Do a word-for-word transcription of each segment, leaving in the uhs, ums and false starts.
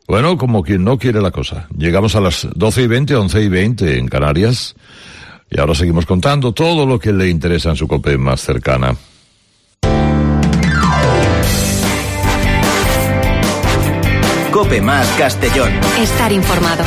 Bueno, como quien no quiere la cosa. Llegamos a las doce y veinte, once y veinte en Canarias. Y ahora seguimos contando todo lo que le interesa en su COPE más cercana. COPE más Castellón. Estar informado.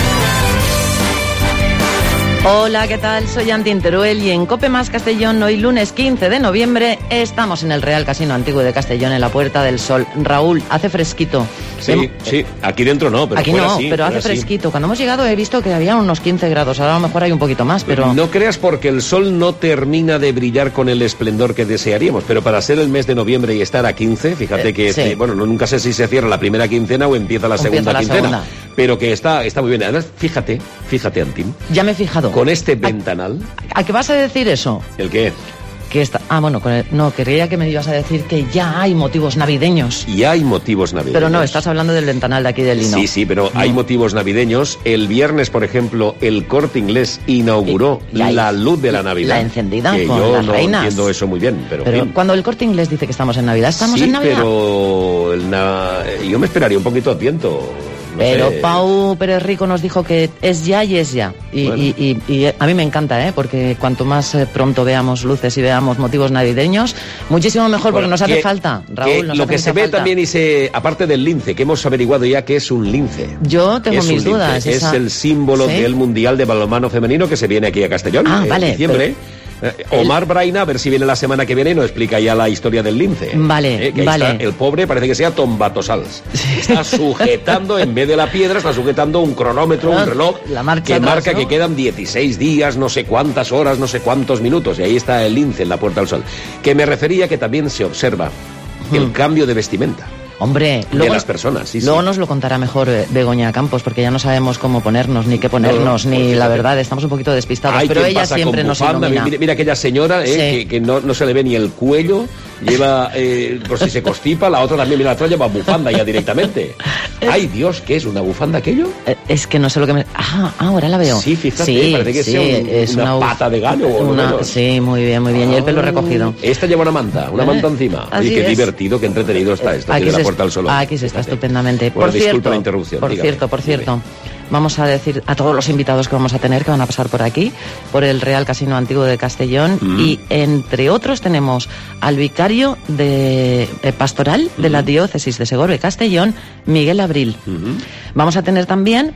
Hola, ¿qué tal? Soy Antin Teruel y en COPE más Castellón, hoy lunes quince de noviembre, estamos en el Real Casino Antiguo de Castellón, en la Puerta del Sol. Raúl, hace fresquito. Sí, Hem... sí, aquí dentro no, pero aquí fuera no, sí, pero hace sí. fresquito. Cuando hemos llegado he visto que había unos quince grados, ahora a lo mejor hay un poquito más, pero... No creas, porque el sol no termina de brillar con el esplendor que desearíamos, pero para ser el mes de noviembre y estar a quince, fíjate eh, que, sí. este, bueno, nunca sé si se cierra la primera quincena o empieza la Empieza segunda la quincena, segunda. pero que está, está muy bien. Además, fíjate, fíjate, Antín, Ya me he fijado. con este ventanal... ¿A, ¿A qué vas a decir eso? ¿El qué? Que está... Ah, bueno, con el... no, quería que me ibas a decir que ya hay motivos navideños. Y hay motivos navideños. Pero no, estás hablando del ventanal de aquí del Lino. Sí, sí, pero no. hay motivos navideños. El viernes, por ejemplo, el Corte Inglés inauguró La- la luz de la Navidad. la encendida que con yo las no reinas. entiendo eso muy bien, pero, Pero en fin. cuando el Corte Inglés dice que estamos en Navidad, ¿estamos sí, en Navidad? pero el na- yo me esperaría un poquito atento. No Pero sé. Pau Pérez Rico nos dijo que es ya y es ya. Y, Bueno. y, y, y a mí me encanta, ¿eh? Porque cuanto más eh, pronto veamos luces y veamos motivos navideños, muchísimo mejor, porque Bueno, nos hace que- falta, que Raúl. Nos lo hace que se mucha ve falta. también, y se, aparte del lince, que hemos averiguado ya que es un lince. Yo tengo Es un mis lince, dudas. Es esa- el símbolo ¿Sí? del Mundial de Balonmano Femenino que se viene aquí a Castellón Ah, en vale, diciembre. Eh, Omar Braina, a ver si viene la semana que viene y nos explica ya la historia del lince. Vale, Eh, que ahí vale. está, el pobre parece que sea Tombatosals. Está sujetando, en vez de la piedra, está sujetando un cronómetro, un Ah, reloj la marcha que atrás, marca ¿no? que quedan dieciséis días, no sé cuántas horas, no sé cuántos minutos. Y ahí está el lince en la Puerta del Sol. Que me refería que también se observa el cambio de vestimenta. Hombre, De luego, las personas, sí, sí. luego nos lo contará mejor eh, Begoña Campos, porque ya no sabemos cómo ponernos, ni qué ponernos, No, ni pues la fíjate. verdad, estamos un poquito despistados. Hay pero quien ella pasa siempre con nos bufanda. ilumina. Mira, mira aquella señora, eh, Sí. que, que no, no se le ve ni el cuello, lleva, eh, por si se constipa, la otra también, mira, la otra lleva bufanda ya directamente. Ay, Dios, ¿qué es? ¿Una bufanda aquello? Eh, Es que no sé lo que me... Ah, ahora la veo. Sí, fíjate, Sí, parece que sí, sea un- es una uf- pata de gallo, o lo una- menos. Sí, muy bien, muy bien. Y el pelo Ah, recogido. Esta lleva una manta, una Eh, manta encima. así Oye, qué es. divertido, qué entretenido está esto. Aquí Tiene la se, Puerta del Sol. aquí se está Fíjate. estupendamente. Bueno, por disculpa cierto, la interrupción. por dígame, cierto, por dime. cierto, vamos a decir a todos los invitados que vamos a tener, que van a pasar por aquí, por el Real Casino Antiguo de Castellón, Mm. y entre otros tenemos al vicario de eh, pastoral de la diócesis de Segorbe Castellón, Miguel Abril. Ujú. Vamos a tener también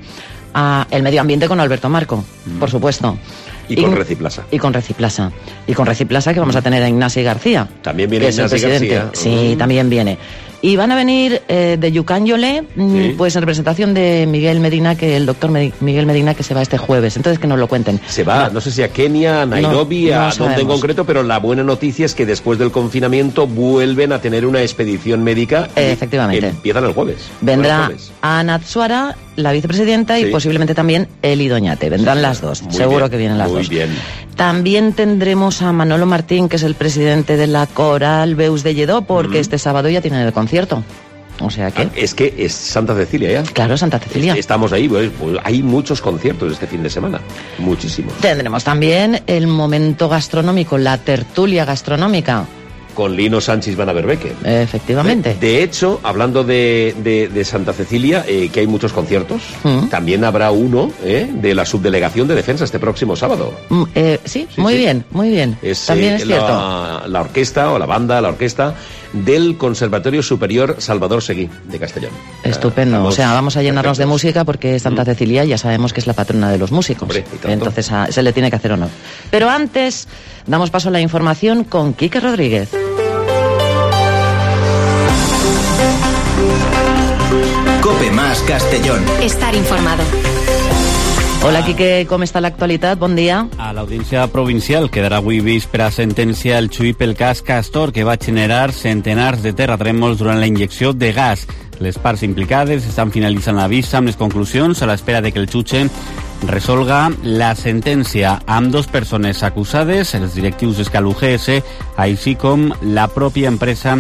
a el medio ambiente con Alberto Marco, por supuesto. Y con Ign- Reciplasa. Y con Reciplasa. Y con Reciplasa que vamos a tener a Ignasi García. También viene que es el Ignasi presidente. García. Sí, Mm. también viene. Y van a venir eh, de Yucányole, mm, Sí. pues en representación de Miguel Medina, que el doctor Medi- Miguel Medina, que se va este jueves. Entonces que nos lo cuenten. Se va, no sé si a Kenia, a Nairobi, No, no a dónde en sabemos. concreto, pero la buena noticia es que después del confinamiento vuelven a tener una expedición médica. y Eh, efectivamente. Empiezan el jueves. Vendrá El jueves. Ana Zuara, la vicepresidenta, y Sí. posiblemente también Eli Doñate. Vendrán las dos. Muy Seguro bien, que vienen las muy dos. bien. También tendremos a Manolo Martín, que es el presidente de la Coral Beus de Lledó, porque Mm. este sábado ya tienen el concierto. O sea que... Ah, es que es Santa Cecilia ya. Claro, Santa Cecilia. Estamos ahí, pues, pues, hay muchos conciertos este fin de semana. Muchísimos. Tendremos también el momento gastronómico, la tertulia gastronómica. Con Lino Sánchez Van Averbeque. Efectivamente. De hecho, hablando de, de- de Santa Cecilia, eh, que hay muchos conciertos, Mm. también habrá uno eh, de la Subdelegación de Defensa este próximo sábado. Mm, eh, sí, Sí, muy sí. bien, muy bien. Es, También eh, es cierto. La, la orquesta o la banda, la orquesta del Conservatorio Superior Salvador Seguí de Castellón. Estupendo. Estamos O sea, vamos a llenarnos de perfectos. música porque Santa Cecilia ya sabemos que es la patrona de los músicos. Hombre, y tanto. Entonces a- se le tiene que hacer honor. Pero antes, damos paso a la información con Quique Rodríguez. COPE más Castellón. Estar informado. Hola, Quique, com està l'actualitat? Bon dia. A l'Audiència Provincial quedarà avui vist per a sentència el xuí pel cas Castor, que va generar centenars de terratrèmols durant la injecció de gas. Les parts implicades estan finalitzant la vista amb les conclusions a l'espera de que el jutge resolga la sentència amb dos persones acusades, els directius d'Escal U G S, així com la pròpia empresa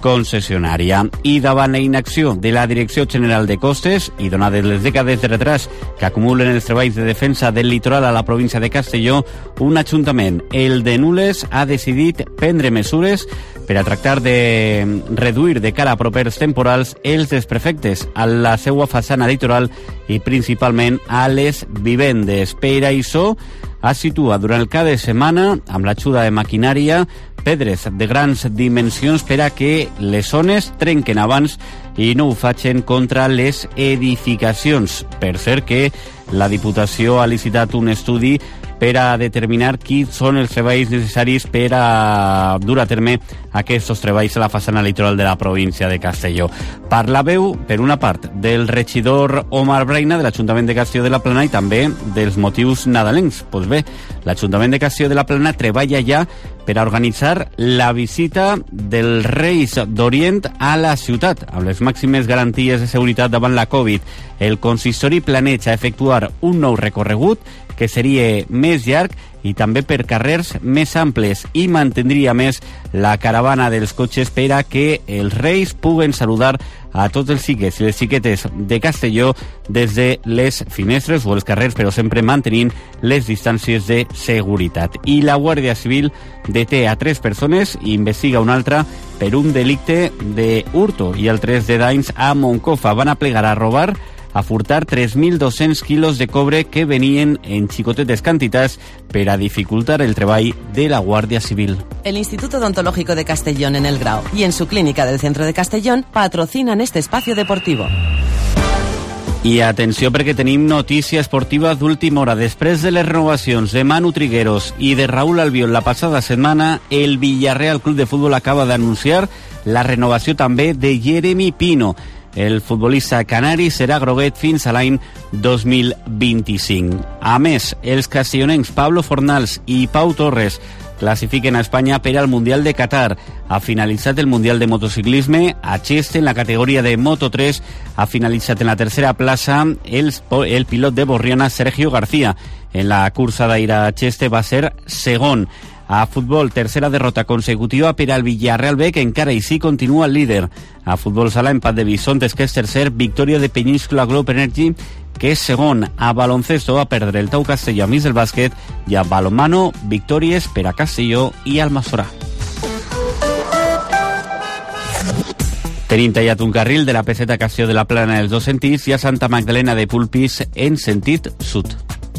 concessionària. I davant la inacció de la Direcció General de Costes i donades les dècades de retras que acumulen els treballs de defensa del litoral a la província de Castelló, un ajuntament, el de Nules, ha decidit prendre mesures per a tractar de reduir de cara a propers temporals els desperfectes a la seva façana litoral i principalment a les vivendes. Per això es situa durant el cap de setmana, amb l'ajuda de maquinària, pedres de grans dimensions per a que les zones trenquen abans i no ho facin contra les edificacions. Per cert que la Diputació ha licitat un estudi per a determinar quins són els treballs necessaris per a dur a terme aquests treballs a la façana litoral de la província de Castelló. Per la veu, per una part, del regidor Omar Braina de l'Ajuntament de Castelló de la Plana i també dels motius nadalencs. Doncs bé, l'Ajuntament de Castelló de la Plana treballa ja per a organitzar la visita dels Reis d'Orient a la ciutat, amb les màximes garanties de seguretat davant la Covid. El consistori planeja efectuar un nou recorregut que seria més llarg i també per carrers més amples i mantindria més la caravana dels cotxes per a que els Reis puguen saludar a tots els xiquets i les xiquetes de Castelló des de les finestres o els carrers, però sempre mantenint les distàncies de seguretat. I la Guàrdia Civil deté a tres persones i investiga una altra per un delicte de hurto i altres de danys a Moncofa. Van a plegar a robar, a furtar tres mil dos-cents quilos de cobre que venien en xicotetes quantitats per a dificultar el treball de la Guàrdia Civil. El Instituto Odontológico de Castellón en El Grau y en su clínica del centro de Castellón patrocinan este espacio deportivo. I atenció perquè tenim notícia esportiva d'última hora. Després de les renovacions de Manu Trigueros i de Raúl Albiol la passada setmana, el Villarreal Club de Futbol acaba d'anunciar la renovació també de Jeremy Pino. El futbolista canari serà groguet fins a l'any dos mil vint-i-cinc. A més, els castellonencs Pablo Fornals i Pau Torres classifiquen a Espanya per al Mundial de Qatar. Ha finalitzat el Mundial de Motociclisme. A Cheste, en la categoria de Moto tres, ha finalitzat en la tercera plaça el, el pilot de Borriana, Sergio García. En la cursa d'aire a Cheste va ser segon. A futbol, tercera derrota consecutiva per al Villarreal B, que encara i sí continua el líder. A futbol sala, empat de Bisontes, que és tercer, victòria de Península Globe Energy, que és segon. A baloncesto va perdre el Tau Castelló a mig del bàsquet i a balonmano, victòries per a Castelló i Almassora. Tenim tallat un carril de la P Z Castelló de la Plana dels dos sentits i a Santa Magdalena de Pulpis en sentit sud.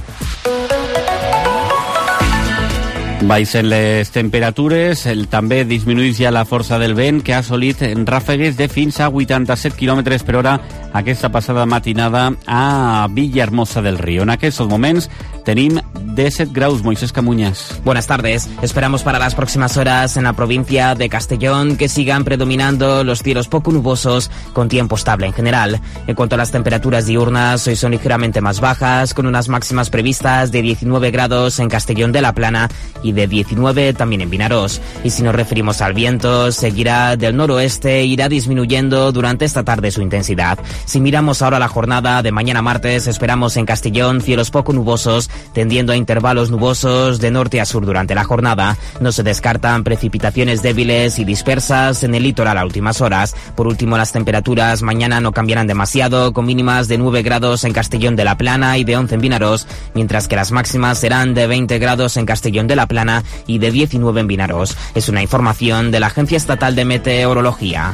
Baixen les temperatures, el, també disminueix ja la força del vent, que ha assolit en ràfegues de fins a vuitanta-set quilòmetres per hora aquesta passada matinada a Villahermosa del Río. En aquests moments tenim diecisiete graus. Moisés Camuñas. Buenas tardes. Esperamos para las próximas horas en la provincia de Castellón que sigan predominando los cielos poco nubosos con tiempo estable en general. En cuanto a las temperaturas diurnas, hoy son ligeramente más bajas, con unas máximas previstas de diecinueve grados en Castellón de la Plana y de diecinueve también en Vinarós. Y si nos referimos al viento, seguirá del noroeste e irá disminuyendo durante esta tarde su intensidad. Si miramos ahora la jornada de mañana martes, esperamos en Castellón cielos poco nubosos, tendiendo a intervalos nubosos de norte a sur durante la jornada. No se descartan precipitaciones débiles y dispersas en el litoral a últimas horas. Por último, las temperaturas mañana no cambiarán demasiado, con mínimas de nueve grados en Castellón de la Plana y de once en Vinarós, mientras que las máximas serán de veinte grados en Castellón de la Plana y de diecinueve en Vinarós. Es una información de la Agencia Estatal de Meteorología.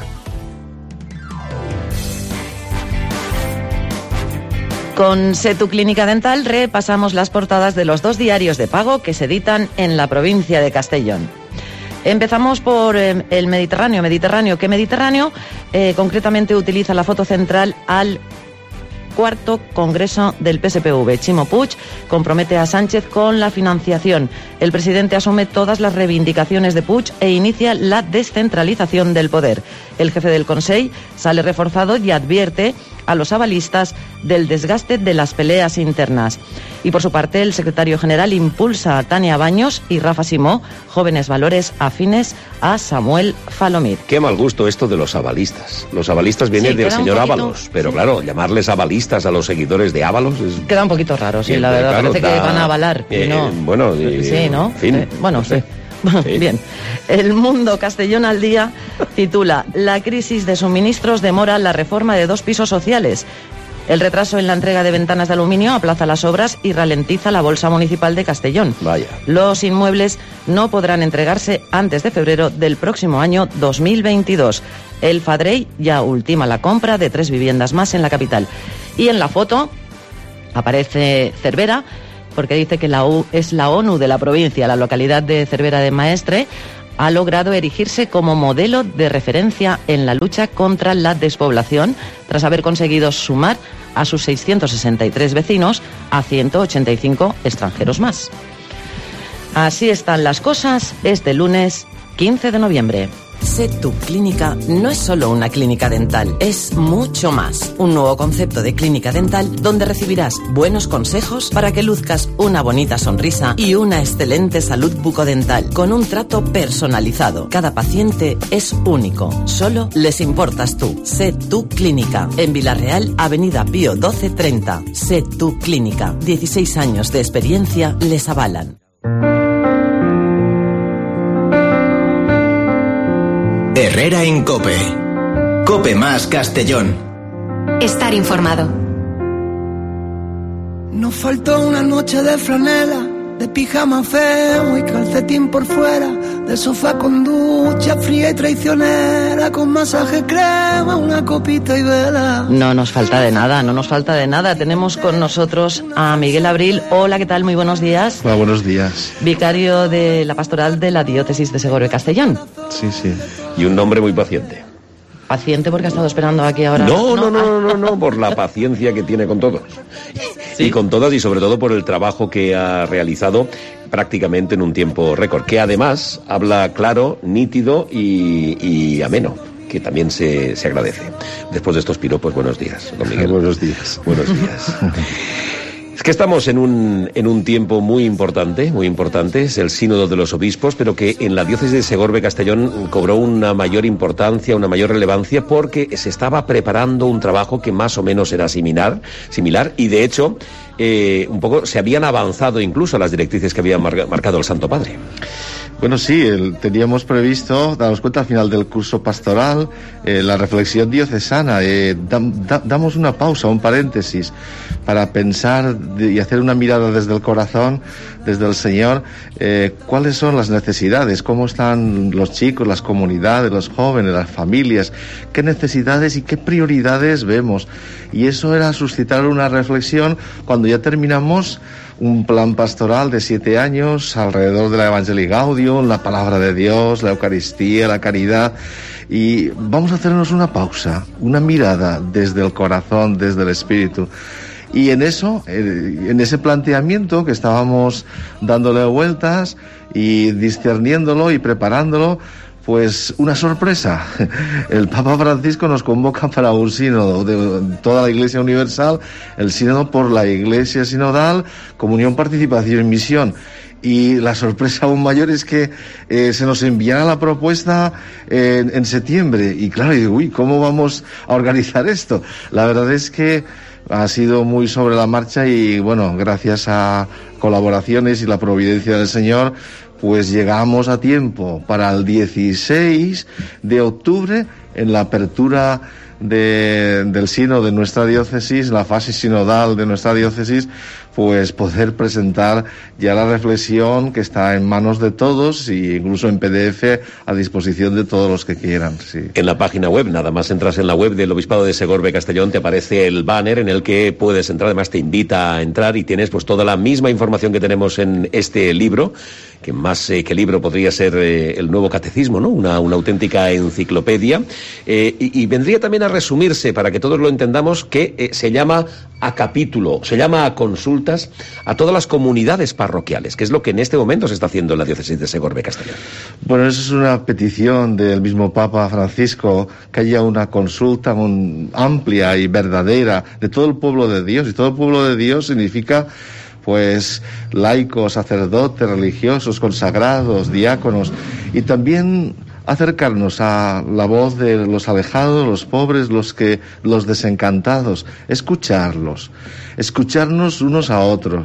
Con Setu Clínica Dental repasamos las portadas de los dos diarios de pago que se editan en la provincia de Castellón. Empezamos por eh, el Mediterráneo. Mediterráneo, ¿qué Mediterráneo? Eh, concretamente utiliza la foto central al cuarto congreso del P S P V. Chimo Puig compromete a Sánchez con la financiación. El presidente asume todas las reivindicaciones de Puig e inicia la descentralización del poder. El jefe del Consell sale reforzado y advierte a los avalistas del desgaste de las peleas internas. Y por su parte, el secretario general impulsa a Tania Baños y Rafa Simó, jóvenes valores afines a Samuel Falomir. Qué mal gusto esto de los avalistas. Los avalistas vienen sí, del señor poquito, Ábalos, pero sí. Claro, llamarles avalistas a los seguidores de Ábalos es... Queda un poquito raro, sí, la verdad, claro, parece da, que van a avalar. Eh, no. Bueno, eh, sí, ¿no? En fin, eh, bueno, no sé. sí. Sí. Bien. El Mundo Castellón al Día titula: La crisis de suministros demora la reforma de dos pisos sociales. El retraso en la entrega de ventanas de aluminio aplaza las obras y ralentiza la Bolsa Municipal de Castellón. Vaya. Los inmuebles no podrán entregarse antes de febrero del próximo año dos mil veintidós. El Fadrey ya ultima la compra de tres viviendas más en la capital. Y en la foto aparece Cervera, porque dice que la U es la ONU de la provincia. La localidad de Cervera de Maestre ha logrado erigirse como modelo de referencia en la lucha contra la despoblación, tras haber conseguido sumar a sus seiscientos sesenta y tres vecinos a ciento ochenta y cinco extranjeros más. Así están las cosas este lunes quince de noviembre. Set Tu Clínica no es solo una clínica dental, es mucho más. Un nuevo concepto de clínica dental donde recibirás buenos consejos para que luzcas una bonita sonrisa y una excelente salud bucodental, con un trato personalizado. Cada paciente es único, solo les importas tú. Set Tu Clínica, en Villarreal, Avenida Pío doce treinta. Set Tu Clínica, dieciséis años de experiencia les avalan. Herrera en COPE. COPE más Castellón. Estar informado. Nos faltó una noche de franela, de pijama feo y calcetín por fuera, de sofá con ducha fría y traicionera, con masaje crema, una copita y vela. No nos falta de nada, no nos falta de nada. Tenemos con nosotros a Miguel Abril. Hola, ¿qué tal? Muy buenos días. Hola, buenos días. Vicario de la Pastoral de la Diócesis de Segorbe Castellón. Sí, sí. Y un hombre muy paciente. Paciente porque ha estado esperando aquí ahora. No, no, no, no, no, no, por la paciencia que tiene con todos. ¿Sí? Y con todas, y sobre todo por el trabajo que ha realizado prácticamente en un tiempo récord, que además habla claro, nítido y, y ameno, que también se, se agradece. Después de estos piropos, buenos días, don Miguel. Buenos días. Buenos días. Es que estamos en un, en un tiempo muy importante, muy importante, es el Sínodo de los Obispos, pero que en la diócesis de Segorbe Castellón cobró una mayor importancia, una mayor relevancia, porque se estaba preparando un trabajo que más o menos era similar, similar y de hecho eh, un poco se habían avanzado incluso a las directrices que había mar- marcado el Santo Padre. Bueno, sí, el, teníamos previsto, darnos cuenta al final del curso pastoral, eh, la reflexión diocesana. Eh, da, da, damos una pausa, un paréntesis, para pensar de, y hacer una mirada desde el corazón, desde el Señor, eh, cuáles son las necesidades, cómo están los chicos, las comunidades, los jóvenes, las familias, qué necesidades y qué prioridades vemos. Y eso era suscitar una reflexión cuando ya terminamos un plan pastoral de siete años alrededor de la Evangelii Gaudium, la palabra de Dios, la Eucaristía, la caridad. Y vamos a hacernos una pausa, una mirada desde el corazón, desde el espíritu. Y en eso, en ese planteamiento que estábamos dándole vueltas y discerniéndolo y preparándolo, pues una sorpresa. El Papa Francisco nos convoca para un sínodo de toda la Iglesia Universal, el sínodo por la Iglesia Sinodal, comunión, participación y misión. Y la sorpresa aún mayor es que eh, se nos enviará la propuesta eh, en, en septiembre. Y claro, digo, uy, ¿cómo vamos a organizar esto? La verdad es que ha sido muy sobre la marcha y, bueno, gracias a colaboraciones y la providencia del Señor, pues llegamos a tiempo para el dieciséis de octubre, en la apertura de, del sínodo de nuestra diócesis, la fase sinodal de nuestra diócesis, pues poder presentar ya la reflexión que está en manos de todos e incluso en P D F a disposición de todos los que quieran. Sí. En la página web, nada más entras en la web del Obispado de Segorbe Castellón, te aparece el banner en el que puedes entrar, además te invita a entrar y tienes pues toda la misma información que tenemos en este libro, que más eh, que libro podría ser eh, el nuevo catecismo, ¿no? Una, una auténtica enciclopedia. Eh, y, y vendría también a resumirse, para que todos lo entendamos, que eh, se llama a capítulo, se llama a consultas a todas las comunidades parroquiales, que es lo que en este momento se está haciendo en la diócesis de Segorbe Castellón. Bueno, eso es una petición del mismo Papa Francisco, que haya una consulta un, amplia y verdadera de todo el pueblo de Dios, y todo el pueblo de Dios significa pues laicos, sacerdotes, religiosos, consagrados, diáconos, y también acercarnos a la voz de los alejados, los pobres, los que, los desencantados, escucharlos, escucharnos unos a otros,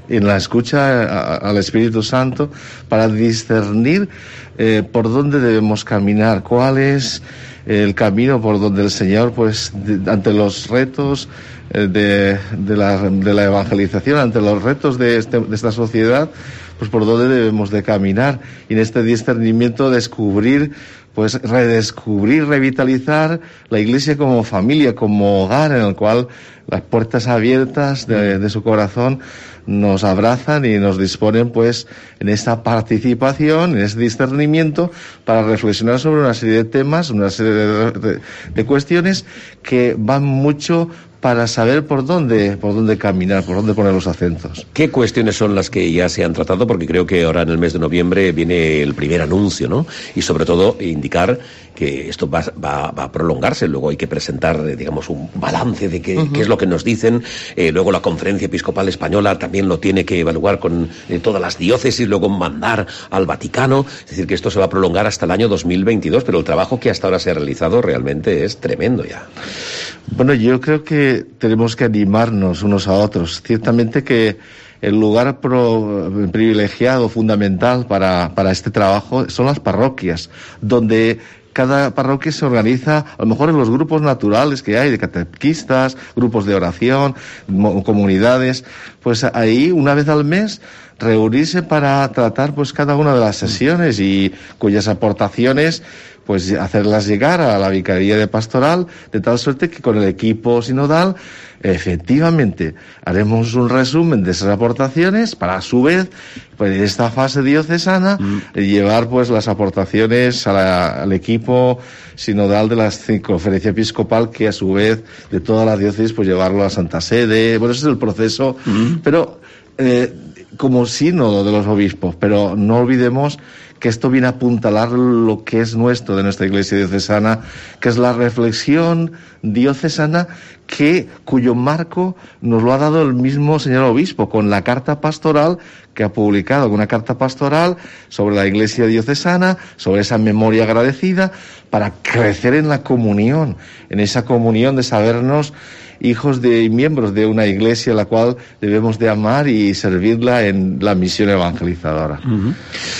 en la escucha a, al Espíritu Santo, para discernir eh, por dónde debemos caminar, cuál es el camino por donde el Señor, pues, de, ante los retos eh, de, de, la, de la evangelización, ante los retos de, este, de esta sociedad, pues por dónde debemos de caminar, y en este discernimiento descubrir, pues redescubrir, revitalizar la Iglesia como familia, como hogar en el cual las puertas abiertas de, de su corazón nos abrazan y nos disponen, pues, en esta participación, en ese discernimiento, para reflexionar sobre una serie de temas, una serie de, de, de cuestiones que van mucho para saber por dónde, por dónde caminar, por dónde poner los acentos. ¿Qué cuestiones son las que ya se han tratado? Porque creo que ahora en el mes de noviembre viene el primer anuncio, ¿no? Y sobre todo indicar que esto va, va, va a prolongarse. Luego hay que presentar, digamos, un balance de qué, uh-huh. qué es lo que nos dicen. Eh, luego la Conferencia Episcopal Española también lo tiene que evaluar con eh, todas las diócesis, luego mandar al Vaticano. Es decir, que esto se va a prolongar hasta el año dos mil veintidós, pero el trabajo que hasta ahora se ha realizado realmente es tremendo ya. Bueno, yo creo que tenemos que animarnos unos a otros. Ciertamente que el lugar pro, privilegiado, fundamental para, para este trabajo son las parroquias, donde cada parroquia se organiza, a lo mejor en los grupos naturales que hay, de catequistas, grupos de oración, comunidades, pues ahí una vez al mes reunirse para tratar, pues, cada una de las sesiones, y cuyas aportaciones, pues, hacerlas llegar a la Vicaría de Pastoral, de tal suerte que con el equipo sinodal efectivamente haremos un resumen de esas aportaciones para, a su vez, pues, en esta fase diocesana, mm. llevar, pues, las aportaciones a la, al equipo sinodal de la Conferencia Episcopal, que a su vez de toda la diócesis, pues, llevarlo a Santa Sede. Bueno, ese es el proceso, mm. pero eh, como sínodo de los obispos, pero no olvidemos que esto viene a apuntalar lo que es nuestro, de nuestra Iglesia diocesana, que es la reflexión diocesana, que cuyo marco nos lo ha dado el mismo señor obispo, con la carta pastoral que ha publicado, una carta pastoral sobre la Iglesia diocesana, sobre esa memoria agradecida, para crecer en la comunión, en esa comunión de sabernos hijos de miembros de una Iglesia a la cual debemos de amar y servirla en la misión evangelizadora. Uh-huh.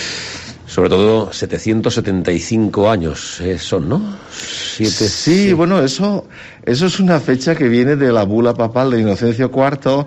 Sobre todo setecientos setenta y cinco años eh, son, ¿no? Siete, sí, sí, bueno, eso, eso es una fecha que viene de la bula papal de Inocencio cuarto,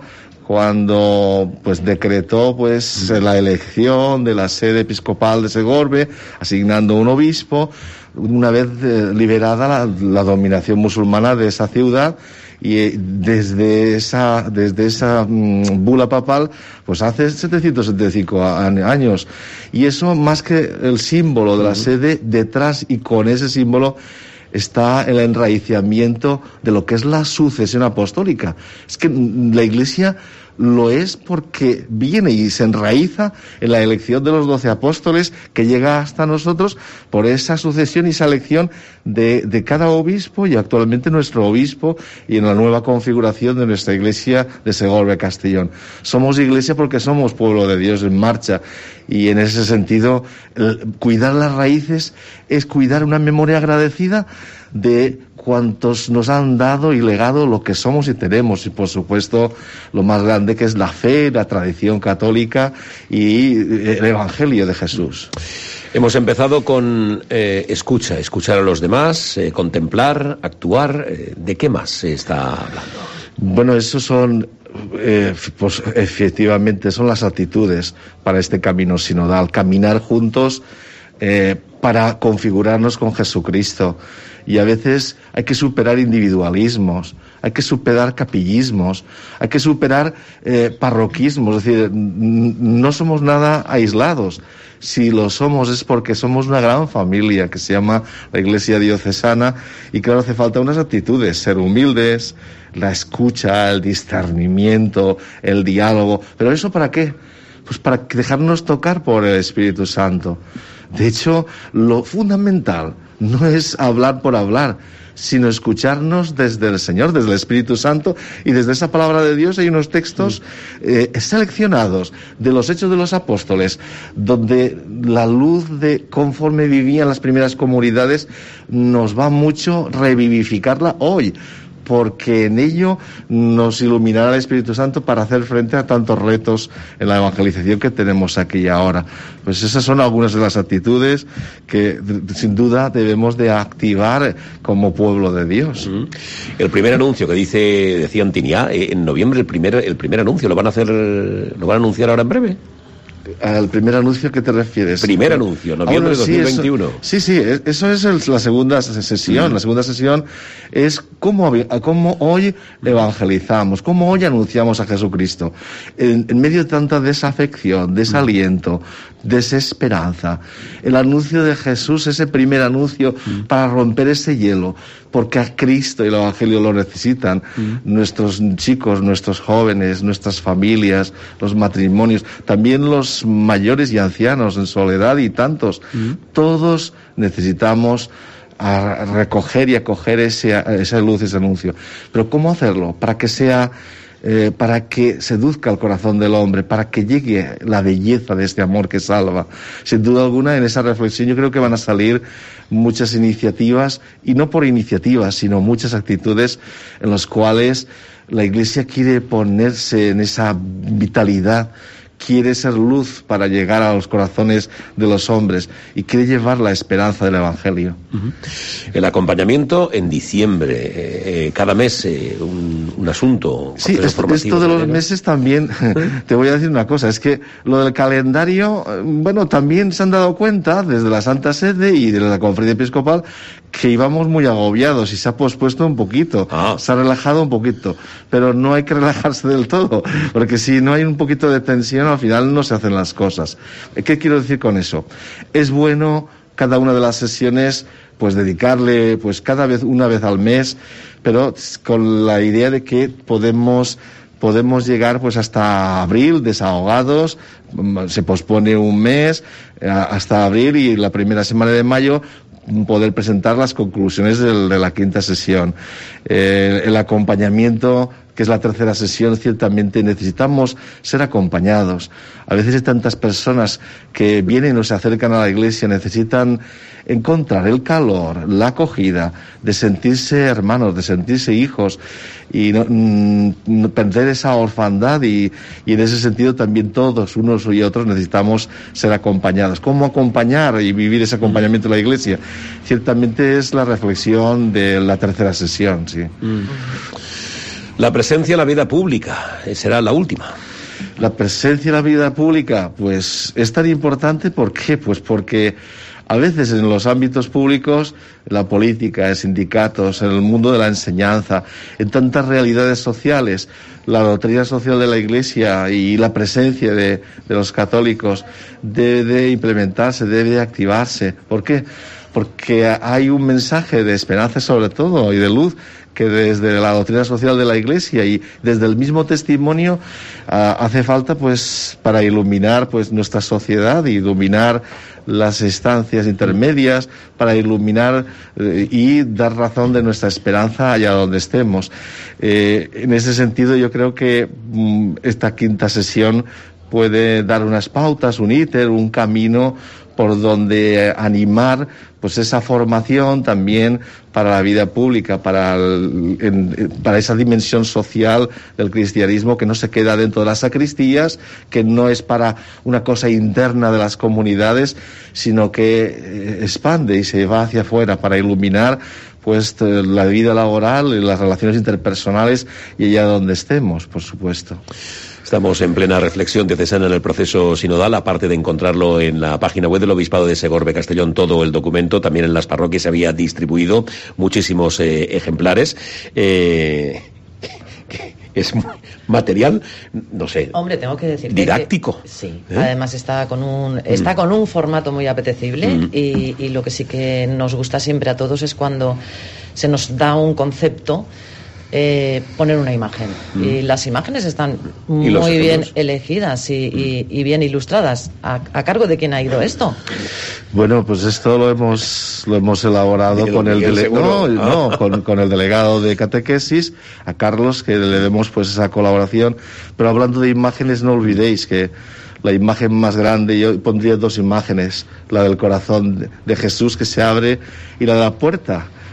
cuando, pues, decretó, pues, mm. la elección de la sede episcopal de Segorbe, asignando un obispo, una vez eh, liberada la, la dominación musulmana de esa ciudad. Y eh, desde esa desde esa mmm, bula papal, pues hace setecientos setenta y cinco años, y eso, más que el símbolo de la sede, detrás y con ese símbolo está el enraizamiento de lo que es la sucesión apostólica. Es que la Iglesia lo es porque viene y se enraiza en la elección de los doce apóstoles, que llega hasta nosotros por esa sucesión y esa elección de, de cada obispo, y actualmente nuestro obispo, y en la nueva configuración de nuestra Iglesia de Segorbe Castellón. Somos Iglesia porque somos pueblo de Dios en marcha, y en ese sentido, el, cuidar las raíces es cuidar una memoria agradecida de cuantos nos han dado y legado lo que somos y tenemos, y por supuesto lo más grande, que es la fe, la tradición católica y el Evangelio de Jesús. Hemos empezado con eh, escucha, escuchar a los demás, eh, contemplar, actuar. Eh, ¿De qué más se está hablando? Bueno, esos son, eh, pues efectivamente, son las actitudes para este camino sinodal, caminar juntos eh, para configurarnos con Jesucristo. Y a veces hay que superar individualismos, hay que superar capillismos, hay que superar eh, parroquismos. Es decir, no somos nada aislados. Si lo somos es porque somos una gran familia que se llama la Iglesia diocesana, y claro, hace falta unas actitudes: ser humildes, la escucha, el discernimiento, el diálogo. ¿Pero eso para qué? Pues para dejarnos tocar por el Espíritu Santo. De hecho, lo fundamental no es hablar por hablar, sino escucharnos desde el Señor, desde el Espíritu Santo, y desde esa palabra de Dios hay unos textos eh, seleccionados de los Hechos de los Apóstoles, donde la luz de conforme vivían las primeras comunidades nos va mucho revivificarla hoy, porque en ello nos iluminará el Espíritu Santo para hacer frente a tantos retos en la evangelización que tenemos aquí y ahora. Pues esas son algunas de las actitudes que sin duda debemos de activar como pueblo de Dios. Uh-huh. El primer anuncio que dice, decía Antinia, en noviembre el primer, el primer anuncio, ¿lo van a hacer, lo van a anunciar ahora en breve? ¿Al primer anuncio que te refieres? Primer anuncio, noviembre de dos mil veintiuno. Sí, sí, sí, eso es el, la segunda sesión. Mm. La segunda sesión es cómo, cómo hoy evangelizamos, cómo hoy anunciamos a Jesucristo. En, en medio de tanta desafección, desaliento, desesperanza. El anuncio de Jesús, ese primer anuncio mm. para romper ese hielo, porque a Cristo y el Evangelio lo necesitan. Mm. Nuestros chicos, nuestros jóvenes, nuestras familias, los matrimonios, también los mayores y ancianos en soledad y tantos. Mm. Todos necesitamos a recoger y acoger ese, esa luz, ese anuncio. Pero ¿cómo hacerlo? Para que sea... Eh, para que seduzca el corazón del hombre, para que llegue la belleza de este amor que salva. Sin duda alguna, en esa reflexión yo creo que van a salir muchas iniciativas, y no por iniciativas, sino muchas actitudes en las cuales la Iglesia quiere ponerse en esa vitalidad, quiere ser luz para llegar a los corazones de los hombres y quiere llevar la esperanza del Evangelio. Uh-huh. El acompañamiento en diciembre, eh, cada mes eh, un, un asunto. Sí, esto, esto de los meses también, te voy a decir una cosa, es que lo del calendario, bueno, también se han dado cuenta desde la Santa Sede y de la Conferencia Episcopal que íbamos muy agobiados y se ha pospuesto un poquito, ah. se ha relajado un poquito, pero no hay que relajarse del todo, porque si no hay un poquito de tensión, al final no se hacen las cosas. ¿Qué quiero decir con eso? Es bueno cada una de las sesiones pues dedicarle pues cada vez una vez al mes, pero con la idea de que podemos podemos llegar pues hasta abril desahogados, se pospone un mes hasta abril y la primera semana de mayo poder presentar las conclusiones de, de la quinta sesión. Eh, el acompañamiento, que es la tercera sesión, ciertamente necesitamos ser acompañados. A veces hay tantas personas que vienen o se acercan a la Iglesia, necesitan encontrar el calor, la acogida, de sentirse hermanos, de sentirse hijos, y no, no perder esa orfandad, y, y en ese sentido también todos, unos y otros, necesitamos ser acompañados. ¿Cómo acompañar y vivir ese acompañamiento de la Iglesia? Ciertamente es la reflexión de la tercera sesión, sí. Mm. La presencia en la vida pública será la última. La presencia en la vida pública, pues es tan importante, ¿por qué? Pues porque a veces en los ámbitos públicos, en la política, en sindicatos, en el mundo de la enseñanza, en tantas realidades sociales, la doctrina social de la Iglesia y la presencia de, de los católicos debe de implementarse, debe de activarse. ¿Por qué? Porque hay un mensaje de esperanza sobre todo y de luz que desde la doctrina social de la Iglesia y desde el mismo testimonio uh, hace falta pues para iluminar pues nuestra sociedad y iluminar las estancias intermedias, para iluminar eh, y dar razón de nuestra esperanza allá donde estemos. Eh, en ese sentido yo creo que mm, esta quinta sesión puede dar unas pautas, un íter, un camino por donde animar pues esa formación también para la vida pública, para, el, en, para esa dimensión social del cristianismo que no se queda dentro de las sacristías, que no es para una cosa interna de las comunidades, sino que expande y se va hacia afuera para iluminar pues la vida laboral y las relaciones interpersonales y allá donde estemos, por supuesto. Estamos en plena reflexión diocesana en el proceso sinodal, aparte de encontrarlo en la página web del Obispado de Segorbe Castellón, todo el documento, también en las parroquias se había distribuido muchísimos eh, ejemplares. Eh, es material, no sé, hombre, tengo que decir didáctico. Que, sí, ¿eh? Además está con un está mm. con un formato muy apetecible mm. y, y lo que sí que nos gusta siempre a todos es cuando se nos da un concepto, Eh, poner una imagen mm. y las imágenes están muy bien elegidas y, y, y bien ilustradas. ¿A, a cargo de quién ha ido esto? Bueno, pues esto lo hemos lo hemos elaborado con el dele- no, no, con, con el delegado de catequesis, a Carlos, que le demos pues esa colaboración. Pero hablando de imágenes, no olvidéis que la imagen más grande, yo pondría dos imágenes, la del corazón de Jesús que se abre y la de la puerta,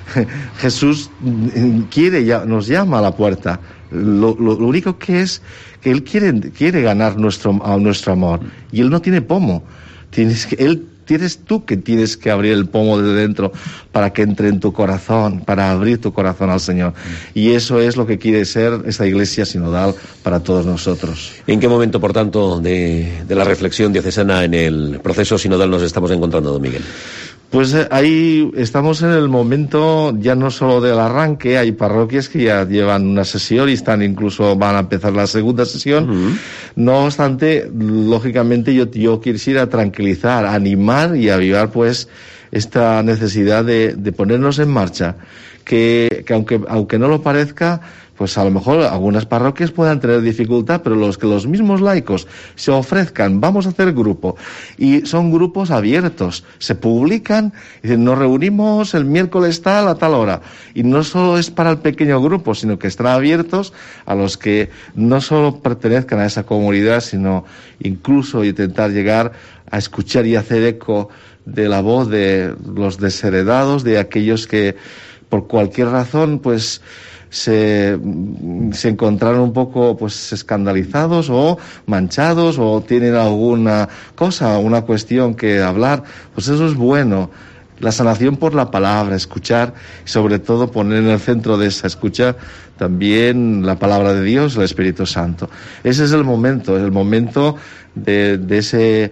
Jesús quiere, nos llama a la puerta. Lo, lo, lo único que es que Él quiere, quiere ganar nuestro, a nuestro amor. Y Él no tiene pomo. Tienes que, Él Tienes tú que tienes que abrir el pomo de dentro para que entre en tu corazón, para abrir tu corazón al Señor. Y eso es lo que quiere ser esta iglesia sinodal para todos nosotros. ¿En qué momento, por tanto, de, de la reflexión diocesana en el proceso sinodal nos estamos encontrando, don Miguel? Pues ahí estamos en el momento ya no solo del arranque, hay parroquias que ya llevan una sesión y están incluso van a empezar la segunda sesión. Uh-huh. No obstante, lógicamente yo, yo quisiera tranquilizar, animar y avivar pues esta necesidad de, de ponernos en marcha, que, que aunque, aunque no lo parezca, pues a lo mejor algunas parroquias puedan tener dificultad, pero los que los mismos laicos se ofrezcan, vamos a hacer grupo, y son grupos abiertos, se publican, y dicen, nos reunimos el miércoles tal a tal hora, y no solo es para el pequeño grupo, sino que están abiertos a los que no solo pertenezcan a esa comunidad, sino incluso intentar llegar a escuchar y hacer eco de la voz de los desheredados, de aquellos que por cualquier razón, pues, se, se encontraron un poco pues escandalizados o manchados o tienen alguna cosa, una cuestión que hablar, pues eso es bueno. La sanación por la palabra, escuchar y sobre todo poner en el centro de esa escucha también la palabra de Dios, el Espíritu Santo. Ese es el momento, es el momento de, de ese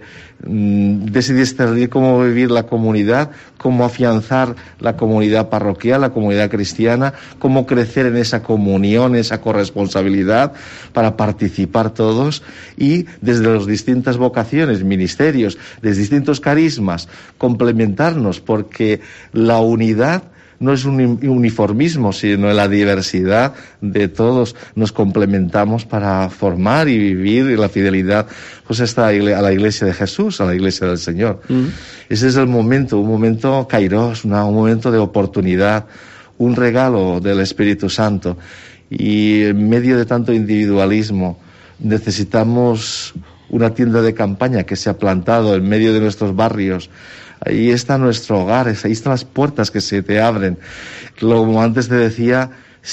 de ese discernir cómo vivir la comunidad, cómo afianzar la comunidad parroquial, la comunidad cristiana, cómo crecer en esa comunión, esa corresponsabilidad para participar todos y desde las distintas vocaciones, ministerios, desde distintos carismas, complementarnos, porque la unidad no es un uniformismo, sino en la diversidad de todos nos complementamos para formar y vivir la fidelidad pues a la Iglesia de Jesús, a la Iglesia del Señor. Mm. Ese es el momento, un momento kairos, una, un momento de oportunidad, un regalo del Espíritu Santo. Y en medio de tanto individualismo necesitamos una tienda de campaña que se ha plantado en medio de nuestros barrios. Ahí está nuestro hogar, ahí están las puertas que se te abren. Como antes te decía,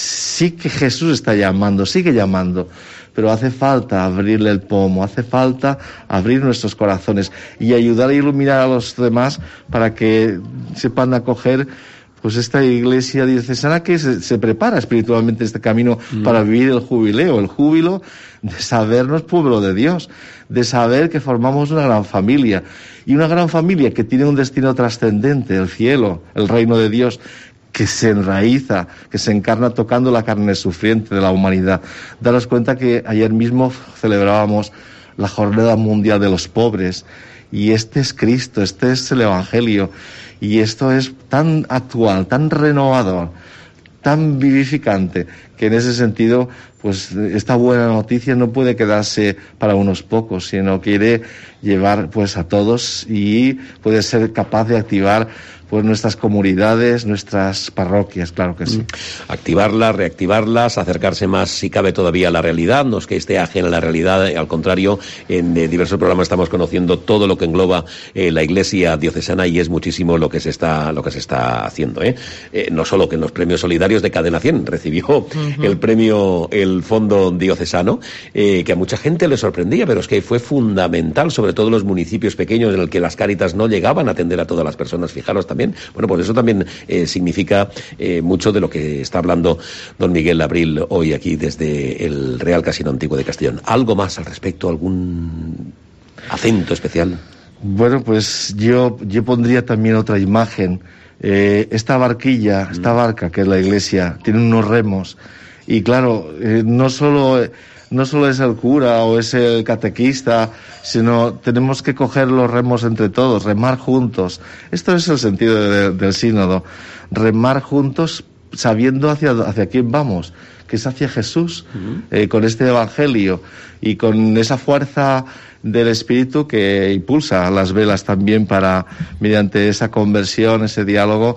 sí que Jesús está llamando, sigue llamando, pero hace falta abrirle el pomo, hace falta abrir nuestros corazones y ayudar a iluminar a los demás para que sepan acoger pues esta iglesia diocesana que se, se prepara espiritualmente este camino mm. para vivir el jubileo, el júbilo de sabernos pueblo de Dios, de saber que formamos una gran familia, y una gran familia que tiene un destino trascendente, el cielo, el reino de Dios, que se enraiza, que se encarna tocando la carne sufriente de la humanidad. Daros cuenta que ayer mismo celebrábamos la Jornada Mundial de los Pobres, y este es Cristo, este es el Evangelio, y esto es tan actual, tan renovador, tan vivificante, que en ese sentido, pues esta buena noticia no puede quedarse para unos pocos, sino quiere llevar pues a todos y puede ser capaz de activar pues nuestras comunidades, nuestras parroquias, claro que sí. Activarlas, reactivarlas, acercarse más, si cabe, todavía a la realidad, no es que esté ajena a la realidad, al contrario, en eh, diversos programas estamos conociendo todo lo que engloba eh, la Iglesia diocesana y es muchísimo lo que se está lo que se está haciendo, ¿eh? Eh, no solo que en los premios solidarios de Cadena cien recibió uh-huh. el premio, el Fondo Diocesano, eh, que a mucha gente le sorprendía, pero es que fue fundamental, sobre todo en los municipios pequeños en el que las Cáritas no llegaban a atender a todas las personas. Fijaros también. Bueno, pues eso también eh, significa eh, mucho de lo que está hablando don Miguel Abril hoy aquí desde el Real Casino Antiguo de Castellón. ¿Algo más al respecto? ¿Algún acento especial? Bueno, pues yo, yo pondría también otra imagen. Eh, esta barquilla, mm. esta barca que es la iglesia, tiene unos remos. Y claro, eh, no solo... No solo es el cura o es el catequista, sino tenemos que coger los remos entre todos, remar juntos. Esto es el sentido de, del sínodo, remar juntos sabiendo hacia, hacia quién vamos, que es hacia Jesús, uh-huh. eh, con este evangelio y con esa fuerza del Espíritu que impulsa las velas también para, mediante esa conversión, ese diálogo,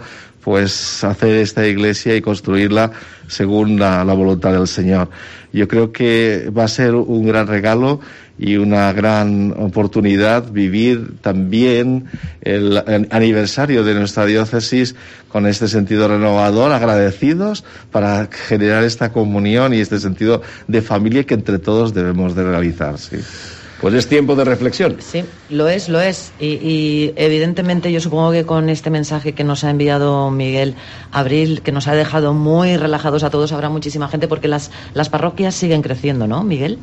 pues hacer esta iglesia y construirla según la, la voluntad del Señor. Yo creo que va a ser un gran regalo y una gran oportunidad vivir también el, el aniversario de nuestra diócesis con este sentido renovador, agradecidos para generar esta comunión y este sentido de familia que entre todos debemos de realizar, sí. Pues es tiempo de reflexión. Sí, lo es, lo es. Y, y evidentemente yo supongo que con este mensaje que nos ha enviado Miguel Abril, que nos ha dejado muy relajados a todos, habrá muchísima gente porque las, las parroquias siguen creciendo, ¿no, Miguel?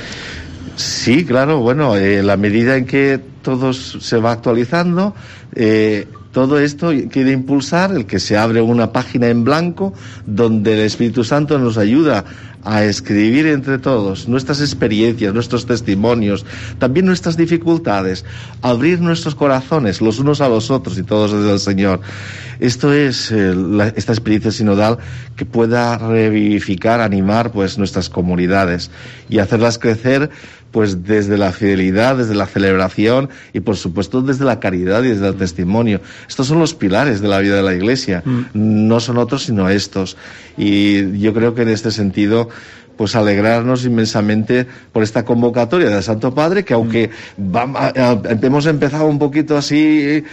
Sí, claro, bueno, eh, la medida en que todo se va actualizando, eh, todo esto quiere impulsar el que se abre una página en blanco donde el Espíritu Santo nos ayuda a escribir entre todos nuestras experiencias, nuestros testimonios, también nuestras dificultades, abrir nuestros corazones los unos a los otros y todos desde el Señor. Esto es eh, la, esta experiencia sinodal que pueda revivificar, animar pues nuestras comunidades y hacerlas crecer pues desde la fidelidad, desde la celebración y por supuesto desde la caridad y desde el testimonio. Estos son los pilares de la vida de la Iglesia, mm. no son otros sino estos. Y yo creo que en este sentido pues alegrarnos inmensamente por esta convocatoria del Santo Padre, que aunque vamos, hemos empezado un poquito así,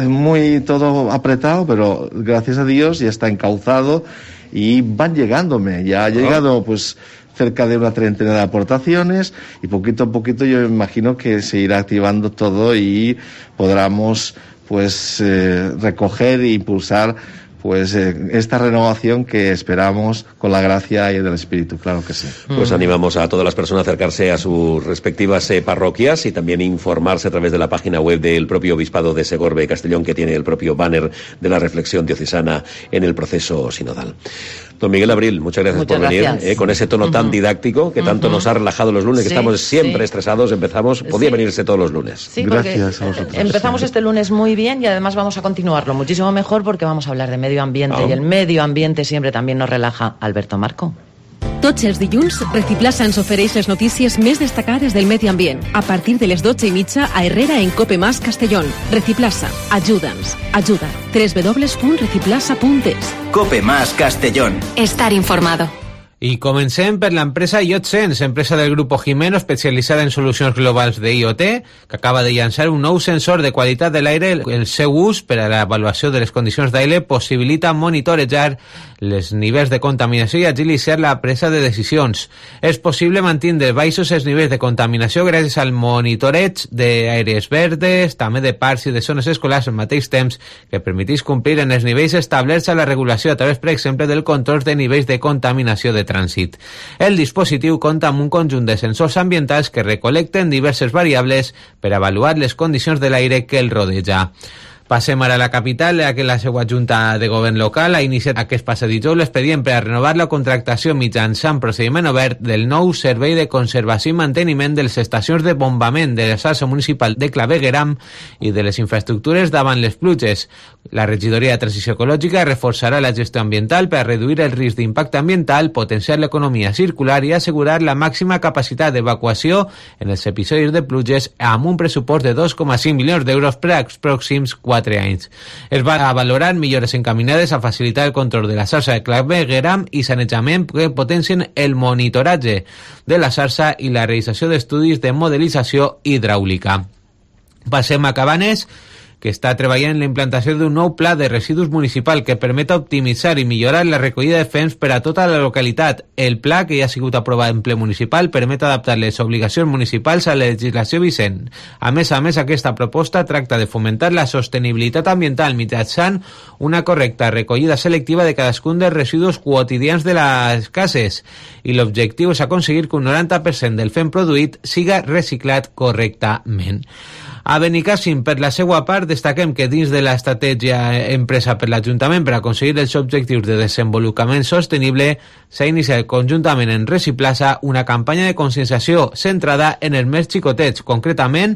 muy todo apretado, pero gracias a Dios ya está encauzado y van llegándome, ya ha llegado pues cerca de una treintena de aportaciones y poquito a poquito yo me imagino que se irá activando todo y podamos pues eh, recoger e impulsar pues eh, esta renovación que esperamos con la gracia y del Espíritu, claro que sí. Pues animamos a todas las personas a acercarse a sus respectivas eh, parroquias y también informarse a través de la página web del propio Obispado de Segorbe Castellón, que tiene el propio banner de la reflexión diocesana en el proceso sinodal. Don Miguel Abril, muchas gracias muchas por gracias. venir, eh, con ese tono uh-huh. tan didáctico que tanto uh-huh. nos ha relajado los lunes, sí, que estamos siempre sí. estresados, empezamos, podía sí. venirse todos los lunes. Sí, gracias a vosotros. Empezamos este lunes muy bien y además vamos a continuarlo muchísimo mejor porque vamos a hablar de medio ambiente oh. y el medio ambiente siempre también nos relaja. Alberto Marco. Tots els dilluns, Reciplaza ens ofereix les notícies més destacades del medi ambient. A partir de les dotze i mitja a Herrera en Cope Más Castellón. Reciplaza, ajuda'ns, ajuda. doble u doble u doble u punt reciplaza punt es. Cope Más Castellón. Estar informado. I comencem per l'empresa IoTSense, empresa del grupo Jimeno especialitzada en solucions globals de I O T, que acaba de llançar un nou sensor de qualitat de l'aire. El seu ús per a l'avaluació de les condicions d'aire possibilita monitorejar les nivells de contaminació i agilitzar la presa de decisions. És possible mantenir baixos els nivells de contaminació gràcies al monitoreig d'aires verdes, també de parcs i de zones escolars al mateix temps, que permetís complir en els nivells establerts a la regulació a través, per exemple, del control de nivells de contaminació de trànsit. El dispositiu compta amb un conjunt de sensors ambientals que recolecten diverses variables per avaluar les condicions de l'aire que el rodeja. Passem ara a la capital, ja que la seva Junta de Govern local ha iniciat aquest passat dijous l'expedient per a renovar la contractació mitjançant procediment obert del nou servei de conservació i manteniment de les estacions de bombament de la xarxa municipal de Clavegueram i de les infraestructures davant les pluges. La regidoria de Transició Ecològica reforçarà la gestió ambiental per a reduir el risc d'impacte ambiental, potenciar l'economia circular i assegurar la màxima capacitat d'evacuació en els episodis de pluges amb un pressupost de dos coma cinc milions d'euros per als pròxims quatre anys. Es va a valorar millores encaminades a facilitar el control de la xarxa de Clavegueram i sanejament que potencien el monitoratge de la xarxa i la realització d'estudis de modelització hidràulica. Passem a Cabanes, que està treballant en la implantació d'un nou pla de residus municipal que permet optimitzar i millorar la recollida de fems per a tota la localitat. El pla, que ja ha sigut aprovat en ple municipal, permet adaptar les obligacions municipals a la legislació vigent. A més a més, aquesta proposta tracta de fomentar la sostenibilitat ambiental mitjançant una correcta recollida selectiva de cadascun dels residus quotidians de les cases, i l'objectiu és aconseguir que un noranta per cent del fem produït siga reciclat correctament. A Benicàssim, per la seva part, destaquem que dins de l'estratègia empresa per l'Ajuntament per aconseguir els objectius de desenvolupament sostenible, s'ha iniciat conjuntament en Reciplaza una campanya de conscienciació centrada en els més xicotets. Concretament,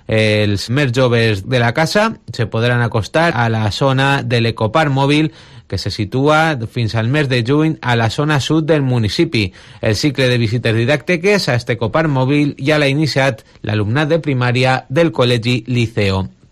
els més joves de la casa se podran acostar a la zona de l'Ecoparc Mòbil, que se situa fins al mes de juny a la zona sud del municipi. El cicle de visites didàctiques a este Ecoparc Mòbil ja l'ha iniciat l'alumnat de primària del Col·legi Liceo.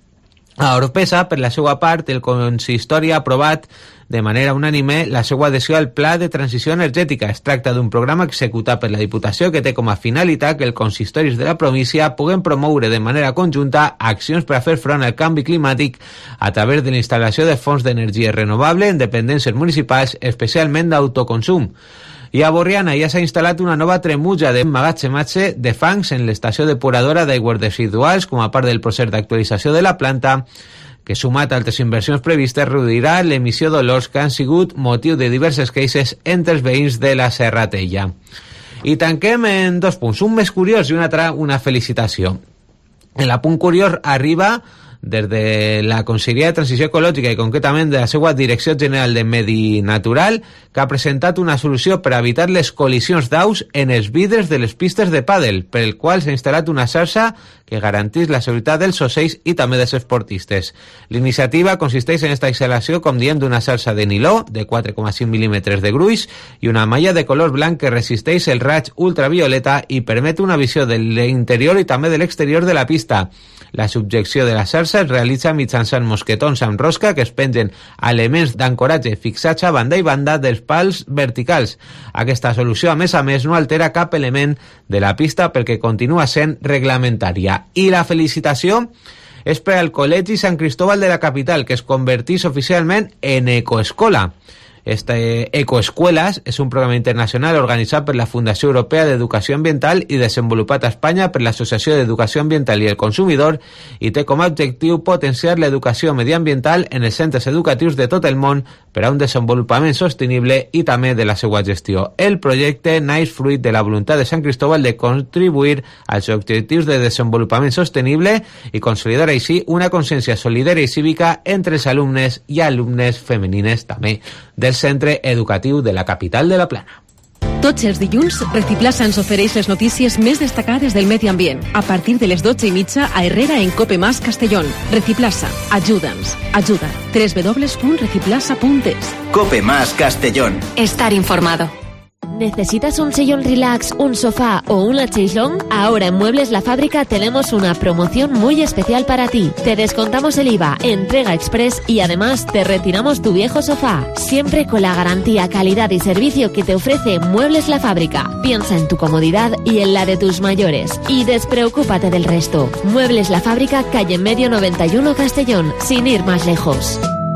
A Oropesa, per la seva part, el consistori ha aprovat de manera unànime la seva adhesió al Pla de Transició Energètica. Es tracta d'un programa executat per la Diputació que té com a finalitat que els consistoris de la província puguen promoure de manera conjunta accions per a fer front al canvi climàtic a través de la instal·lació de fonts d'energia renovable en dependències municipals, especialment d'autoconsum. I a Borriana ja s'ha instal·lat una nova tremuja d'emmagatzematge de fangs en l'estació depuradora d'aigües residuals com a part del procés d'actualització de la planta, que sumat a altres inversions previstes reduirà l'emissió d'olors que han sigut motiu de diverses queixes entre els veïns de la Serratella. I tanquem en dos punts, un més curiós i un altre una felicitació. En la punt curiós arriba des de la Conselleria de Transició Ecològica i concretament de la seva Direcció General de Medi Natural, que ha presentat una solució per evitar les col·lisions d'aus en els vidres de les pistes de pàdel, per el qual s'ha instal·lat una xarxa que garantís la seguretat dels ocells i també dels esportistes. L'iniciativa consisteix en esta instal·lació, com diem, d'una xarxa de niló de quatre coma cinc mil·límetres de gruix i una malla de color blanc que resisteix el raig ultravioleta i permet una visió de l'interior i també de l'exterior de la pista. La subjecció de la xarxa es realitza mitjançant mosquetons amb rosca que es pengen a elements d'ancoratge fixats a banda i banda dels pals verticals. Aquesta solució, a més a més, no altera cap element de la pista perquè continua sent reglamentària. I la felicitació és per al Col·legi Sant Cristóbal de la capital, que es convertís oficialment en ecoescola. Este Ecoescuelas és un programa internacional organitzat per la Fundació Europea d'Educació Ambiental i desenvolupat a Espanya per l'Associació d'Educació Ambiental i el Consumidor i té com a objectiu potenciar l'educació mediambiental en els centres educatius de tot el món per a un desenvolupament sostenible i també de la seva gestió. El projecte naix fruit de la voluntat de Sant Cristóbal de contribuir als objectius de desenvolupament sostenible i consolidar així una consciència solidària i cívica entre els alumnes i alumnes femenines també del centre educatiu de la capital de la Plana. Tots els dilluns, Reciplasa ens ofereix les notícies més destacades del medi ambient. A partir de les dotze i mitja a Herrera en Cope Más Castellón. Reciplasa, ajuda'ns. Ajuda. doble u doble u doble u punt reciplasa punt es. Cope Más Castellón. Estar informado. ¿Necesitas un sillón relax, un sofá o una chaiselong? Ahora en Muebles La Fábrica tenemos una promoción muy especial para ti. Te descontamos el I V A, entrega express y además te retiramos tu viejo sofá. Siempre con la garantía, calidad y servicio que te ofrece Muebles La Fábrica. Piensa en tu comodidad y en la de tus mayores. Y despreocúpate del resto. Muebles La Fábrica, calle Medio noventa y uno Castellón, sin ir más lejos.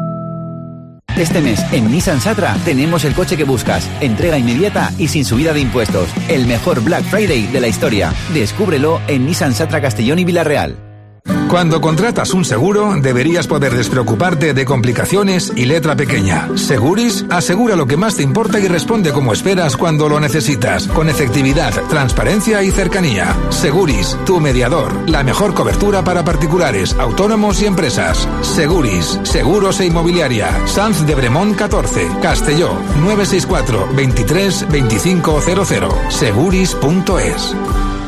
Este mes, en Nissan Satra, tenemos el coche que buscas. Entrega inmediata y sin subida de impuestos. El mejor Black Friday de la historia. Descúbrelo en Nissan Satra Castellón y Villarreal. Cuando contratas un seguro, deberías poder despreocuparte de complicaciones y letra pequeña. Seguris asegura lo que más te importa y responde como esperas cuando lo necesitas, con efectividad, transparencia y cercanía. Seguris, tu mediador, la mejor cobertura para particulares, autónomos y empresas. Seguris, seguros e inmobiliaria. Sanz de Bremont catorce, Castelló, nueve seis cuatro, veintitrés veinticinco cero cero. Seguris punto es.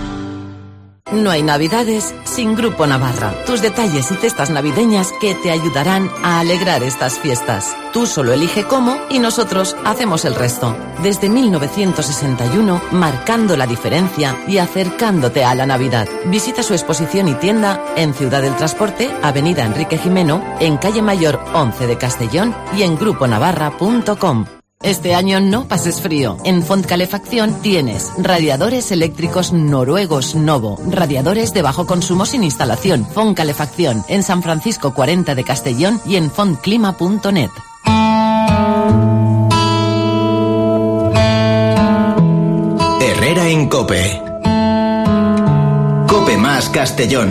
No hay navidades sin Grupo Navarra. Tus detalles y cestas navideñas que te ayudarán a alegrar estas fiestas. Tú solo elige cómo y nosotros hacemos el resto. Desde mil novecientos sesenta y uno, marcando la diferencia y acercándote a la Navidad. Visita su exposición y tienda en Ciudad del Transporte, Avenida Enrique Jimeno, en Calle Mayor once de Castellón y en grupo navarra punto com. Este año no pases frío. En Font Calefacción tienes radiadores eléctricos noruegos Novo, radiadores de bajo consumo sin instalación. Font Calefacción en San Francisco cuarenta de Castellón y en fontclima punto net. Herrera en Cope. Cope Más Castellón.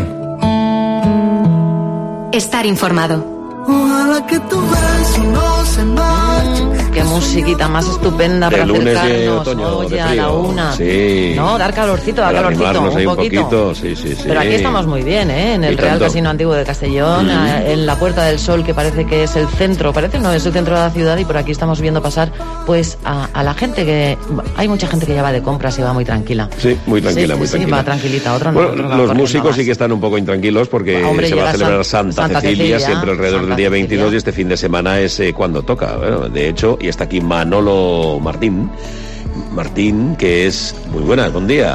Estar informado. Ojalá que tu beso no se marche. Qué musiquita más estupenda de para lunes acercarnos de otoño, oye, de a frío. la una. Sí. No, dar calorcito, dar Para calorcito, animarnos un ahí un poquito. poquito, sí, sí, sí. Pero aquí estamos muy bien, ¿eh? En el Y Real tanto. Casino Antiguo de Castellón, Mm. a- en la Puerta del Sol, que parece que es el centro, parece no, es el centro de la ciudad, y por aquí estamos viendo pasar, pues, a, a la gente que... Hay mucha gente que ya va de compras y va muy tranquila. Sí, muy tranquila, Sí, muy sí, tranquila. va tranquilita, otro no. Bueno, otro va los corriendo músicos más. sí que están un poco intranquilos porque Hombre, se va a llega celebrar San- Santa, Santa Cecilia, Cecilia, siempre alrededor Santa del día veintidós, Cecilia. y este fin de semana es eh, cuando toca. Bueno, de hecho, y está aquí Manolo Martín. Martín, que es muy buena, buen día.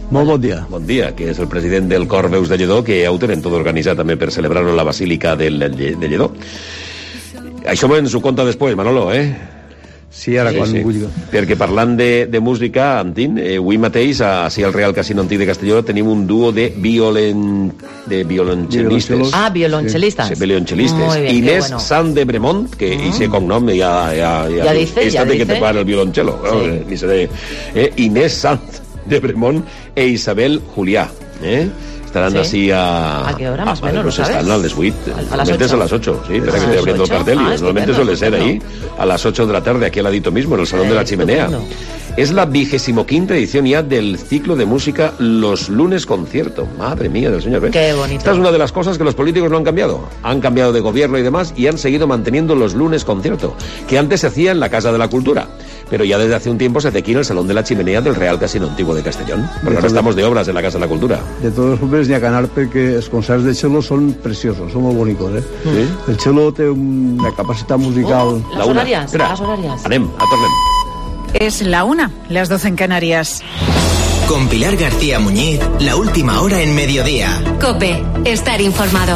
Molt bon dia. Bon dia, que és el president del Cor Veus de Lledó, que heu tenint tot organitzat també per celebrar-ho a la Basílica del, de Lledó. Això ens ho conta després, Manolo, eh? Sí, ara sí, quan sí. vulgui. Perquè parlant de, de música, Antín, eh, avui mateix, a, a al Real Casino Antic de Castelló, tenim un duo de, violen, de violoncellistes. Ah, violonchelistas. Sí, violonchelistes. Muy bien, Inés bueno. San de Bremont, que mm. ese cognom ya, ya, ya, ya dice, esta ya de dice. que te para el violonchelo. Sí. ¿No? Ni se de, eh, Inés San de Bremont e Isabel Juliá. ¿Eh? Estarán sí. así a... ¿A qué hora más o ah, menos, pues lo sabes? están a las ocho. A las Normalmente ocho. es a las ocho, sí. Espera ¿A que estoy las abriendo el ocho? cartel. Ah, Y normalmente estupendo, suele ser ahí a las ocho de la tarde, aquí al ladito mismo, en el Salón Eh, de la Chimenea. estupendo. Es la vigésimo quinta edición ya del ciclo de música Los Lunes Concierto. Madre mía del señor. ¿eh? Qué bonito. Esta es una de las cosas que los políticos no han cambiado. Han cambiado de gobierno y demás y han seguido manteniendo los Lunes Concierto, que antes se hacía en la Casa de la Cultura. Pero ya desde hace un tiempo se hace aquí en el Salón de la Chimenea del Real Casino Antiguo de Castellón. Porque ahora estamos de obras en la Casa de la Cultura. De totes formes, n'hi ha que anar perquè els concerts de cello són preciosos, són molt bonics, eh? Sí? El cello té una capacitat musical... Oh, las horarias, las horarias. Anem, a tornem. Es la una, las doce en Canarias. Con Pilar García Muñiz, la última hora en mediodía. COPE, estar informado.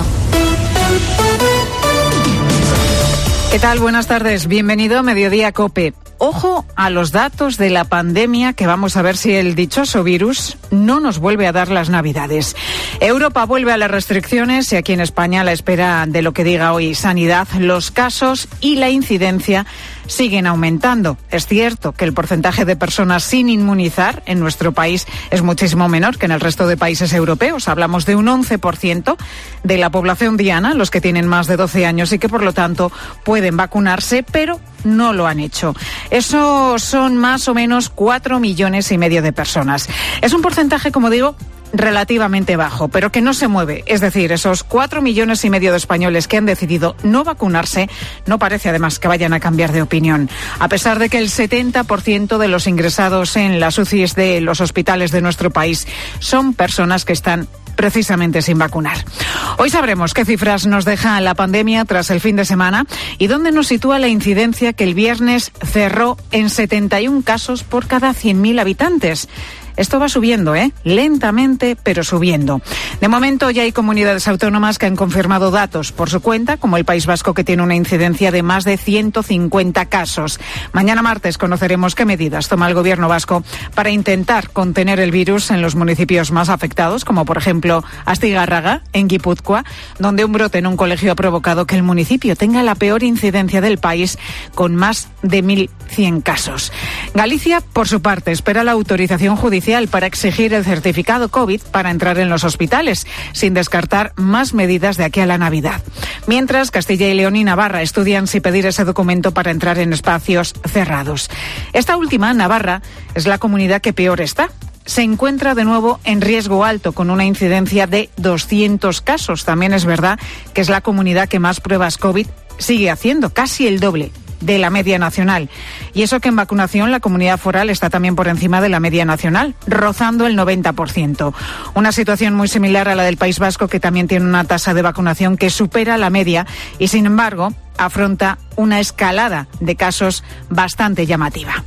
¿Qué tal? Buenas tardes. Bienvenido a Mediodía COPE. Ojo a los datos de la pandemia, que vamos a ver si el dichoso virus no nos vuelve a dar las navidades. Europa vuelve a las restricciones y aquí en España, a la espera de lo que diga hoy Sanidad, los casos y la incidencia siguen aumentando. Es cierto que el porcentaje de personas sin inmunizar en nuestro país es muchísimo menor que en el resto de países europeos. Hablamos de un once por ciento de la población diana, los que tienen más de doce años y que por lo tanto pueden vacunarse, pero no lo han hecho. Eso son más o menos cuatro millones y medio de personas. Es un porcentaje, como digo, relativamente bajo, pero que no se mueve. Es decir, esos cuatro millones y medio de españoles que han decidido no vacunarse, no parece además que vayan a cambiar de opinión. A pesar de que el setenta por ciento de los ingresados en las U C Is de los hospitales de nuestro país son personas que están precisamente sin vacunar. Hoy sabremos qué cifras nos deja la pandemia tras el fin de semana y dónde nos sitúa la incidencia que el viernes cerró en setenta y un casos por cada cien mil habitantes. Esto va subiendo, ¿eh? Lentamente, pero subiendo. De momento ya hay comunidades autónomas que han confirmado datos por su cuenta, como el País Vasco, que tiene una incidencia de más de ciento cincuenta casos. Mañana martes conoceremos qué medidas toma el gobierno vasco para intentar contener el virus en los municipios más afectados, como por ejemplo Astigarraga, en Guipúzcoa, donde un brote en un colegio ha provocado que el municipio tenga la peor incidencia del país, con más de mil cien casos. Galicia, por su parte, espera la autorización judicial para exigir el certificado COVID para entrar en los hospitales, sin descartar más medidas de aquí a la Navidad. Mientras, Castilla y León y Navarra estudian si pedir ese documento para entrar en espacios cerrados. Esta última, Navarra, es la comunidad que peor está. Se encuentra de nuevo en riesgo alto, con una incidencia de doscientos casos. También es verdad que es la comunidad que más pruebas COVID sigue haciendo, casi el doble de la media nacional. Y eso que en vacunación la comunidad foral está también por encima de la media nacional, rozando el noventa por ciento. Una situación muy similar a la del País Vasco, que también tiene una tasa de vacunación que supera la media y, sin embargo, afronta una escalada de casos bastante llamativa.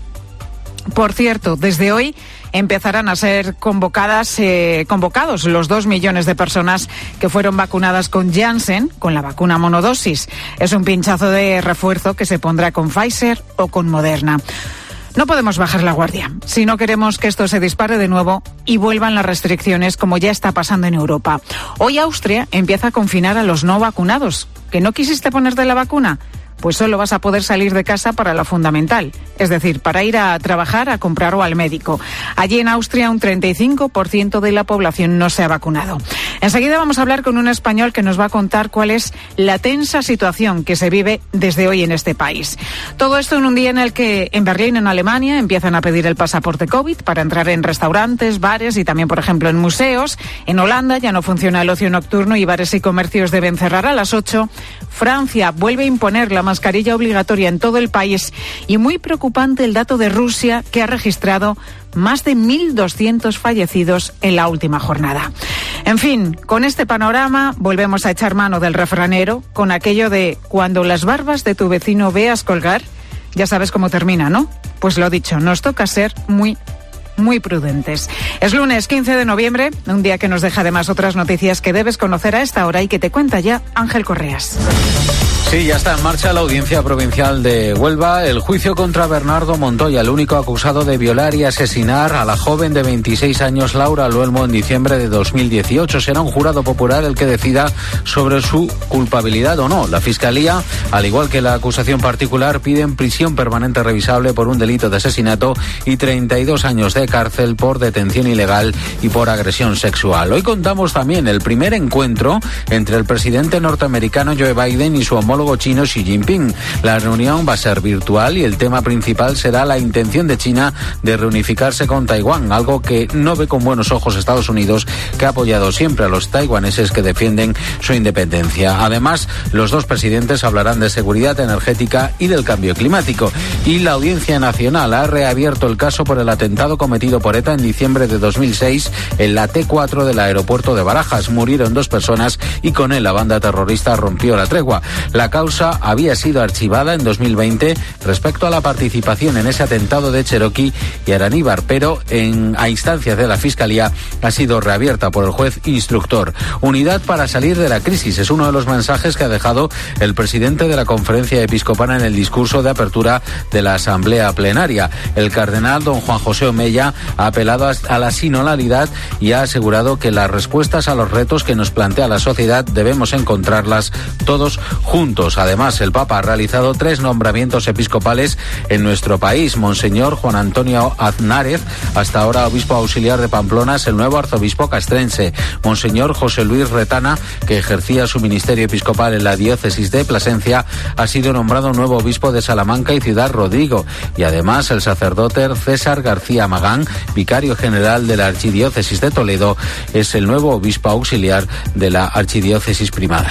Por cierto, desde hoy empezarán a ser convocadas, eh, convocados los dos millones de personas que fueron vacunadas con Janssen, con la vacuna monodosis. Es un pinchazo de refuerzo que se pondrá con Pfizer o con Moderna. No podemos bajar la guardia si no queremos que esto se dispare de nuevo y vuelvan las restricciones, como ya está pasando en Europa. Hoy Austria empieza a confinar a los no vacunados. ¿Que no quisiste ponerte la vacuna? Pues solo vas a poder salir de casa para lo fundamental, es decir, para ir a trabajar, a comprar o al médico. Allí en Austria un treinta y cinco por ciento de la población no se ha vacunado. Enseguida vamos a hablar con un español que nos va a contar cuál es la tensa situación que se vive desde hoy en este país. Todo esto en un día en el que en Berlín, en Alemania, empiezan a pedir el pasaporte COVID para entrar en restaurantes, bares y también, por ejemplo, en museos. En Holanda ya no funciona el ocio nocturno y bares y comercios deben cerrar a las ocho. Francia vuelve a imponer la mascarilla obligatoria en todo el país y muy preocupante el dato de Rusia, que ha registrado más de mil doscientos fallecidos en la última jornada. En fin, con este panorama volvemos a echar mano del refranero, con aquello de cuando las barbas de tu vecino veas colgar, ya sabes cómo termina, ¿no? Pues lo dicho, nos toca ser muy, muy prudentes. Es lunes quince de noviembre, un día que nos deja además otras noticias que debes conocer a esta hora y que te cuenta ya Ángel Correas. Sí, ya está en marcha la Audiencia Provincial de Huelva. El juicio contra Bernardo Montoya, el único acusado de violar y asesinar a la joven de veintiséis años Laura Luelmo en diciembre de dos mil dieciocho. Será un jurado popular el que decida sobre su culpabilidad o no. La Fiscalía, al igual que la acusación particular, piden prisión permanente revisable por un delito de asesinato y treinta y dos años de cárcel por detención ilegal y por agresión sexual. Hoy contamos también el primer encuentro entre el presidente norteamericano Joe Biden y su homólogo chino Xi Jinping. La reunión va a ser virtual y el tema principal será la intención de China de reunificarse con Taiwán, algo que no ve con buenos ojos Estados Unidos, que ha apoyado siempre a los taiwaneses que defienden su independencia. Además, los dos presidentes hablarán de seguridad energética y del cambio climático. Y la Audiencia Nacional ha reabierto el caso por el atentado cometido por ETA en diciembre de dos mil seis en la T cuatro del aeropuerto de Barajas. Murieron dos personas y con él la banda terrorista rompió la tregua. La causa había sido archivada en dos mil veinte respecto a la participación en ese atentado de Cherokee y Araníbar, pero en, a instancias de la Fiscalía ha sido reabierta por el juez instructor. Unidad para salir de la crisis es uno de los mensajes que ha dejado el presidente de la Conferencia Episcopal en el discurso de apertura de la Asamblea Plenaria. El cardenal don Juan José Omeya ha apelado a la sinodalidad y ha asegurado que las respuestas a los retos que nos plantea la sociedad debemos encontrarlas todos juntos. Además, el Papa ha realizado tres nombramientos episcopales en nuestro país. Monseñor Juan Antonio Aznárez, hasta ahora obispo auxiliar de Pamplona, es el nuevo arzobispo castrense. Monseñor José Luis Retana, que ejercía su ministerio episcopal en la diócesis de Plasencia, ha sido nombrado nuevo obispo de Salamanca y Ciudad Rodrigo. Y además, el sacerdote César García Magán, vicario general de la archidiócesis de Toledo, es el nuevo obispo auxiliar de la archidiócesis primada.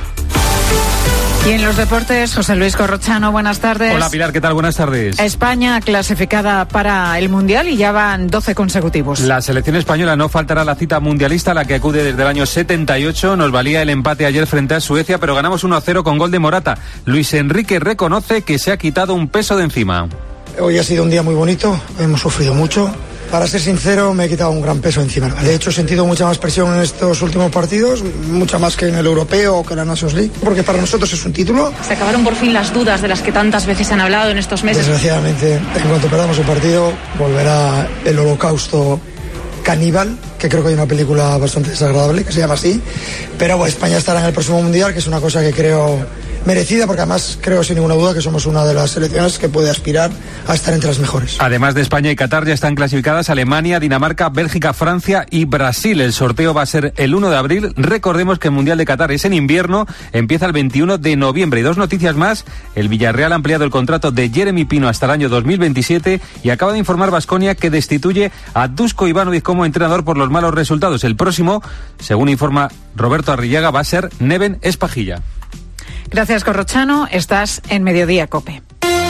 Y en los deportes, José Luis Corrochano, buenas tardes. Hola Pilar, ¿qué tal? Buenas tardes. España clasificada para el Mundial y ya van doce consecutivos. La selección española no faltará la cita mundialista a la que acude desde el año setenta y ocho. Nos valía el empate ayer frente a Suecia, pero ganamos uno a cero con gol de Morata. Luis Enrique reconoce que se ha quitado un peso de encima. Hoy ha sido un día muy bonito, hemos sufrido mucho. Para ser sincero, me he quitado un gran peso encima. De hecho, he sentido mucha más presión en estos últimos partidos, mucha más que en el Europeo o que en la Nations League, porque para nosotros es un título. Se acabaron por fin las dudas de las que tantas veces se han hablado en estos meses. Desgraciadamente, en cuanto perdamos un partido, volverá el holocausto caníbal, que creo que hay una película bastante desagradable que se llama así. Pero bueno, España estará en el próximo Mundial, que es una cosa que creo merecida, porque además creo sin ninguna duda que somos una de las selecciones que puede aspirar a estar entre las mejores. Además de España y Qatar, ya están clasificadas Alemania, Dinamarca, Bélgica, Francia y Brasil. El sorteo va a ser el uno de abril. Recordemos que el Mundial de Qatar es en invierno, empieza el veintiuno de noviembre. Y dos noticias más: el Villarreal ha ampliado el contrato de Jeremy Pino hasta el año dos mil veintisiete y acaba de informar Baskonia que destituye a Duško Ivanović como entrenador por los malos resultados. El próximo, según informa Roberto Arrillaga, va a ser Neven Espajilla. Gracias, Corrochano. Estás en Mediodía COPE.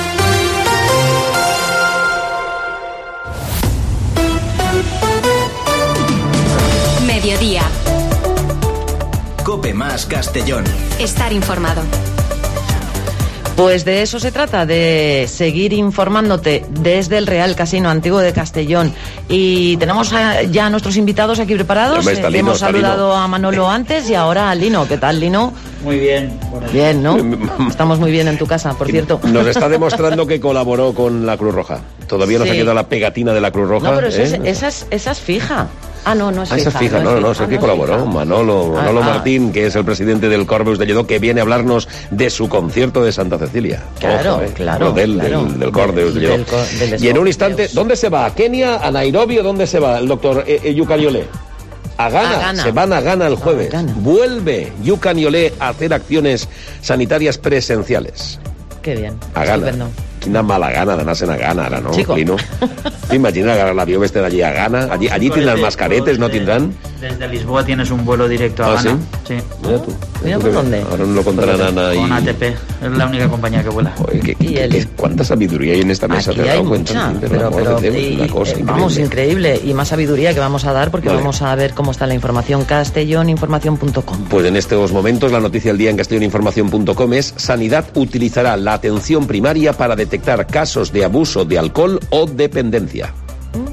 Mediodía. COPE más Castellón. Estar informado. Pues de eso se trata, de seguir informándote desde el Real Casino Antiguo de Castellón. Y tenemos a, ya a nuestros invitados aquí preparados. Hombre, está eh, Lino, Hemos está saludado Lino. a Manolo antes y ahora a Lino. ¿Qué tal, Lino? Muy bien. Bien, ¿no? Estamos muy bien en tu casa, por cierto. Nos está demostrando que colaboró con la Cruz Roja. Todavía nos Sí. ha quedado la pegatina de la Cruz Roja. No, pero eso ¿eh? es, esa, es, esa es fija. Ah, no, no es Ah, fija. esa es fija, no, no, no, es el que no colaboró, fija. Manolo, Manolo Ah, ah. Martín, que es el presidente del Corbeus de Lledó, que viene a hablarnos de su concierto de Santa Cecilia. Claro, Ojo, eh, claro, no, del, claro. del, del Corbeus de Lledó. Del co- del Y en un Corbeus. instante, ¿dónde se va? ¿A Kenia, a Nairobi o dónde se va el doctor eh, eh, Yukaniolé? A Ghana. A Ghana. Se van a Ghana el jueves. Vuelve Yukaniolé a hacer acciones sanitarias presenciales. Qué bien. A Ghana. Estupendo. Quina mala gana d'anar-se'n a Ghana, ara, no, Chico. Lino? T'imagines agarrar l'avió este d'allí a Ghana? Allí, allí tindran mascaretes, ¿no tindran? Desde Lisboa tienes un vuelo directo a ¿Ah, Ghana. sí? Sí. Mira tú. Mira Tú por que- dónde. Ahora no lo contarán Ana y... Con A T P. Es la única compañía que vuela. Joder, ¿qué, qué- qué- cuánta sabiduría hay en esta mesa? Aquí ¿Te has hay dado cuenta? mucha, Pero, pero, por pero amor de Dios, y- una cosa eh, vamos, increíble. increíble. Y más sabiduría que vamos a dar porque Vale. vamos a ver cómo está la información. Castellón Información punto com. Pues en estos momentos la noticia del día en castelloninformación punto com es: Sanidad utilizará la atención primaria para detectar casos de abuso de alcohol o dependencia.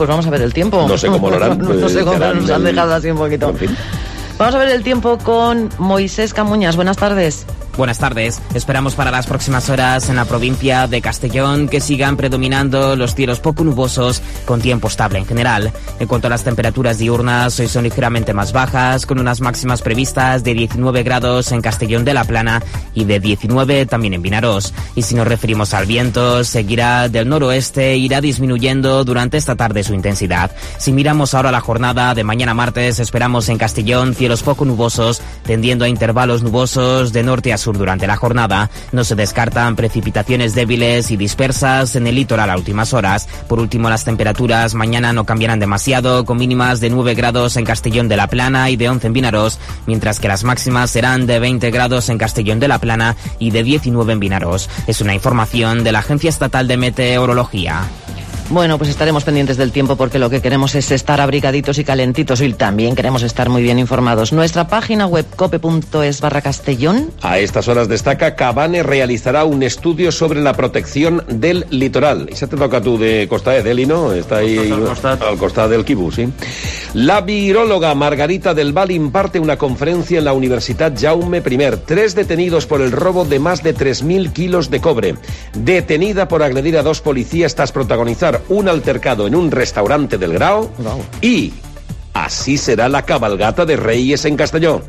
Pues vamos a ver el tiempo. No sé cómo lo harán. no, no sé cómo nos han el... dejado así un poquito. En fin. Vamos a ver el tiempo con Moisés Camuñas. Buenas tardes. Buenas tardes. Esperamos para las próximas horas en la provincia de Castellón que sigan predominando los cielos poco nubosos con tiempo estable en general. En cuanto a las temperaturas diurnas, hoy son ligeramente más bajas, con unas máximas previstas de diecinueve grados en Castellón de la Plana y de diecinueve también en Vinarós. Y si nos referimos al viento, seguirá del noroeste e irá disminuyendo durante esta tarde su intensidad. Si miramos ahora la jornada de mañana martes, esperamos en Castellón cielos poco nubosos, tendiendo a intervalos nubosos de norte a sur durante la jornada. No se descartan precipitaciones débiles y dispersas en el litoral a últimas horas. Por último, las temperaturas mañana no cambiarán demasiado, con mínimas de nueve grados en Castellón de la Plana y de once en Vinarós, mientras que las máximas serán de veinte grados en Castellón de la Plana y de diecinueve en Vinarós. Es una información de la Agencia Estatal de Meteorología. Bueno, pues estaremos pendientes del tiempo porque lo que queremos es estar abrigaditos y calentitos y también queremos estar muy bien informados. Nuestra página web cope.es barra Castellón. A estas horas destaca Cabane realizará un estudio sobre la protección del litoral. I se te toca tu de Costaet, eh, Lino? Está ahí al costat, al costat del Quibú, sí. La viróloga Margarita del Val imparte una conferencia en la Universidad Jaume I. Tres detenidos por el robo de más de tres mil kilos de cobre. Detenida por agredir a dos policías tras protagonizar un altercado en un restaurante del Grao. Wow. Y así será la cabalgata de Reyes en Castelló.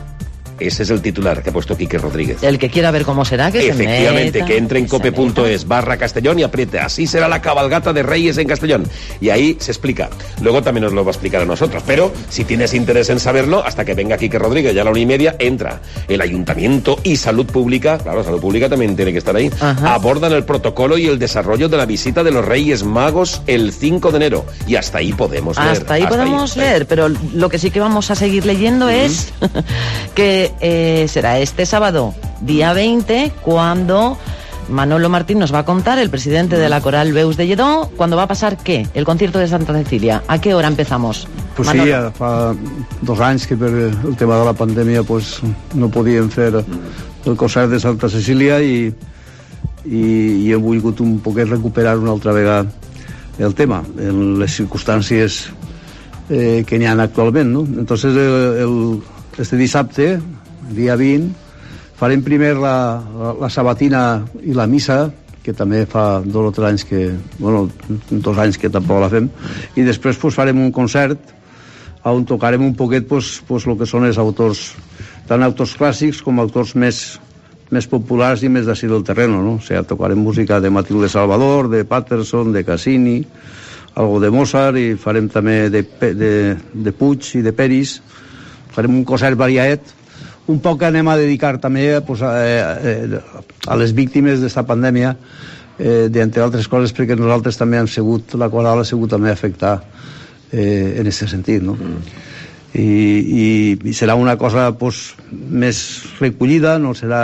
Ese es el titular que ha puesto Quique Rodríguez. El que quiera ver cómo será, que Efectivamente, se meta, que entre en cope.es barra Castellón y apriete. Así será la cabalgata de Reyes en Castellón. Y ahí se explica. Luego también nos lo va a explicar a nosotros. Pero si tienes interés en saberlo, hasta que venga Quique Rodríguez, ya a la una y media, entra. El Ayuntamiento y Salud Pública, claro, Salud Pública también tiene que estar ahí, Ajá. abordan el protocolo y el desarrollo de la visita de los Reyes Magos el cinco de enero. Y hasta ahí podemos leer. Hasta ahí hasta podemos ahí, leer, ahí. Pero lo que sí que vamos a seguir leyendo uh-huh. es que eh, será este sábado, día veinte, cuando Manolo Martín nos va a contar, el presidente de la Coral Veus de Lledó, cuando va a pasar què? El concierto de Santa Cecilia. ¿A qué hora empezamos? Pues Manolo. Sí, ja fa dos anys que per el tema de la pandèmia pues, no podíem fer el concert de Santa Cecília i, i, i he volgut un poquet recuperar una altra vegada el tema, en les circumstàncies eh, que n'hi ha actualment, no? Entonces, el, el, este dissabte, dia vint, farem primer la, la, la sabatina i la missa, que també fa dos o tres anys que, bueno, dos anys que tampoc la fem, i després pues, farem un concert on tocarem un poquet pues, pues, el que són els autors, tant autors clàssics com autors més, més populars i més d'ací del terreno, no? O sigui, tocarem música de Matilde Salvador, de Patterson, de Cassini, algo de Mozart, i farem també de, de, de Puig i de Peris. Farem un concert variat. Un poc anem a dedicar també pues, a, a, a les víctimes d'esta pandèmia, eh, d'entre altres coses, perquè nosaltres també hem sigut, la Coral ha sigut també afectar eh, en aquest sentit, no? Mm. I, i, i serà una cosa pues, més recollida, no serà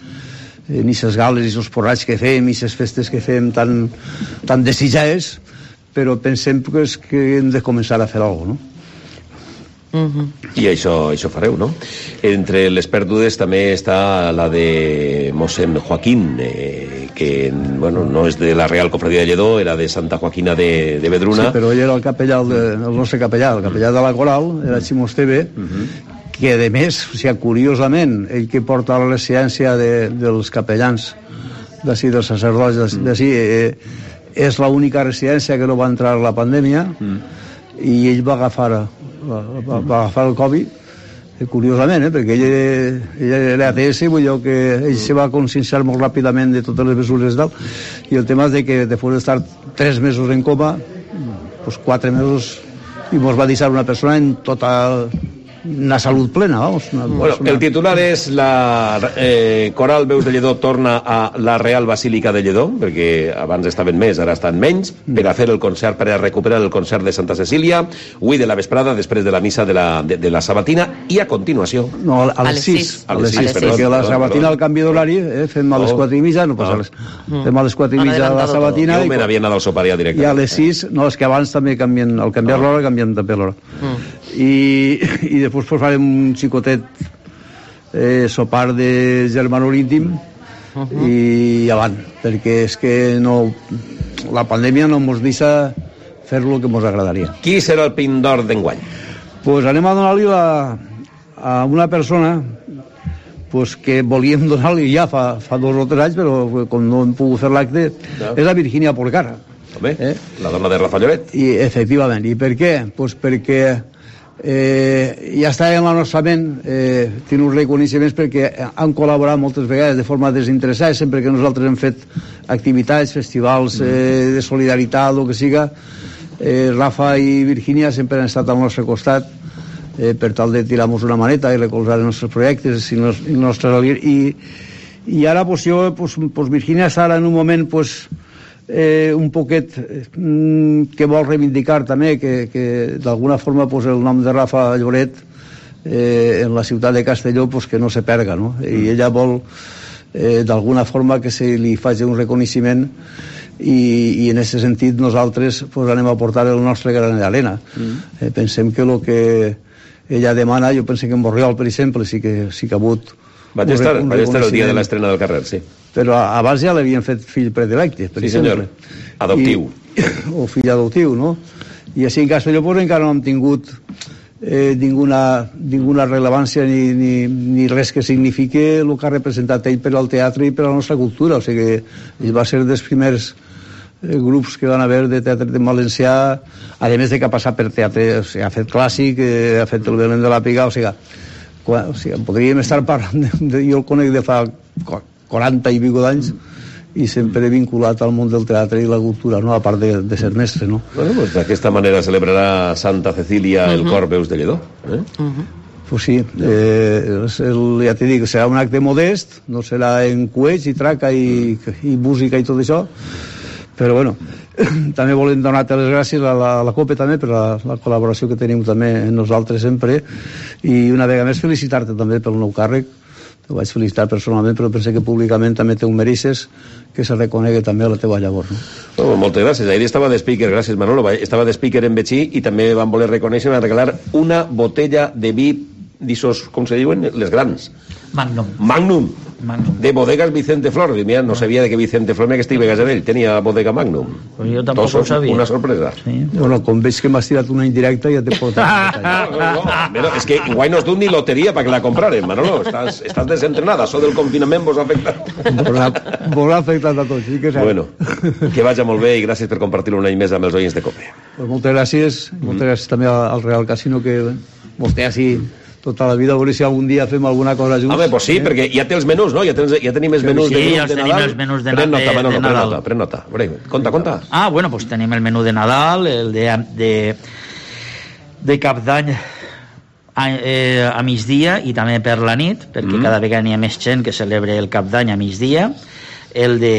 eh, ni ses gales i els porrats que fem i ses festes que fem tan, tan desitjades, però pensem que, és que hem de començar a fer alguna cosa, no? Uh-huh. I això, això fareu, no? Entre les pèrdues també està la de mossèn Joaquín, eh, que bueno, no és de la Real Cofradía de Lledó, era de Santa Joaquina de, de Vedruna. Sí, però ell era el capellà, de, el nostre capellà, el capellà de la Coral, era Ximo Esteve, uh-huh. que a més, o sigui, curiosament, ell que porta la residència de, dels capellans d'ací, dels sacerdots d'ací, eh, és l'única residència que no va entrar a la pandèmia, uh-huh. i ell va agafar va, va, va agafar el Covid, eh, curiosament, eh, perquè ell, ell era A T S, vull dir que ell se va conscienciar molt ràpidament de totes les mesures del, i el tema és de que després d'estar tres mesos en coma, pues quatre mesos, i mos va deixar una persona en total una salut plena, vamos. Una, bueno, una... El titular és la eh, Coral Veus de Lledó torna a la Real Basílica de Lledó, perquè abans estaven més, ara estan menys, per a fer el concert, per a recuperar el concert de Santa Cecília, avui de la vesprada, després de la missa de la, de, de la sabatina, i a continuació... No, a les sis. A les sis, perquè la sabatina al canvi d'horari, eh, fem a les quatre i mitja, no passa res. Fem a les quatre i mitja la sabatina... Jo me n'havia anat al sopar ja directe. I a les sis, no, és que abans també canvien, al canviar l'hora, canvien també l'hora. I, i després pues, farem un xicotet eh, sopar de germanor íntim uh-huh. i avant, perquè és que no, la pandèmia no ens deixa fer el que ens agradaria. Qui serà el pin d'or d'enguany? Pues anem a donar-li la, a una persona pues, que volíem donar-li ja fa, fa dos o tres anys, però com no hem pogut fer l'acte, no. És la Virginia Porcara. Home, eh? La dona de Rafa Lloret. I, efectivament. I per què? Pues perquè eh, ja està en la nostra ment, eh, té uns reconeixements perquè han col·laborat moltes vegades de forma desinteressada, sempre que nosaltres hem fet activitats, festivals eh, de solidaritat, el que siga. Eh, Rafa i Virginia sempre han estat al nostre costat eh, per tal de tirar-nos una maneta i recolzar els nostres projectes i, nos, i, nostres, i, i ara pues, jo, pues, pues, Virginia està ara en un moment pues, eh, un poquet eh, que vol reivindicar també que, que d'alguna forma pues, el nom de Rafa Lloret eh, en la ciutat de Castelló pues, que no se perga, no? I ella vol eh, d'alguna forma que se li faci un reconeixement i, i en aquest sentit nosaltres pues, anem a portar el nostre gran d'arena. Mm. Eh, pensem que el que ella demana, jo penso que en Borriol, per exemple, sí que, sí que ha hagut... Vaig estar, vaig estar el dia de l'estrena del carrer, sí. Però abans ja l'havien fet fill predilecte, per sí, exemple. Sí, senyor. Adoptiu. I, o fill adoptiu, no? I així en Castelló pues, encara no hem tingut eh, ninguna, ninguna rellevància ni, ni, ni res que signifique el que ha representat ell per al teatre i per a la nostra cultura. O sigui que va ser dels primers eh, grups que van haver de teatre en valencià, a més de que ha passat per teatre, o sigui, ha fet clàssic, eh, ha fet el Belén de la Piga, o sigui, quan, o sigui podríem estar parlant, de, de, jo el conec de fa quaranta i pico d'anys, i sempre vinculat al món del teatre i la cultura, no? A part de, de ser mestre, no? Bueno, pues d'aquesta manera celebrarà Santa Cecília uh-huh. el cor Veus de Lledó. Eh? Uh-huh. Pues sí, eh, el, ja t'he dit, serà un acte modest, no serà en coets i traca i, i música i tot això, però bueno, també volem donar-te les gràcies a la, a la COPE també per la, la col·laboració que tenim també en nosaltres sempre, i una vegada més felicitar-te també pel nou càrrec. Te vaig felicitar personalment, però penso que públicament també te ho mereixes, que se reconegui també la teva llavor. No? Oh, moltes gràcies. Ahir estava de speaker, gràcies Manolo, estava de speaker en Betxí i també van voler reconèixer i van regalar una botella de vi d'issos, com se diuen? Les grans. Magnum. Magnum. Magnum. De bodegas Vicente Flor. Mira, no sabia de que Vicente Flor, que estic vegas en ell, tenia bodega Magnum. Pues jo tampoc ho sabia. Una sorpresa. Sí. Bueno, com veig que m'has tirat una indirecta, ja te porto. no, no, no. És que guai no es du ni loteria perquè la compraren, Manolo. Estàs, estàs desentrenada. Això del confinament vos ha afectat. Vos ha, vos ha afectat a tots, sí que bueno, que vagi molt bé i gràcies per compartir-ho un any més amb els oients de COPE. Pues moltes gràcies. Mm. Moltes gràcies també al Real Casino, que vos té així tota la vida, a veure si algun dia fem alguna cosa junts. Home, pues sí, eh? Perquè ja té els menús, no? Ja, tens, ja tenim els menús sí, de, ja de tenim Nadal. Els menús de, pren nota, de, Manolo, de pren Nadal. nota, pren nota. Veure, conta, conta. Ah, bueno, pues tenim el menú de Nadal, el de, de, de Cap d'Any a, eh, a migdia i també per la nit, perquè mm. cada vegada n'hi ha més gent que celebra el Cap d'Any a migdia, el de...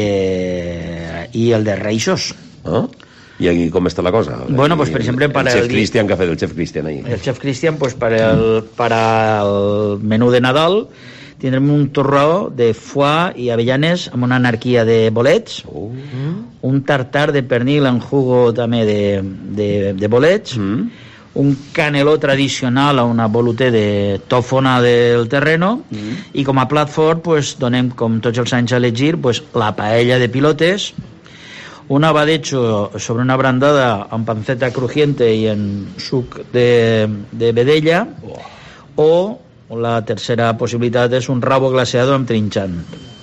i el de Reixos. Ah? I aquí com està la cosa? Bueno, pues per exemple... El, el chef Cristian, que ha fet el chef Cristian ahí? El chef Cristian, pues para el, para el menú de Nadal tindrem un torró de foie i avellanes amb una anarquia de bolets, oh. un tartar de pernil en jugo també de, de, de bolets, mm. un caneló tradicional a una voluter de tòfona del terreno, mm. i com a plat fort pues, donem, com tots els anys a elegir, pues, la paella de pilotes, un abadecho sobre una brandada amb panceta crujiente i en suc de, de vedella, oh. o la tercera possibilitat és un rabo glaseado amb trinxant.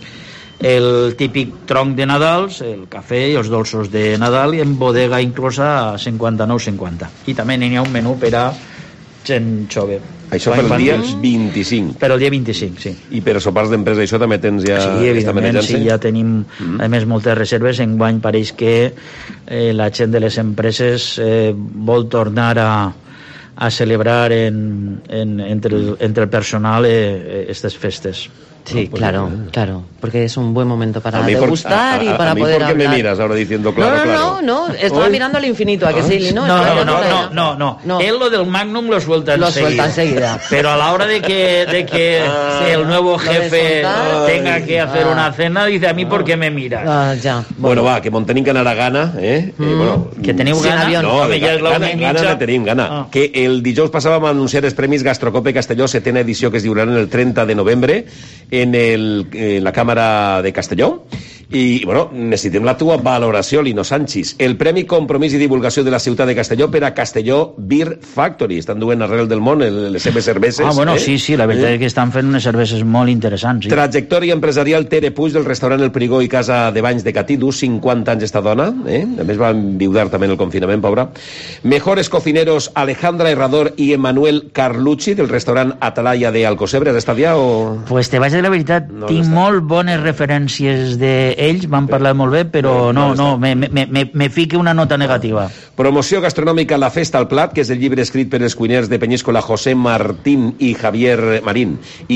El típic tronc de Nadals, el cafè i els dolços de Nadal, i en bodega inclosa a cinquanta-nou cinquanta. I també n'hi ha un menú per a gent jove. Això per el dia vint-i-cinc. Per el dia vint-i-cinc, sí. I per sopars d'empresa, això també tens ja... Sí, evidentment, sí, ja tenim mm. a més moltes reserves. Enguany pareix que eh, la gent de les empreses eh, vol tornar a, a celebrar en, en, entre, el, entre el personal eh, estas festes. Sí, no, pues claro, no. claro, porque es un buen momento para por, degustar a, a, y para a mí poder ¿por qué hablar? me miras ahora diciendo claro, no, no, claro? No, no, estaba ¿Hoy? mirando al infinito, ¿a que sí? No, no, no, no, no, no, no, no. Él lo del Magnum lo suelta lo enseguida. Suelta enseguida. Pero a la hora de que, de que ah, el nuevo jefe tenga que hacer ah, una cena, dice, a mí, ¿por qué me miras? Ah, ya. Bueno, bueno va, que tenim que anar a Gana, eh? Mm. eh bueno, que teniu gana? Sí, no, de ja Gana, Gana no tenim gana. Ah. Que el dijous passava a anunciar els Premis Gastrocope Castelló, setena edició, que es lliuraran el trenta de novembre en, el, en la Càmera de Castelló, I, bueno, necessitem la tua valoració, Lino Sanchis. El Premi Compromís i Divulgació de la Ciutat de Castelló per a Castelló Beer Factory. Estan duent arrel del món les seves cerveses. Ah, bueno, eh? sí, sí, la veritat eh? és que estan fent unes cerveses molt interessants. Sí. Trajectòria empresarial Tere Puig del restaurant El Perigó i Casa de Banys de Catí. Du cinquanta anys esta dona. Eh? A més va enviudar també en el confinament, pobra. Mejores cocineros Alejandra Herrador i Emanuel Carlucci del restaurant Atalaya de Alcocebre. Has estat ja o...? Pues te vaig dir la veritat, no tinc molt bones referències d'ells, van parlar molt bé, però no, no, no me, me, me, me fique una nota negativa. Promoció gastronòmica La Festa al Plat, que és el llibre escrit per els cuiners de Penyíscola José Martín i Javier Marín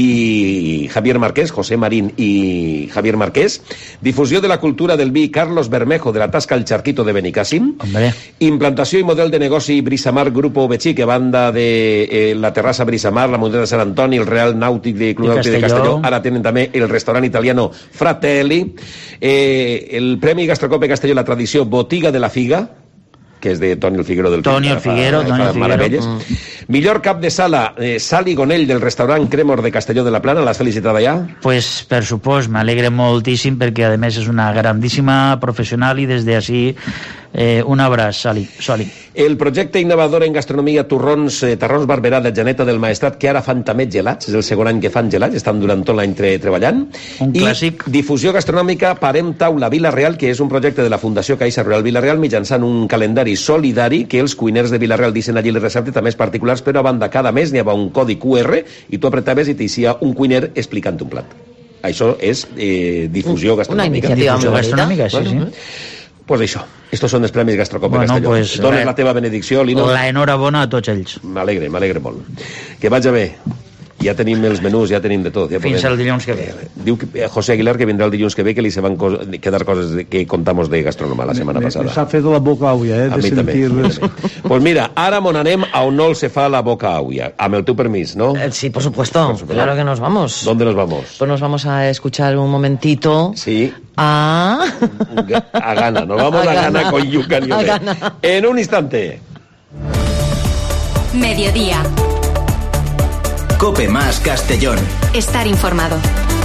i Javier Marquès, José Marín i Javier Marquès. Difusió de la cultura del vi Carlos Bermejo de la Tasca El Charquito de Benicàssim. Hombre. Implantació i model de negoci Brisamar Grupo Betxí, que banda de eh, la Terrassa Brisamar, la Muntanya de Sant Antoni, el Real Nàutic de Club Nàutic de Castelló. Ara tenen també el restaurant italiano Fratelli. Eh, el Premi Gastrocope Castelló, la tradició Botiga de la Figa, que és de Toni el Figuero del Toni el Figuero, fa, Toni fa el Figuero. Mm. Millor cap de sala, eh, Sali Gonell del restaurant Cremor de Castelló de la Plana. L'has felicitat allà? Pues per supost, m'alegre moltíssim perquè a més és una grandíssima professional i des d'ací eh, un abraç, Sali, Sali. El projecte innovador en gastronomia Torrons, eh, Tarrons Barberà de Janeta del Maestrat, que ara fan també gelats, és el segon any que fan gelats, estan durant tot l'any tre treballant. Un clàssic. I difusió gastronòmica Parem Taula Vila-real, que és un projecte de la Fundació Caixa Rural Vila-real mitjançant un calendari solidari que els cuiners de Vila-real dicen allí les receptes també particulars, però a banda cada mes n'hi havia un codi Q R i tu apretaves i t'eixia un cuiner explicant un plat. Això és eh, difusió gastronòmica. Una iniciativa difusió molt gastronòmica, sí, bueno, sí. Pues això, estos són els Premis Gastrocope bueno, Castelló. Pues, Dones la, la teva benedicció, Lino. La enhorabona a tots ells. M'alegre, m'alegre molt. Que vaig bé. Ja tenim els menús, ja tenim de tot. Ja Fins podem... el dilluns que ve. Diu que, eh, José Aguilar que vindrà el dilluns que ve, que li se van co quedar coses de, que contamos de gastronoma la setmana me, passada. Me s'ha fet la boca àuia, eh, a de mi sentir... També. Pues mira, ara mon anem a on no se fa la boca àuia. Amb el teu permís, ¿no? Eh, sí, por supuesto. por supuesto. Claro que nos vamos. ¿Dónde nos vamos? Pues nos vamos a escuchar un momentito. Sí. A... A Gana. Nos vamos a, a Gana con Yucan Yole. En un instante. Mediodía. Cope más Castellón. Estar informado.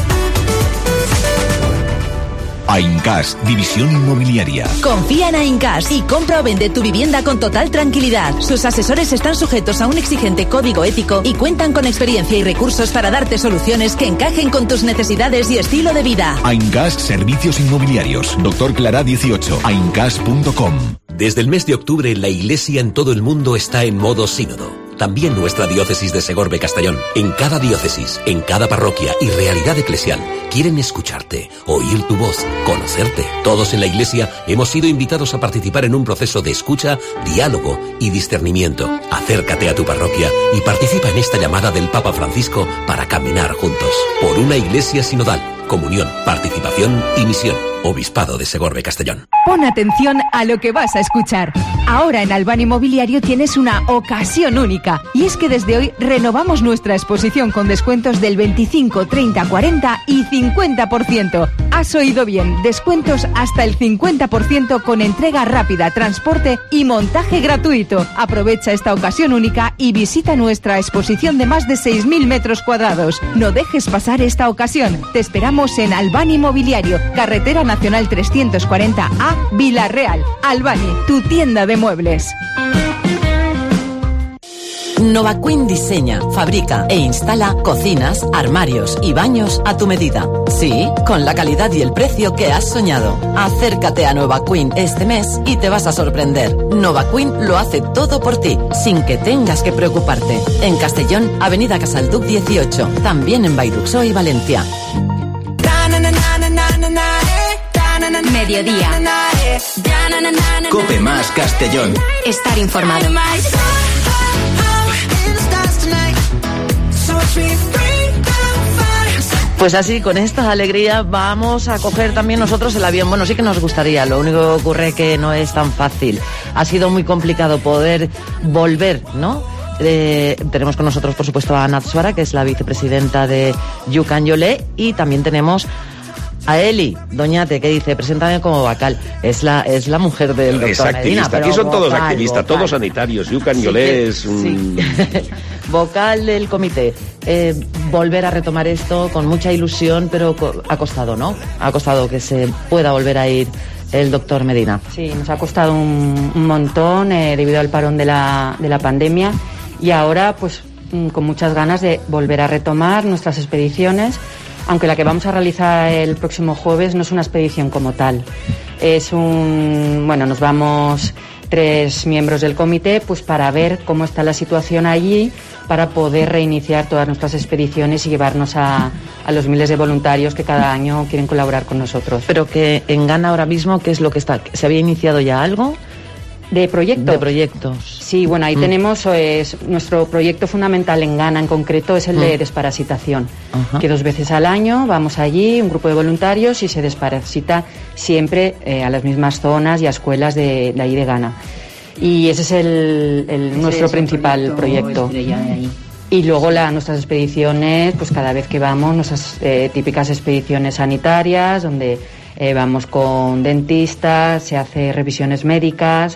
Aincas, división inmobiliaria. Confía en Aincas y compra o vende tu vivienda con total tranquilidad. Sus asesores están sujetos a un exigente código ético y cuentan con experiencia y recursos para darte soluciones que encajen con tus necesidades y estilo de vida. Aincas Servicios Inmobiliarios. Doctor Clara dieciocho. aincas punto com. Desde el mes de octubre, la Iglesia en todo el mundo está en modo sínodo. También nuestra diócesis de Segorbe Castellón. En cada diócesis, en cada parroquia y realidad eclesial quieren escucharte, oír tu voz, conocerte. Todos en la Iglesia hemos sido invitados a participar en un proceso de escucha, diálogo y discernimiento. Acércate a tu parroquia y participa en esta llamada del Papa Francisco para caminar juntos. Por una Iglesia sinodal. Comunión, participación y misión. Obispado de Segorbe Castellón. Pon atención a lo que vas a escuchar. Ahora en Albán Inmobiliario tienes una ocasión única. Y es que desde hoy renovamos nuestra exposición con descuentos del veinticinco, treinta, cuarenta y cincuenta por ciento. Has oído bien, descuentos hasta el cincuenta por ciento con entrega rápida, transporte y montaje gratuito. Aprovecha esta ocasión única y visita nuestra exposición de más de seis mil metros cuadrados. No dejes pasar esta ocasión. Te esperamos en Albán Inmobiliario, carretera Nacional trescientos cuarenta A, Vila-real. Albani, tu tienda de muebles. Novaqueen diseña, fabrica e instala cocinas, armarios y baños a tu medida. Sí, con la calidad y el precio que has soñado. Acércate a Novaqueen este mes y te vas a sorprender. Novaqueen lo hace todo por ti, sin que tengas que preocuparte. En Castellón, Avenida Casalduc dieciocho. También en Bairuxó y Valencia. Mediodía. Cope más Castellón. Estar informado. Pues así, con esta alegría vamos a coger también nosotros el avión. Bueno, sí que nos gustaría, lo único que ocurre es que no es tan fácil. Ha sido muy complicado poder volver, ¿no? Eh, tenemos con nosotros, por supuesto, a Ana Suara, que es la vicepresidenta de Yucan Yole, y también tenemos a Eli Doñate, que dice, preséntame como vocal. Es la, es la mujer del doctor es activista. Medina. Aquí son vocal, todos activistas, vocal. todos sanitarios. Yucan Sí, Yole que, es un... sí. Vocal del comité. Eh, volver a retomar esto con mucha ilusión, pero ha costado, ¿no? Ha costado que se pueda volver a ir el doctor Medina. Sí, nos ha costado un, un montón eh, debido al parón de la, de la pandemia, y ahora pues con muchas ganas de volver a retomar nuestras expediciones, aunque la que vamos a realizar el próximo jueves no es una expedición como tal. Es un... bueno, nos vamos tres miembros del comité pues para ver cómo está la situación allí, para poder reiniciar todas nuestras expediciones y llevarnos a, a los miles de voluntarios que cada año quieren colaborar con nosotros. Pero que en Ghana ahora mismo, ¿qué es lo que está? ¿Se había iniciado ya algo? ¿De proyectos? De proyectos. Sí, bueno, ahí mm. tenemos es, nuestro proyecto fundamental en Ghana en concreto es el mm. de desparasitación. Ajá. Que dos veces al año vamos allí, un grupo de voluntarios, y se desparasita siempre eh, a las mismas zonas y a escuelas de, de ahí de Ghana. Y ese es el, el ese nuestro es principal proyecto. proyecto. Y luego la, nuestras expediciones, pues cada vez que vamos, nuestras eh, típicas expediciones sanitarias, donde eh, vamos con dentistas, se hace revisiones médicas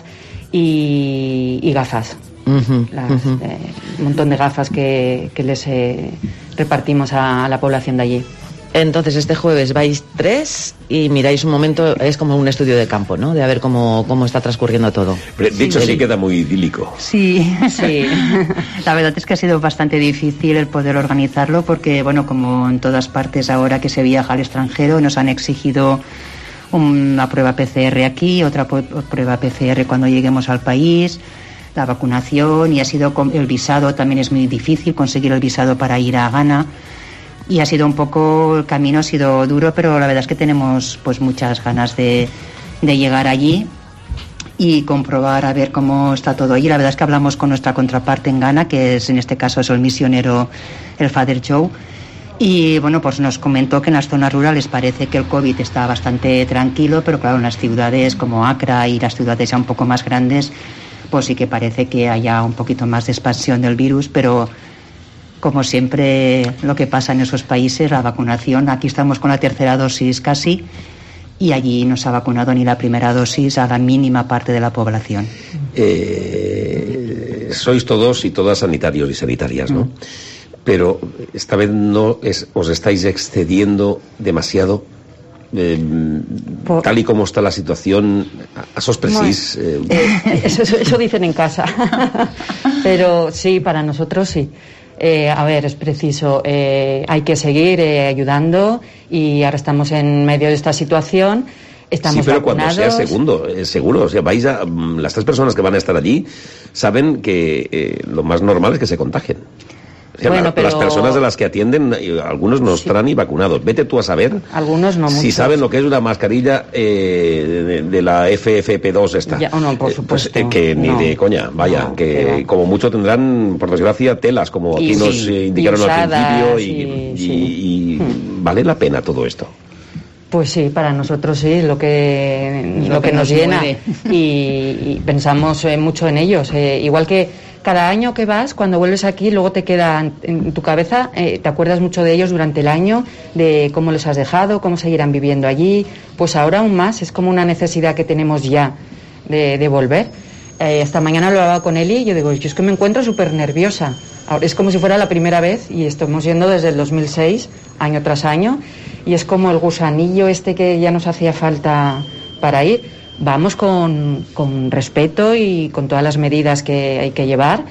y, y gafas. Uh-huh, Las, uh-huh. eh, un montón de gafas que, que les eh, repartimos a, a la población de allí. Entonces este jueves vais tres y miráis un momento, es como un estudio de campo, ¿no? De a ver cómo, cómo está transcurriendo todo. Pero, dicho sí, sí queda muy idílico. Sí, sí. La verdad es que ha sido bastante difícil el poder organizarlo porque, bueno, como en todas partes ahora que se viaja al extranjero, nos han exigido una prueba P C R aquí, otra prueba P C R cuando lleguemos al país, la vacunación, y ha sido el visado, también es muy difícil conseguir el visado para ir a Ghana. Y ha sido un poco, el camino ha sido duro, pero la verdad es que tenemos pues muchas ganas de, de llegar allí y comprobar a ver cómo está todo allí. La verdad es que hablamos con nuestra contraparte en Ghana, que es en este caso es el misionero, el Father Joe, y bueno, pues nos comentó que en las zonas rurales parece que el COVID está bastante tranquilo, pero claro, en las ciudades como Accra y las ciudades ya un poco más grandes, pues sí que parece que haya un poquito más de expansión del virus, pero como siempre lo que pasa en esos países, la vacunación, aquí estamos con la tercera dosis casi, y allí no se ha vacunado ni la primera dosis a la mínima parte de la población. Eh, sois todos y todas sanitarios y sanitarias, ¿no? Mm. Pero esta vez no es, os estáis excediendo demasiado. Eh, Por... tal y como está la situación, a sorpresís. Eh... Eh, eso, eso, eso dicen en casa. Pero sí, para nosotros sí. Eh, a ver, es preciso, eh, hay que seguir eh, ayudando, y ahora estamos en medio de esta situación, estamos sí, pero vacunados. Cuando sea segundo, eh, seguro, o sea, vais a, las tres personas que van a estar allí saben que eh, lo más normal es que se contagien. O sea, bueno, la, pero... las personas de las que atienden, algunos no estarán ni vacunados. Vete tú a saber. Algunos no, si muchos. saben lo que es una mascarilla eh, de, de la F F P dos esta. Ya, no, por supuesto. Eh, pues, eh, que ni no. de coña, vaya, no, que no. Como mucho tendrán, por desgracia, telas, como aquí y, nos sí, eh, indicaron al principio, y, y, sí. y, y hmm. ¿vale la pena todo esto? Pues sí, para nosotros sí, lo que, lo, lo que, que nos, nos llena, y, y pensamos eh, mucho en ellos, eh, igual que cada año que vas, cuando vuelves aquí, luego te queda en, en tu cabeza, eh, te acuerdas mucho de ellos durante el año, de cómo los has dejado, cómo seguirán viviendo allí. Pues ahora aún más, es como una necesidad que tenemos ya de, de volver. Eh, esta mañana lo hablaba con Eli y yo digo, yo es que me encuentro súper nerviosa. Ahora, es como si fuera la primera vez, y estamos yendo desde el dos mil seis, año tras año, y es como el gusanillo este que ya nos hacía falta para ir. Vamos con, con respeto y con todas las medidas que hay que llevar,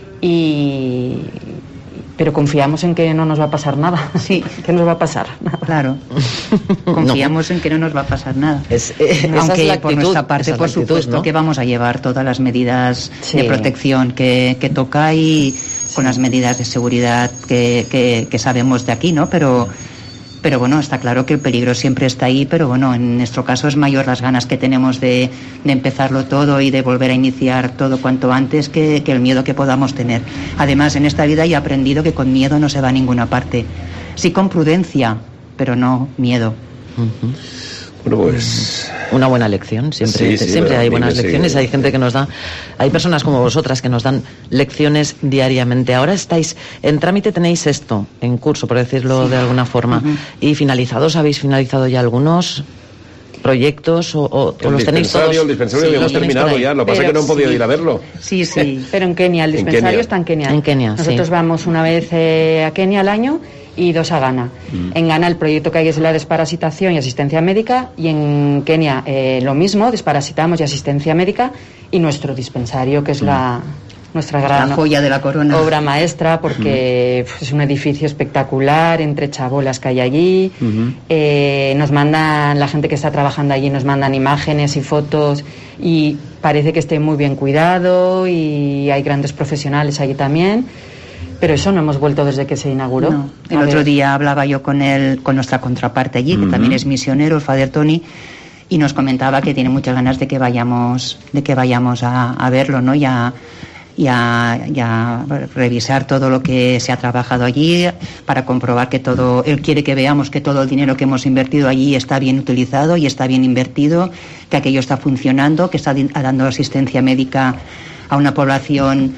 y pero confiamos en que no nos va a pasar nada. Sí, que nos va a pasar nada. Claro. Confiamos no. en que no nos va a pasar nada. Es, eh, Aunque es la actitud, por nuestra parte, es por actitud, supuesto, ¿no? que vamos a llevar todas las medidas sí. de protección que, que toca, y con las medidas de seguridad que, que, que sabemos de aquí, ¿no? Pero Pero bueno, está claro que el peligro siempre está ahí, pero bueno, en nuestro caso es mayor las ganas que tenemos de, de empezarlo todo y de volver a iniciar todo cuanto antes que, que el miedo que podamos tener. Además, en esta vida he aprendido que con miedo no se va a ninguna parte. Sí con prudencia, pero no miedo. Uh-huh. Bueno, pues una buena lección, siempre, sí, sí, siempre hay buenas lecciones, hay gente que nos da, hay personas como vosotras que nos dan lecciones diariamente. Ahora estáis en trámite, tenéis esto en curso, por decirlo sí. de alguna forma, uh-huh. y finalizados, ¿habéis finalizado ya algunos? proyectos o, o, o los tenéis todos. El dispensario sí, lo hemos terminado ya, lo que pasa es que no han podido sí. ir a verlo. Sí, sí, pero en Kenia, el dispensario Kenia. está en Kenia. En Kenia, Nosotros sí. vamos una vez eh, a Kenia al año y dos a Ghana. Mm. En Ghana el proyecto que hay es la desparasitación y asistencia médica, y en Kenia eh, lo mismo, desparasitamos y asistencia médica, y nuestro dispensario, que es mm. la... nuestra gran la joya de la corona, obra maestra, porque uh-huh. es un edificio espectacular, entre chabolas que hay allí. Uh-huh. Eh, nos mandan, la gente que está trabajando allí nos mandan imágenes y fotos, y parece que esté muy bien cuidado, y hay grandes profesionales allí también. Pero eso no hemos vuelto desde que se inauguró. No. El A otro ver. día hablaba yo con el, con nuestra contraparte allí, uh-huh. que también es misionero, el Father Tony, y nos comentaba que tiene muchas ganas de que vayamos, de que vayamos a, a verlo, ¿no? Y a, y a, y a revisar todo lo que se ha trabajado allí, para comprobar que todo, él quiere que veamos que todo el dinero que hemos invertido allí está bien utilizado y está bien invertido, que aquello está funcionando, que está dando asistencia médica a una población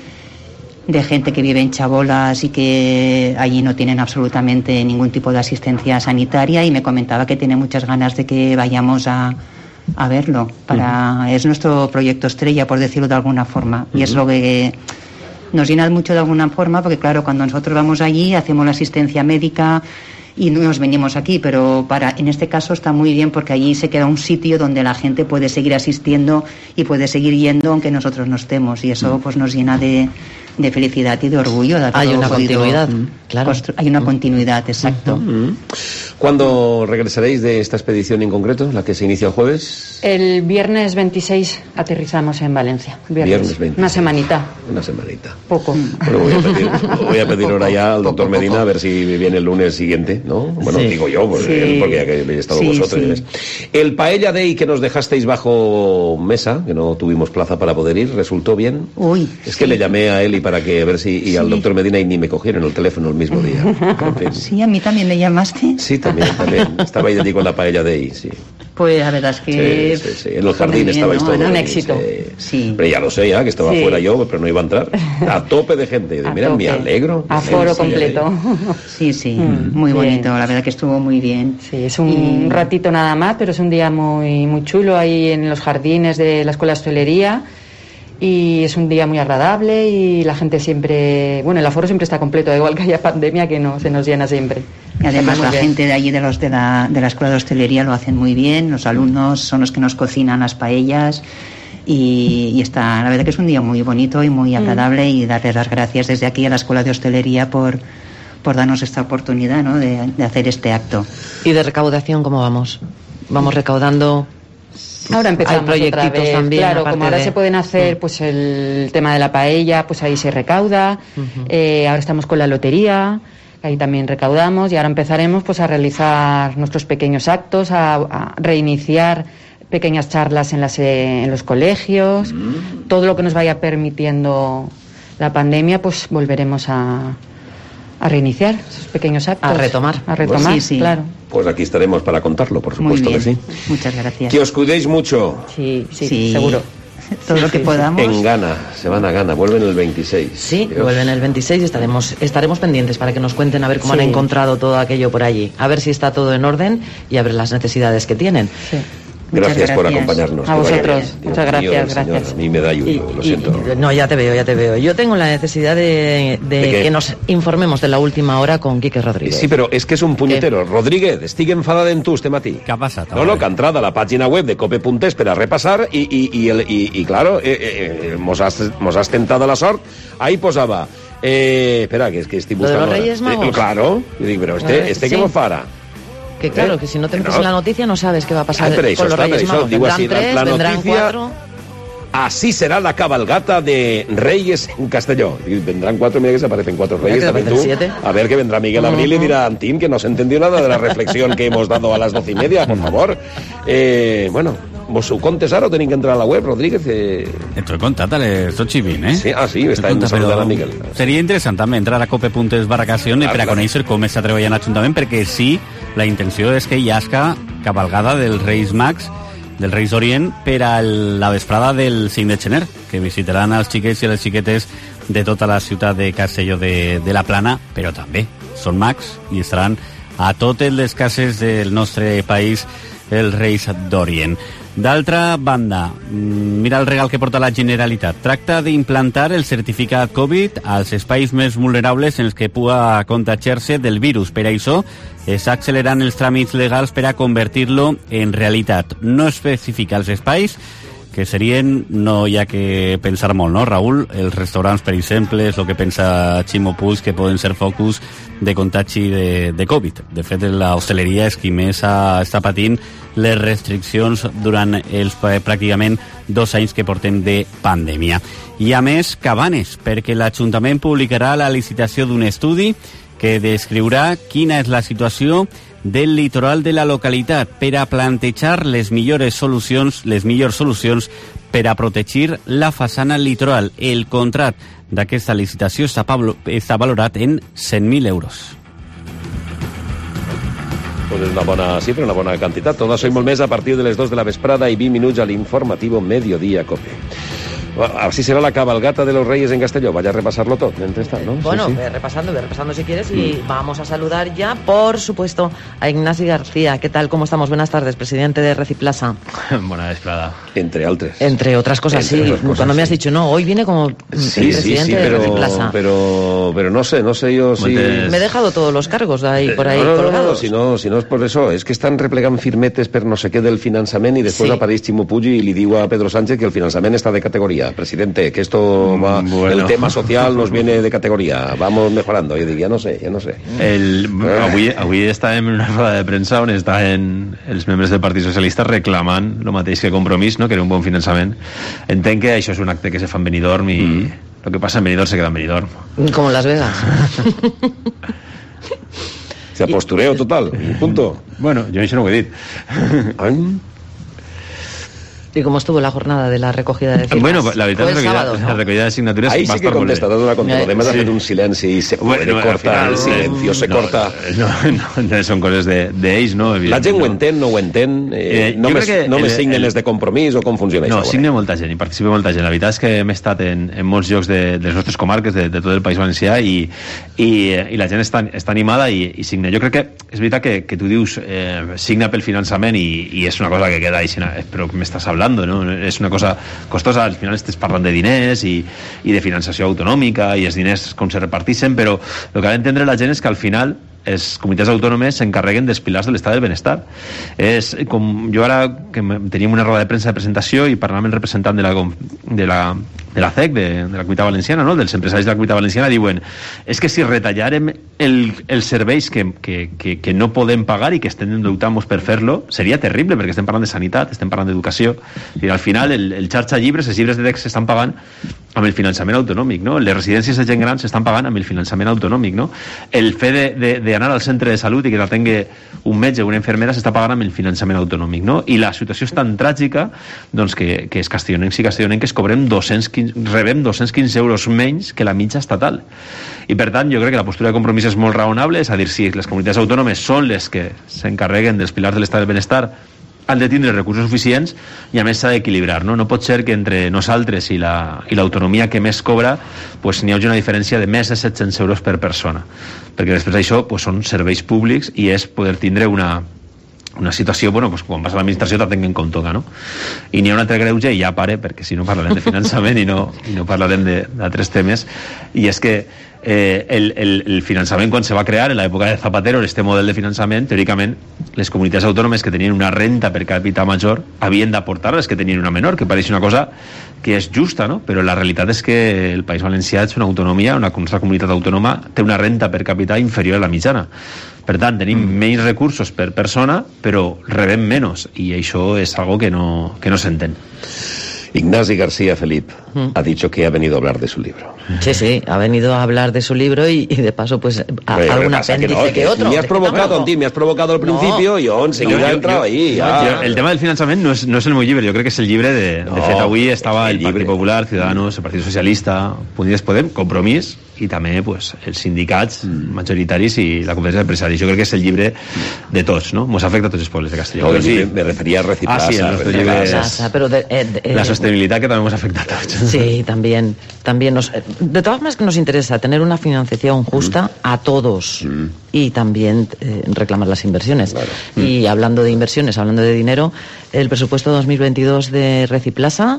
de gente que vive en chabolas y que allí no tienen absolutamente ningún tipo de asistencia sanitaria, y me comentaba que tiene muchas ganas de que vayamos a, a verlo. Para, uh-huh. Es nuestro proyecto estrella, por decirlo de alguna forma, uh-huh. y es lo que nos llena mucho de alguna forma, porque claro, cuando nosotros vamos allí hacemos la asistencia médica y nos venimos aquí, pero para en este caso está muy bien, porque allí se queda un sitio donde la gente puede seguir asistiendo y puede seguir yendo aunque nosotros no estemos, y eso pues nos llena de, de felicidad y de orgullo. De hay una podido, continuidad, claro. Constru- hay una continuidad, exacto. Uh-huh. ¿Cuándo regresaréis de esta expedición en concreto, la que se inicia el jueves? El viernes veintiséis aterrizamos en Valencia. Viernes, viernes veintiséis. Una semanita. Una semanita. Poco. Bueno, voy a pedir, voy a pedir ahora ya al doctor poco, Medina poco. a ver si viene el lunes siguiente, ¿no? Bueno, sí. digo yo, porque, sí. porque ya que habéis estado sí, vosotros. Sí. El Paella Day que nos dejasteis bajo mesa, que no tuvimos plaza para poder ir, ¿resultó bien? Uy. Es sí. que le llamé a Eli para que a ver si, y sí. al doctor Medina, y ni me cogieron el teléfono el mismo día. En fin. Sí, a mí también me llamaste. Sí, también, también. Estaba ahí de ti con la Paella Day, sí. Pues la verdad es que... Sí, sí, sí. En el jardín estabais ¿no? todos. Era un éxito. Sí. sí. Pero ya lo sé, ya, que estaba sí. fuera yo, pero no iba a entrar. A tope de gente. De, mira, tope. me alegro. A foro sí, completo. Sí, sí, mm, muy bien. bonito. La verdad que estuvo muy bien. Sí, es un y... ratito nada más, pero es un día muy, muy chulo ahí en los jardines de la Escuela de Hostelería. Y es un día muy agradable, y la gente siempre... Bueno, el aforo siempre está completo, da igual que haya pandemia, que no se nos llena siempre. Y además la bien. gente de allí de los de la, de la Escuela de Hostelería lo hacen muy bien. Los alumnos son los que nos cocinan las paellas, y, y está, la verdad que es un día muy bonito y muy agradable, mm. y darles las gracias desde aquí a la Escuela de Hostelería por, por darnos esta oportunidad, ¿no? de, de hacer este acto. ¿Y de recaudación cómo vamos? Vamos recaudando... Ahora empezamos hay otra vez, también, claro, como ahora de... se pueden hacer pues el tema de la paella, pues ahí se recauda. Uh-huh. eh, ahora estamos con la lotería, ahí también recaudamos, y ahora empezaremos pues a realizar nuestros pequeños actos, a, a reiniciar pequeñas charlas en, las, eh, en los colegios, uh-huh. todo lo que nos vaya permitiendo la pandemia, pues volveremos a... a reiniciar esos pequeños actos. A retomar. A retomar, pues sí, sí. claro. Pues aquí estaremos para contarlo, por supuesto que sí. Muchas gracias. Que os cuidéis mucho. Sí, sí, sí. seguro. Todo lo que podamos. En Ghana, se van a Ghana, vuelven el veintiséis. Sí, Dios. vuelven el veintiséis y estaremos, estaremos pendientes para que nos cuenten a ver cómo sí. han encontrado todo aquello por allí. A ver si está todo en orden y a ver las necesidades que tienen. Sí. Gracias, gracias por acompañarnos. A vosotros. Muchas gracias, Señor, gracias. A mí me da ayudo, lo siento. Y, no, ya te veo, ya te veo. Yo tengo la necesidad de, de, ¿De que nos informemos de la última hora con Quique Rodríguez. Sí, però és que és un punyetero. ¿Qué? Rodríguez, estic enfadada en tu este matí. ¿Qué ha passat? No, no, que ha entrada a la pàgina web de cope punto es per a repassar i, i, i, el, i, i claro, eh, eh, mos, has, mos has tentado la sort. Ahí posava... Eh, espera, que es que estic buscant... ¿Lo de los Reyes Magos? Eh, claro. Yo digo, pero este, este sí. ¿qué mos farà? Que claro, ¿Eh? que si no te metes no. en la noticia no sabes qué va a pasar ah, con los Reyes Magos. Digo vendrán así, tres, la, la vendrán noticia, cuatro... Así será la cabalgata de Reyes en Castelló. Y vendrán cuatro, mira que se aparecen cuatro Reyes. Que también tú. Siete. A ver que vendrá Miguel Abril uh-huh. y dirá, Antín, que no se entendió nada de la reflexión que hemos dado a las doce y media, por favor. Eh, bueno, vos ho contes ara o tenim que entrar a la web, Rodríguez? Eh... T'ho he contat a les ocho i vint, eh? Sí, ah, sí, està en saludant a Miguel. Seria interessant també entrar a cope punto es barra Castelló per a conèixer com està treballant l'Ajuntament, perquè sí, la intenció és que hi hagi cabalgada dels Reis Mags, del Reis Orient, per a la vesprada del cinc de gener, que visitaran els xiquets i les xiquetes de tota la ciutat de Castelló de, de la Plana, però també són mags i estaran a totes les cases del nostre país els Reis d'Orient. D'altra banda, mira el regal que porta la Generalitat. Tracta d'implantar el certificat Covid als espais més vulnerables en els que puga contagiar-se del virus. Per això, està accelerant els tràmits legals per a convertir-lo en realitat. No especifica els espais, que serien, no hi ha que pensar molt, no, Raül? Els restaurants, per exemple, és el que pensa Ximo Puig, que poden ser focus de contagi de, de Covid. De fet, l'hostaleria és qui més ha, està patint les restriccions durant els pràcticament dos anys que portem de pandèmia. I a més, Cabanes, perquè l'Ajuntament publicarà la licitació d'un estudi que descriurà quina és la situació del litoral de la localitat per a plantejar les millors solucions, les millors solucions per a protegir la façana litoral. El contrat d'aquesta licitació està, està valorat en cent mil euros. Pues és una bona xifra, una bona quantitat. Tot això i molt més a partir de les dos de la vesprada i vint minuts a l'informatiu Mediodía Cope. Así será la cabalgata de los Reyes en Castelló. Vaya a repasarlo todo, mientras está, ¿no? Bueno, sí, sí. Ve repasando, ve repasando si quieres y mm. vamos a saludar ya, por supuesto, a Ignasi García. ¿Qué tal? ¿Cómo estamos? Buenas tardes, presidente de Reciplaza. Buena vesprada. Entre otras. Entre otras cosas, Entre sí. Otras cosas, Cuando me has dicho, no, hoy viene como sí, presidente sí, sí, de pero, Reciplaza. Pero, pero no sé, no sé yo si... Me he dejado todos los cargos ahí, por ahí no, no, colgados. No, no, si no, si no es por eso, es que están replegant firmetes per no sé què del finançament i després sí. apareix Ximo Puig i li diu a Pedro Sánchez que el finançament està de categoria. Presidente, que esto va, bueno. el tema social nos viene de categoria, vamos mejorando. Jo dic, ja no sé, ja no sé. El, avui, avui estàvem en una roda de premsa on estaven els membres del Partit Socialista reclamant el mateix que Compromís, no? Que era un bon finançament. Entenc que això és un acte que se fa en Benidorm i mm. lo que pasa en Benidorm se queda en Benidorm. Como en Las Vegas. O sea, postureo total, punto. Bueno, jo això no ho he dit. ¿Y cómo estuvo la jornada de la recogida de firmas? Bueno, la veritat és que sábado, la, la recogida de signatures ahí va sí que contesta molt bé. Una contesta. Además de hacer un silenci y se puede bueno, cortar el silencio, se no, corta... No, no, no, són coses d'ells, de, no? La gent no. ho entén, no ho entén, eh, eh, només, només signen les de Compromís o com funciona no, això? No, signa molta gent i participa molta gent. La veritat és que hem estat en, en molts llocs de, de les nostres comarques, de, de tot el País Valencià i, i, i la gent està, està animada i, i signa. Jo crec que és veritat que, que tu dius eh, signa pel finançament i, i és una cosa que queda així, però que m'estàs hablando, no? És una cosa costosa, al final estàs parlant de diners i, i de finançació autonòmica i els diners com se repartixen, però el que ha d'entendre la gent és que al final les comunitats autònomes s'encarreguen dels pilars de l'estat del benestar. És com jo ara, que teníem una roda de premsa de presentació i parlàvem amb el representant de la, de la, de la C E C, de, de la Comunitat Valenciana, no? dels empresaris de la Comunitat Valenciana, diuen és que si retallarem el, els serveis que, que, que, que no podem pagar i que estem endeutant-nos per fer-lo, seria terrible, perquè estem parlant de sanitat, estem parlant d'educació. Al final, el, el xarxa llibres, els llibres de text s'estan pagant amb el finançament autonòmic, no? Les residències de gent gran s'estan pagant amb el finançament autonòmic, no? El fet de, de, de anar al centre de salut i que t'atengui un metge o una infermera s'està pagant amb el finançament autonòmic, no? I la situació és tan tràgica, doncs, que, que els castellonencs i castellonenques cobrem dos-cents quinze, rebem dos-cents quinze euros menys que la mitja estatal. I per tant, jo crec que la postura de Compromís és molt raonable, és a dir, si les comunitats autònomes són les que s'encarreguen dels pilars de l'estat del benestar, han de tindre recursos suficients i a més s'ha d'equilibrar, no? No pot ser que entre nosaltres i la, i l'autonomia que més cobra pues, n'hi hagi una diferència de més de set-cents euros per persona, perquè després d'això pues, són serveis públics i és poder tindre una, una situació, bueno, pues, quan vas a l'administració t'atenguen com toca, no? I n'hi ha un altre greuge i ja pare, perquè si no parlarem de finançament i no, i no parlarem d'altres temes, i és que Eh, el, el, el finançament quan se va crear en l'època de Zapatero, este model de finançament, teòricament les comunitats autònomes que tenien una renta per capita major havien d'aportar les que tenien una menor, que pareix una cosa que és justa, no? Però la realitat és que el País Valencià és una autonomia, una nostra comunitat autònoma té una renta per capita inferior a la mitjana. Per tant, tenim mm. menys recursos per persona, però rebem menys, i això és algo que no, que no s'entén. Ignasi García Felip mm. ha dicho que ha venido a hablar de su libro. Sí, sí, ha venido a hablar de su libro y, y de paso, pues, a, Pero algún apéndice que, no, que, que otro. Me has provocado, no, me has provocado al principio no. y yo enseguida no, he entrado ahí. Ja. Jo, el tema del finançament no és, no és el meu llibre, jo crec que és el llibre de, no, de fet avui estava el, el Partit Popular, Ciudadanos, el Partit Socialista, Unides Podem, Compromís, i també pues, els sindicats majoritaris i la conferència d'empresaris. Jo crec que és el llibre de tots, no? Mos afecta a tots els pobles de Castelló. No, sí, me referia a Reciplaza. Ah, sí, el nostre llibre és pero de, eh, de, eh, la sostenibilitat que també mos afecta a tots. Sí, también. también nos, de todas formas que nos interesa tener una financiación justa mm. a todos mm. y también eh, reclamar las inversiones. Claro. Y mm. hablando de inversiones, hablando de dinero, el presupuesto dos mil veintidós de Reciplaza,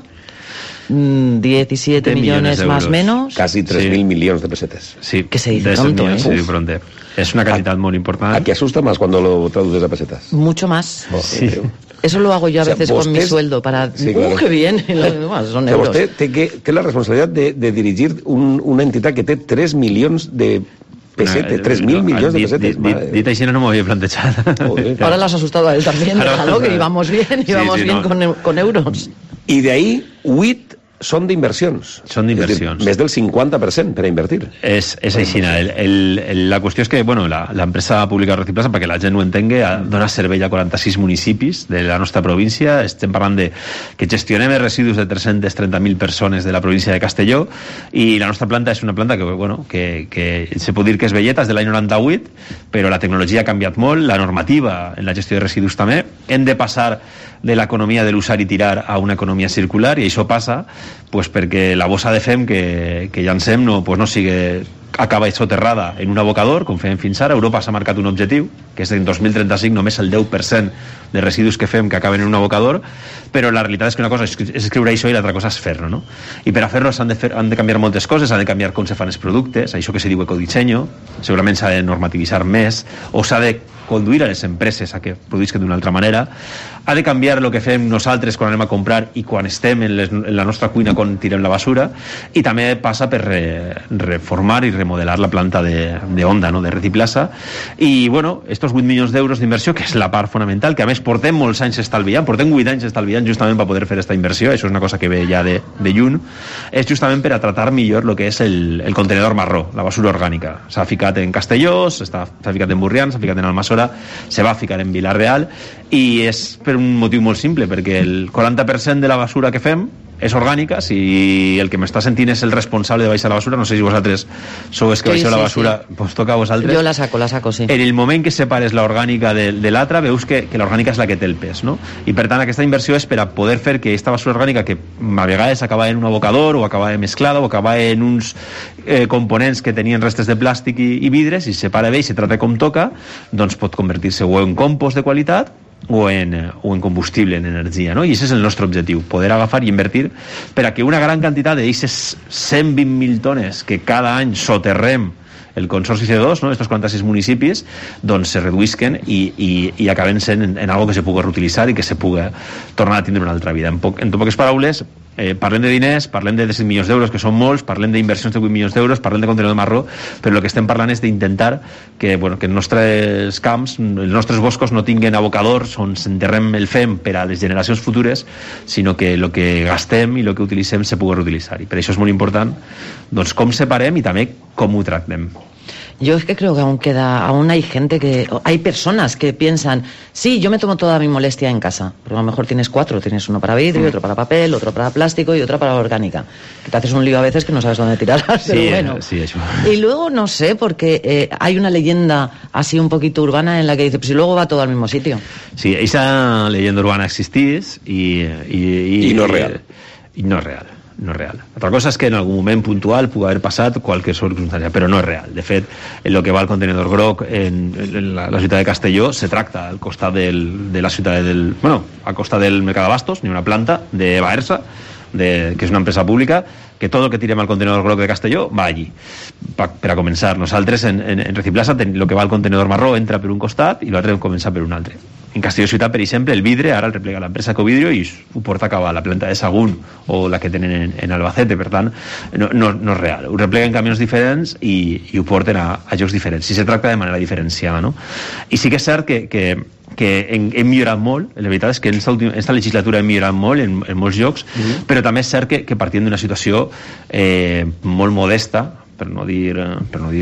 diecisiete millones más menos. Casi tres mil sí. millones de pesetes. Sí, que se dice pronto, ¿eh? Se dice pronto. Es una cantidad muy importante. ¿A qué asusta más cuando lo traduces a pesetas? Mucho más. Oh, sí. Eso lo hago yo a o sea, veces con mi sueldo para... Sí, claro. ¡Uh, qué bien! Bueno, son euros. Usted té la responsabilidad de, de dirigir un, una entidad que té tres millones de pesetes, tres mil millones de pesetes. Dit així no m'ho havia plantejat. Ahora las has asustado a él también, déjalo, que íbamos bien, íbamos sí, sí, bien no. con, con euros. Y de ahí, huit són d'inversions. Són d'inversions. Més del cinquanta per cent per a invertir. És, és així. El, el, el, la qüestió és que bueno, l'empresa pública Reciplaza, perquè la gent ho entengui, dona servei a quaranta-sis municipis de la nostra província. Estem parlant de que gestionem els residus de tres-centes trenta mil persones de la província de Castelló, i la nostra planta és una planta que, bueno, que, que se pot dir que és velleta, és de l'any noranta-vuit, però la tecnologia ha canviat molt, la normativa en la gestió de residus també. Hem de passar de l'economia de l'usar i tirar a una economia circular, i això passa pues, perquè la bossa de fem que, que llancem no, pues, no sigui acaba soterrada en un abocador, com fem fins ara. Europa s'ha marcat un objectiu, que és en dos mil trenta-cinc només el deu per cent de residus que fem que acaben en un abocador, però la realitat és que una cosa és escriure això i l'altra cosa és fer-lo, no? I per a fer-lo s'han de, fer, han de canviar moltes coses, s'han de canviar com se fan els productes, això que se diu ecodisseny, segurament s'ha de normativitzar més, o s'ha de conduir a les empreses a que produïsquen d'una altra manera, ha de canviar el que fem nosaltres quan anem a comprar i quan estem en, les, en la nostra cuina quan tirem la basura, i també passa per re, reformar i remodelar la planta de, de Onda, no? De Reciplaza. I bueno, estos vuit milions d'euros d'inversió, que és la part fonamental, que a més portem molts anys estalviant, portem vuit anys estalviant justament per poder fer aquesta inversió, això és una cosa que ve ja de, de lluny, és justament per a tratar millor el que és el, el contenedor marró, la basura orgànica. S'ha ficat en Castelló, s'ha ficat en Burrián, s'ha ficat en Almassora, se va ficar en Vilar-real, i és per un motiu molt simple, perquè el quaranta per cent de la basura que fem és orgànica. Si el que m'està sentint és el responsable de baixar la basura, no sé si vosaltres sou els que sí, baixeu sí, la basura, sí. Pues toca a vosaltres. Jo la saco, la saco, sí. En el moment que separes l'orgànica de, de l'altra, veus que, que l'orgànica és la que té el pes, no? I per tant aquesta inversió és per a poder fer que aquesta basura orgànica, que a vegades acaba en un abocador o acaba mesclada o acaba en uns eh, components que tenien restes de plàstic i, i vidres, i se separa bé i se trata com toca, doncs pot convertir-se o en compost de qualitat o en, o en combustible, en energia, no? I aquest és el nostre objectiu, poder agafar i invertir per a que una gran quantitat d'aquestes cent vint mil tones que cada any soterrem el consorci C O dos, no? Estos quaranta-sis municipis, doncs se reduïsquen i, i, i acaben sent en, en algo que se pugui reutilitzar i que se pugui tornar a tindre una altra vida. En, poc, en poques paraules, eh, parlem de diners, parlem de disset milions d'euros, que són molts, parlem d'inversions de vuit milions d'euros, parlem de contenidor marró, però el que estem parlant és d'intentar que, bueno, que els nostres camps, els nostres boscos no tinguin abocadors on s'enterrem el fem per a les generacions futures, sinó que el que gastem i el que utilitzem se pugui reutilitzar. I per això és molt important doncs, com separem i també com ho tractem. Yo es que creo que aún queda, aún hay gente que, hay personas que piensan, sí, yo me tomo toda mi molestia en casa, pero a lo mejor tienes cuatro, tienes uno para vidrio, mm. otro para papel, otro para plástico y otro para orgánica, que te haces un lío a veces que no sabes dónde tirarlas, sí, pero bueno. Sí, eso. Y luego, no sé, porque eh, hay una leyenda así un poquito urbana en la que dice, pues si luego va todo al mismo sitio. Sí, esa leyenda urbana existís y... Y, y, y no es real. Y, y no es real. No és real. Altra cosa és que en algun moment puntual pugui haver passat qualque circumstància, però no és real. De fet, en el que va el contenidor groc en, en la, la ciutat de Castelló se tracta al costat del, de la ciutat del... Bueno, al costat del Mercat d'Abastos, ni una planta de Baersa, de, que és una empresa pública, que tot el que tirem al contenidor groc de Castelló va allí. Pa, per a començar, nosaltres en, en, en Reciplaza, el que va al contenidor marró entra per un costat i l'altre comença per un altre. En Castelló ciutat, per exemple, el vidre ara el replega l'empresa Ecovidrio i ho porta a acabar la planta de Sagún o la que tenen en, en Albacete. Per tant, no, no, no és real. Ho repleguen camions diferents i, i ho porten a, a llocs diferents. Si se tracta de manera diferenciada, no? I sí que és cert que, que, que hem, hem millorat molt. La veritat és que en aquesta legislatura hem millorat molt en, en molts llocs, mm-hmm. però també és cert que, que partint d'una situació eh, molt modesta, per no dir, per no dir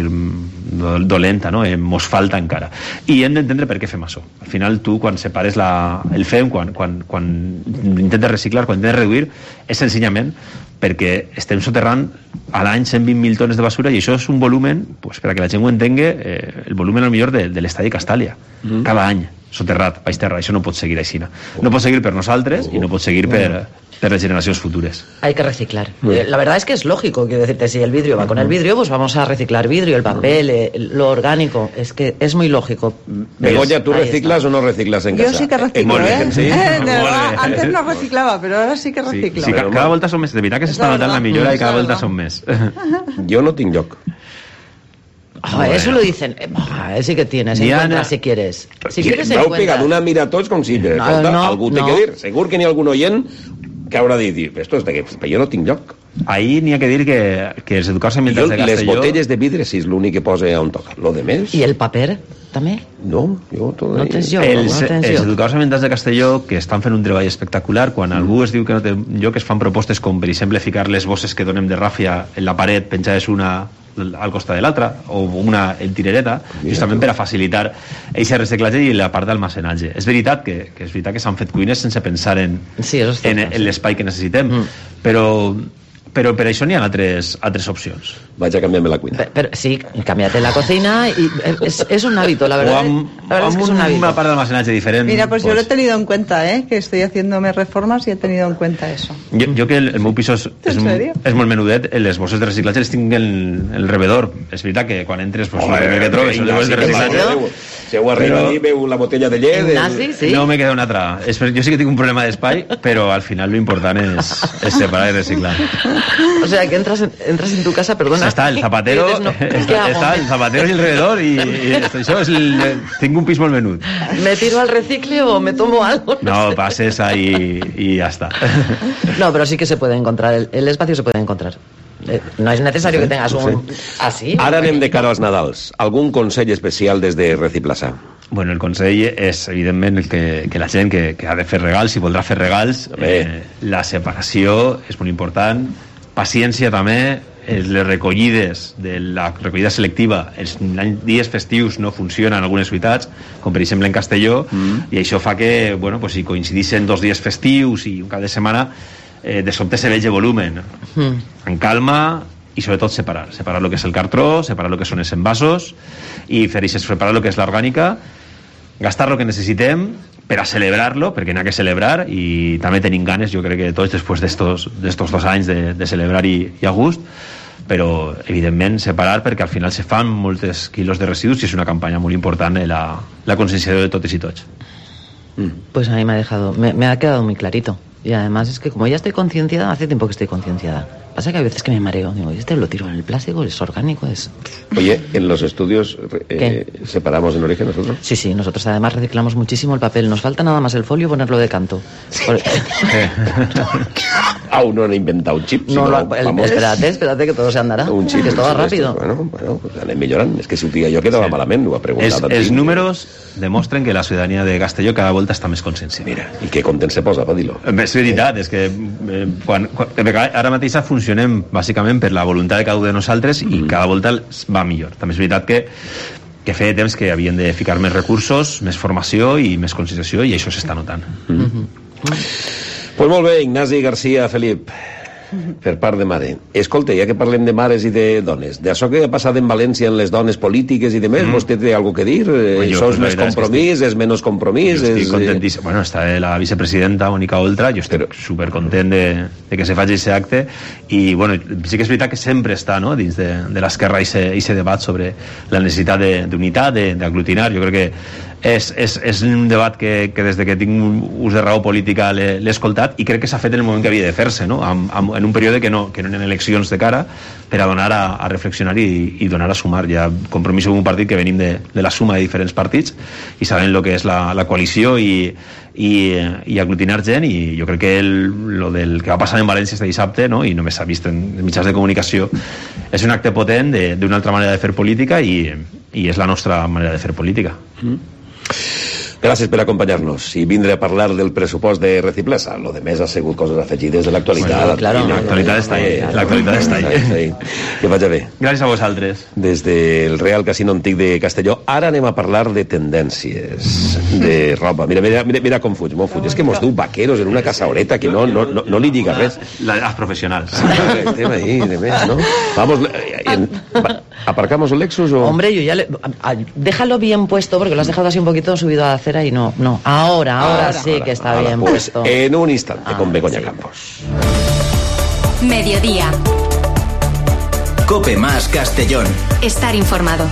dolenta, no? Eh, mos falta encara. I hem d'entendre per què fem això. Al final, tu, quan separes la, el fem, quan, quan, quan intentes reciclar, quan intentes reduir, és senzillament perquè estem soterrant a l'any cent vint mil tones de basura i això és un volumen, pues, per a que la gent ho entengui, eh, el volumen al millor de, de l'estadi Castàlia, mm. cada any soterrat, baix terra. Això no pot seguir així. No, no pot seguir per nosaltres i no pot seguir per, per les generacions futures. Hay que reciclar. Mm. La verdad es que es lógico, quiero decirte, si el vidrio va con el vidrio, pues vamos a reciclar vidrio, el papel, el, lo orgánico. Es que es muy lógico. Begoña, ¿tú reciclas está. o no reciclas en casa? Yo sí que reciclo, ¿eh? ¿eh? ¿Sí? De verdad, antes no reciclaba, pero ahora sí que reciclo. Sí, sí, cada, cada volta són més. De veritat que s'està notant la millora i cada volta són més. Jo no tinc lloc. Oh, bueno. Eso lo dicen. Oh, sí que tienes. Encuentra si quieres. Si quieres M'heu encuentras. pegat una mira a tots com si... No, escolta, no, algú té no. que dir. Segur que n'hi ha algun oient que haurà de dir, esto es de que jo no tinc lloc. Ahí n'hi ha que dir que, que els educadors ambientals de Castelló... Les botelles de vidre, si és l'únic que posa on toca. Lo de més... I el paper, també? No, jo tot... No tens lloc. Els, no tens els lloc. educadors ambientals de Castelló, que estan fent un treball espectacular, quan mm. algú es diu que no té lloc, es fan propostes com, per exemple, ficar les bosses que donem de ràfia en la paret, penjades una al costat de l'altra, o una en tirereta, justament per a facilitar aquest reciclatge i la part d'almacenatge. És veritat que, que, és veritat que s'han fet cuines sense pensar en, sí, en, en l'espai que necessitem, mm. però... però per això n'hi ha altres, altres opcions. Vaig a canviar-me la cuina. Pero, pero, sí, cámbiate la cocina y es, es un hábito, la verdad. O amb, la verdad es que es un hábito. Una part d'almacenatge diferent. Mira, pues, pues yo lo he tenido en cuenta, ¿eh? Que estoy haciéndome reformas y he tenido en cuenta eso. Jo, jo que el, el meu pis és, és, és molt menudet, les bosses de reciclatge les tinc en el rebedor. És veritat que quan entres, pues, oh, el primer que trobes són les bosses de reciclatge. Si heu arribat i veu la botella de llet... Ignasi, sí. No me queda una altra. És, jo sí que tinc un problema d'espai, però al final lo important és, és separar i reciclar. O sea, que entras en, entras en tu casa, perdona... Està el zapatero, dices, no, està, està el zapatero i el rebedor i, i això és el, tinc un pis molt menut. ¿Me tiro al recicle o me tomo algo? No, no pases ahí y ya está. No, pero sí que se puede encontrar, el, el espacio se puede encontrar. No és necessari que tengas un... Así. Ara anem de cara als Nadals. Algun consell especial des de Reciplaçà? Bueno, el consell és, evidentment, el que, que la gent que, que ha de fer regals, si voldrà fer regals, eh, la separació és molt important, paciència també, les recollides de la recollida selectiva els dies festius no funcionen en algunes ciutats, com per exemple en Castelló, mm. i això fa que, bueno, pues, si coincidissin dos dies festius i un cap de setmana, eh, de sobte se vegi volumen, mm. en calma, i sobretot separar, separar el que és el cartró, separar el que són els envasos i fer això, separar el que és l'orgànica, gastar el que necessitem per a celebrar-lo, perquè n'hi ha que celebrar i també tenim ganes, jo crec que tots després d'estos, d'estos dos anys de, de celebrar i, i a gust, però evidentment separar perquè al final se fan moltes quilos de residus i és una campanya molt important en la, la conscienciació de totes i tots. Mm. Pues a mí me ha dejado, me, me ha quedado muy clarito. Y además es que como ya estoy concienciada, hace tiempo que estoy concienciada. Pasa que hay veces que me mareo. Digo, este lo tiro en el plástico, es orgánico, es... Oye, ¿en los estudios eh, separamos en origen nosotros? Sí, sí, nosotros además reciclamos muchísimo el papel. Nos falta nada más el folio y ponerlo de canto. Por... Aún no han inventado un chip. No, no, el, espérate, espérate que todo se andará. Un chip, que es todo sí, rápido. Bueno, bueno, pues anem millorant. És que si ho diga jo quedava sí. malament, ho ha preguntat. Els números demostren que la ciutadania de Castelló cada volta està més conscienciada. Mira, i que content se posa, va dir-lo. És veritat, és que eh, quan, quan, ara mateix funcionem bàsicament per la voluntat de cada un de nosaltres i mm. cada volta va millor. També és veritat que que feia temps que havien de ficar més recursos, més formació i més conscienciació i això s'està notant. Mm. Mm-hmm. Pues molt bé, Ignasi García Felip, per part de mare. Escolta, ja que parlem de mares i de dones, d'això que ha passat en València en les dones polítiques i de més, mm. vostè té alguna cosa a dir? Bueno, jo, Sos més compromís, és, és menys compromís? Jo estic és... contentíssim. Bueno, està la vicepresidenta Mónica Oltra, jo estic Però... supercontent de, de que se faci aquest acte i, bueno, sí que és veritat que sempre està, no?, dins de, de l'esquerra aquest debat sobre la necessitat d'unitat, d'aglutinar. Jo crec que és, és, és un debat que, que des de que tinc ús de raó política l'he escoltat i crec que s'ha fet en el moment que havia de fer-se, no? Amb, amb, en un període que no, que no eren eleccions de cara per a donar a, a reflexionar i, i donar a sumar. Ja compromís amb un partit que venim de, de la suma de diferents partits i sabem el que és la, la coalició i, i, i aglutinar gent i jo crec que el, lo del que va passar en València este dissabte, no? I només s'ha vist en mitjans de comunicació, és un acte potent d'una altra manera de fer política i, i és la nostra manera de fer política. Mm. Gràcies per acompanyar-nos i vindre a parlar del pressupost de Reciplesa. Lo de més ha sigut coses afegides de l'actualitat. Bueno, claro, l'actualitat està ahí. L'actualitat està ahí. Que vagi bé. Gràcies a vosaltres. Des del Real Casino Antic de Castelló, ara anem a parlar de tendències de roba. Mira, mira, mira, mira com fuig, com fuig. És que mos diu vaqueros en una casaoreta que no, no, no, no li diga res. Las profesionals. Estem ahí, de més, ¿no? Vamos, en, ¿aparcamos el Lexus o...? Hombre, yo ya le... a- déjalo bien puesto, porque lo has dejado así un poquito subido a la acera y no, no. Ahora, ahora, Ahora, sí ahora, que está ahora, bien pues, puesto. En un instante, con Begoña Campos. Mediodía. Cope más Castellón. Estar informado.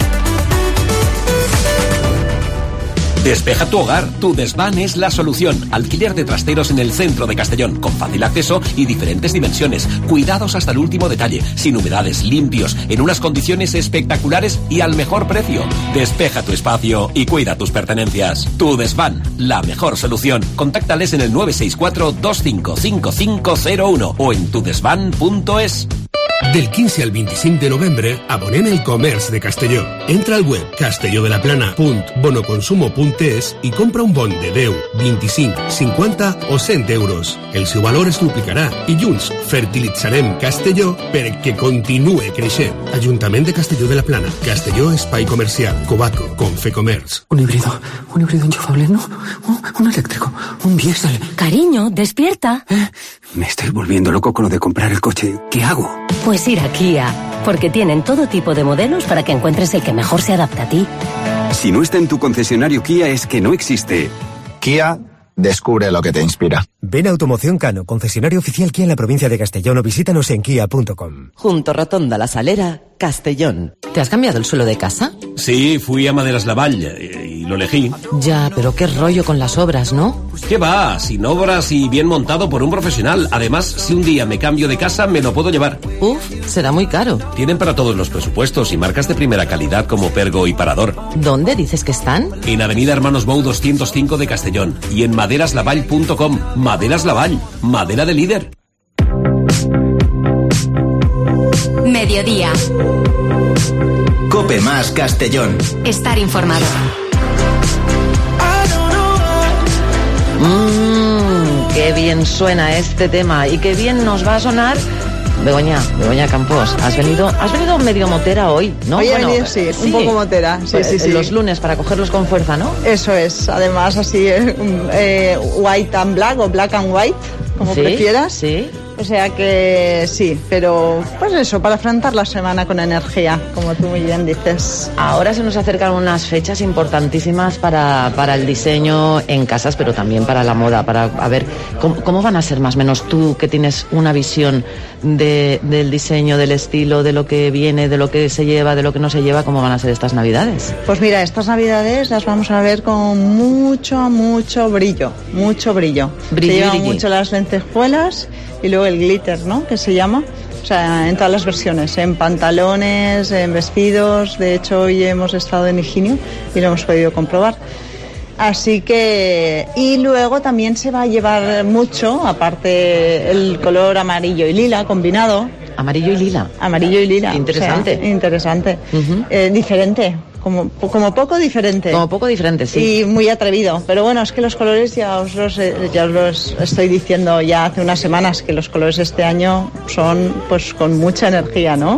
Despeja tu hogar, tu desván es la solución. Alquiler de trasteros en el centro de Castellón, con fácil acceso y diferentes dimensiones. Cuidados hasta el último detalle, sin humedades, limpios, en unas condiciones espectaculares y al mejor precio. Despeja tu espacio y cuida tus pertenencias. Tu desván, la mejor solución. Contáctales en el nueve seis cuatro, dos cinco cinco cinco cero uno o en tudesvan punto es. Del quinze al vint-i-cinc de novembre abonem el comerç de Castelló. Entra al web castellodellaplana punt bonoconsumo punt es i compra un bon de deu, vint-i-cinc, cinquanta o cent euros. El seu valor es duplicarà i junts fertilitzarem Castelló perquè continue creixent. Ajuntament de Castelló de la Plana. Castelló Espai Comercial. Cobaco. Confecomerç. Un híbrido, un híbrido enchufable, ¿no? Un, un eléctrico, un diésel. Cariño, despierta. ¿Eh? Me estoy volviendo loco con lo de comprar el coche. ¿Qué hago? Pues ir a Kia, porque tienen todo tipo de modelos para que encuentres el que mejor se adapta a ti. Si no está en tu concesionario Kia es que no existe. Kia, descubre lo que te inspira. Ven a Automoción Cano, concesionario oficial Kia en la provincia de Castellón, o visítanos en kia punto com. Junto Rotonda La Salera, Castellón. ¿Te has cambiado el suelo de casa? Sí, fui a Maderas Lavall y, y lo elegí. Ya, pero qué rollo con las obras, ¿no? ¿Qué va? Sin obras y bien montado por un profesional. Además, si un día me cambio de casa, me lo puedo llevar. Uf, será muy caro. Tienen para todos los presupuestos y marcas de primera calidad como Pergo y Parador. ¿Dónde dices que están? En Avenida Hermanos Bou doscientos cinco de Castellón y en maderaslavall punto com. Maderas Lavall, madera de líder. Mediodía. Cope más Castellón. Estar informado. Mmm, qué bien suena este tema y qué bien nos va a sonar. Begoña, Begoña Campos, has venido, has venido medio motera hoy, ¿no? Hoy he venido, sí, un poco motera, sí, sí, sí. Los lunes para cogerlos con fuerza, ¿no? Eso es, además así, eh, eh, white and black o black and white, como Sí, prefieras. Sí. O sea que sí, pero pues eso, para afrontar la semana con energía, como tú muy bien dices. Ahora se nos acercan unas fechas importantísimas para, para el diseño en casas, pero también para la moda, para a ver cómo, cómo van a ser más o menos tú que tienes una visión de, del diseño, del estilo, de lo que viene, de lo que se lleva, de lo que no se lleva, cómo van a ser estas navidades. Pues mira, estas navidades las vamos a ver con mucho, mucho brillo, mucho brillo. Brilli, se llevan brilli. mucho las lentejuelas y luego el glitter, ¿no? Que se llama. O sea, en todas las versiones, en pantalones, en vestidos. De hecho, hoy hemos estado en Higinio y lo hemos podido comprobar. Así que... Y luego también se va a llevar mucho, aparte el color amarillo y lila combinado. Amarillo y lila. Amarillo y lila. Interesante. O sea, interesante. Eh, diferente. Como, como poco diferente. Como poco diferente, sí. Y muy atrevido. Pero bueno, es que los colores ya os los, eh, ya os los estoy diciendo ya hace unas semanas, que los colores este año son pues con mucha energía, ¿no?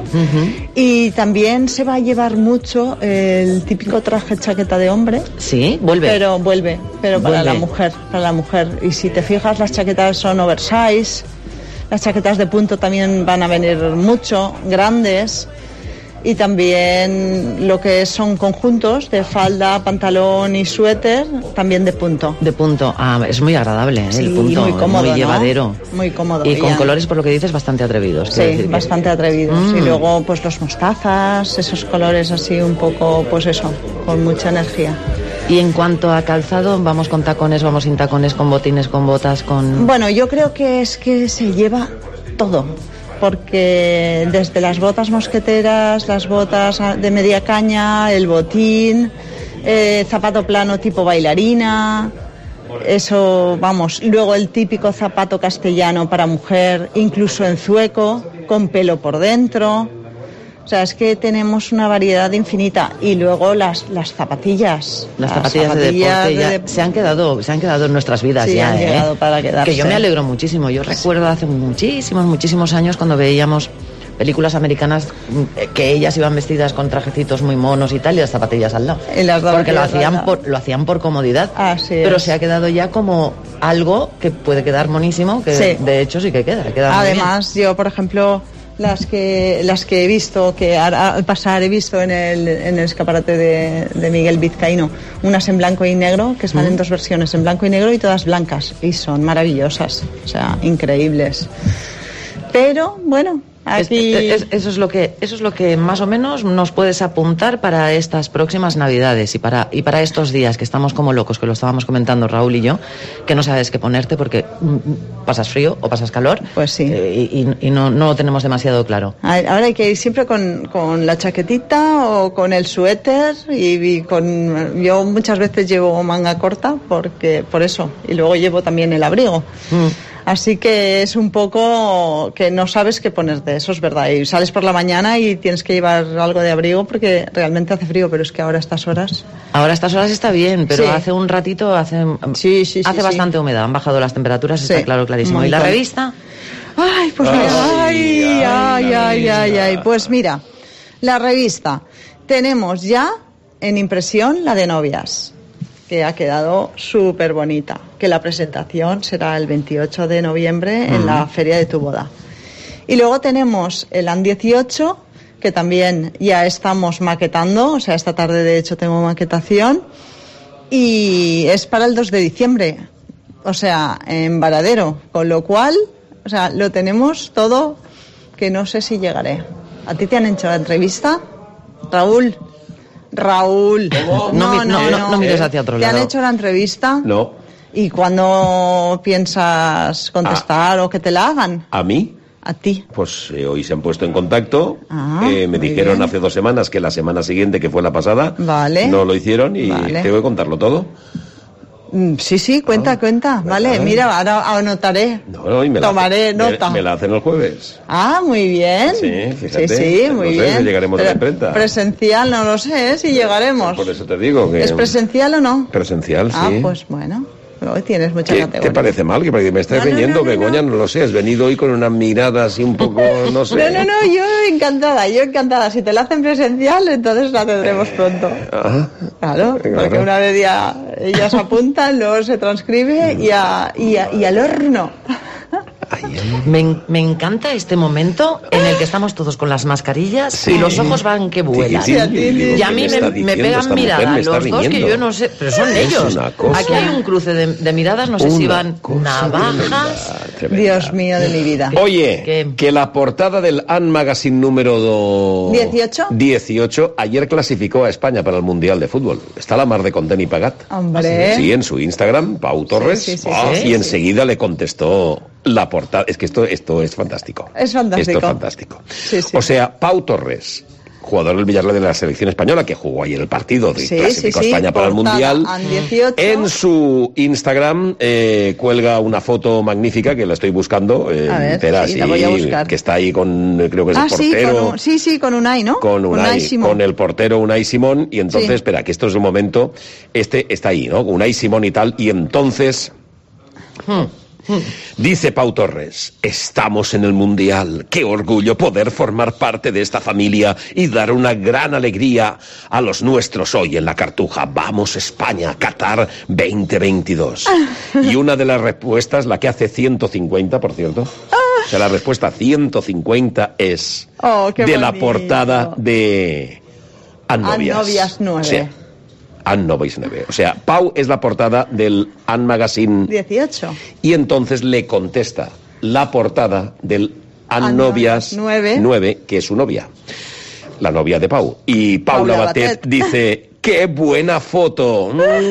Y también se va a llevar mucho el típico traje chaqueta de hombre. Sí, vuelve. Pero vuelve, pero para Vuelve. la mujer, para la mujer. Y si te fijas, las chaquetas son oversize, las chaquetas de punto también van a venir mucho, grandes. Y también lo que son conjuntos de falda, pantalón y suéter, también de punto. De punto. Ah, es muy agradable, ¿eh? Sí, el punto. muy cómodo, muy ¿no? llevadero. Muy cómodo. Y con ya. colores, por lo que dices, bastante atrevidos. quiero Sí, decir que- bastante atrevidos. Mm. Y luego, pues los mostazas, esos colores así un poco, pues eso, con mucha energía. Y en cuanto a calzado, vamos con tacones, vamos sin tacones, con botines, con botas, con... Bueno, yo creo que es que se lleva todo. Porque desde las botas mosqueteras, las botas de media caña, el botín, eh, zapato plano tipo bailarina, eso, vamos. Luego el típico zapato castellano para mujer, incluso en zueco, con pelo por dentro. O sea, es que tenemos una variedad infinita. Y luego las, las zapatillas. Las, las zapatillas, zapatillas de deporte ya de... se han quedado, se han quedado en nuestras vidas sí, ya, han ¿eh? llegado para quedarse. Que yo me alegro muchísimo. Yo recuerdo hace muchísimos, muchísimos años cuando veíamos películas americanas que ellas iban vestidas con trajecitos muy monos y tal, y las zapatillas al lado. Y las porque lo hacían por, lo hacían por comodidad. Así pero es. Se ha quedado ya como algo que puede quedar monísimo, que sí. de hecho sí que queda. queda Además, yo, por ejemplo, las que las que he visto, que al pasar he visto en el, en el escaparate de, de Miguel Vizcaíno, unas en blanco y negro, que están mm. en dos versiones, en blanco y negro y todas blancas. Y son maravillosas, o sea, increíbles. Pero, bueno... Aquí... Es, es, eso es lo que eso es lo que más o menos nos puedes apuntar para estas próximas Navidades y para y para estos días que estamos como locos, que lo estábamos comentando Raúl y yo, que no sabes qué ponerte porque mm, pasas frío o pasas calor. Pues sí. Eh, y, y no, no lo tenemos demasiado claro. Ahora hay que ir siempre con, con la chaquetita o con el suéter y, y con yo muchas veces llevo manga corta porque por eso y luego llevo también el abrigo. Mm. Así que es un poco que no sabes qué ponerte, eso es verdad. Y sales por la mañana y tienes que llevar algo de abrigo porque realmente hace frío, pero es que ahora a estas horas... Ahora a estas horas está bien, pero sí. hace un ratito hace, sí, sí, hace sí, bastante sí. humedad, han bajado las temperaturas, sí. está claro, clarísimo. ¿Y la revista? Ay, pues mira, ay, ay, ay, ay, ay, ay. Pues mira, la revista. Tenemos ya en impresión la de novias, que ha quedado súper bonita, que la presentación será el veintiocho de noviembre en uh-huh. la Feria de tu Boda. Y luego tenemos el A N dieciocho, que también ya estamos maquetando, o sea, esta tarde de hecho tengo maquetación, y es para el dos de diciembre, o sea, en Varadero, con lo cual, o sea, lo tenemos todo, que no sé si llegaré. ¿A ti te han hecho la entrevista, Raúl? Raúl, no, no, no, no, no mires hacia otro lado. ¿Te han hecho la entrevista? No. ¿Y cuándo piensas contestar ¿A, o que te la hagan? ¿A mí? A ti. Pues eh, hoy se han puesto en contacto. Ah, eh, me dijeron bien. hace dos semanas que la semana siguiente, que fue la pasada, vale. no lo hicieron y vale. tengo que contarlo todo. Sí, sí, cuenta, no, cuenta. Vale, ¿verdad? Mira, ahora anotaré. No, no, y me Tomaré la, nota. Me, me la hacen el jueves. Ah, muy bien. Sí, fíjate. Sí, sí, muy no sé bien. si llegaremos Pero a la imprenta. Presencial, no lo sé, ¿eh? Si llegaremos. Por eso te digo que... ¿Es presencial o no? Presencial, sí. Ah, pues bueno. Hoy tienes mucha ¿Qué categoría. te parece mal? Que me estás no, no, vendiendo, no, no, Begoña, no. no lo sé. Has venido hoy con una mirada así un poco, no sé. No, no, no, yo encantada, yo encantada. Si te la hacen presencial, entonces la tendremos pronto. Ajá. Claro, Venga, porque ahora. una vez ya ellas apuntan, luego se transcribe y, a, y, a, y al horno. Me, me encanta este momento en el que estamos todos con las mascarillas sí. y los ojos van que vuelan. Sí, sí, sí, y a mí me, me pegan miradas los dos que yo no sé, pero son es ellos. Cosa, Aquí hay un cruce de, de miradas, no sé si van navajas. Tremenda, tremenda. Dios mío de mi vida. Oye, ¿Qué? que la portada del A N Magazine número dieciocho dieciocho ayer clasificó a España para el Mundial de Fútbol. Está la mar de content y pagat. Hombre. Sí, en su Instagram, Pau Torres. Sí, sí, sí, oh, sí, y sí. enseguida le contestó la portada. Es que esto, esto es fantástico. Es fantástico. Esto es fantástico. Sí, sí. O sea, Pau Torres, jugador del Villarreal de la selección española, que jugó ayer el partido de sí, clasificó sí, a España sí, para el Mundial. A N dieciocho. En su Instagram eh, cuelga una foto magnífica que la estoy buscando. Eh, a ver, entera, sí, la voy a buscar. Que está ahí con, creo que es ah, el portero. Sí, con, un, sí, sí, con Unai, ¿no? Con Unai, Unai Simón. con el portero Unai Simón. Y entonces, sí. espera, que esto es un momento. Este está ahí, ¿no? Unai Simón y tal. Y entonces... Hmm. Dice Pau Torres, estamos en el Mundial, qué orgullo poder formar parte de esta familia y dar una gran alegría a los nuestros hoy en la Cartuja. Vamos España, Qatar veinte veintidós. Y una de las respuestas, la que hace ciento cincuenta, por cierto, o sea, la respuesta ciento cincuenta es oh, qué de bonito. La portada de Annovias. Annovias nueve. Sí. Annovias nueve. O sea, Pau es la portada del A N Magazine dieciocho. Y entonces le contesta la portada del Annovias nueve. nueve, que es su novia, la novia de Pau. Y Paula, Paula Batet, Batet dice, ¡qué buena foto!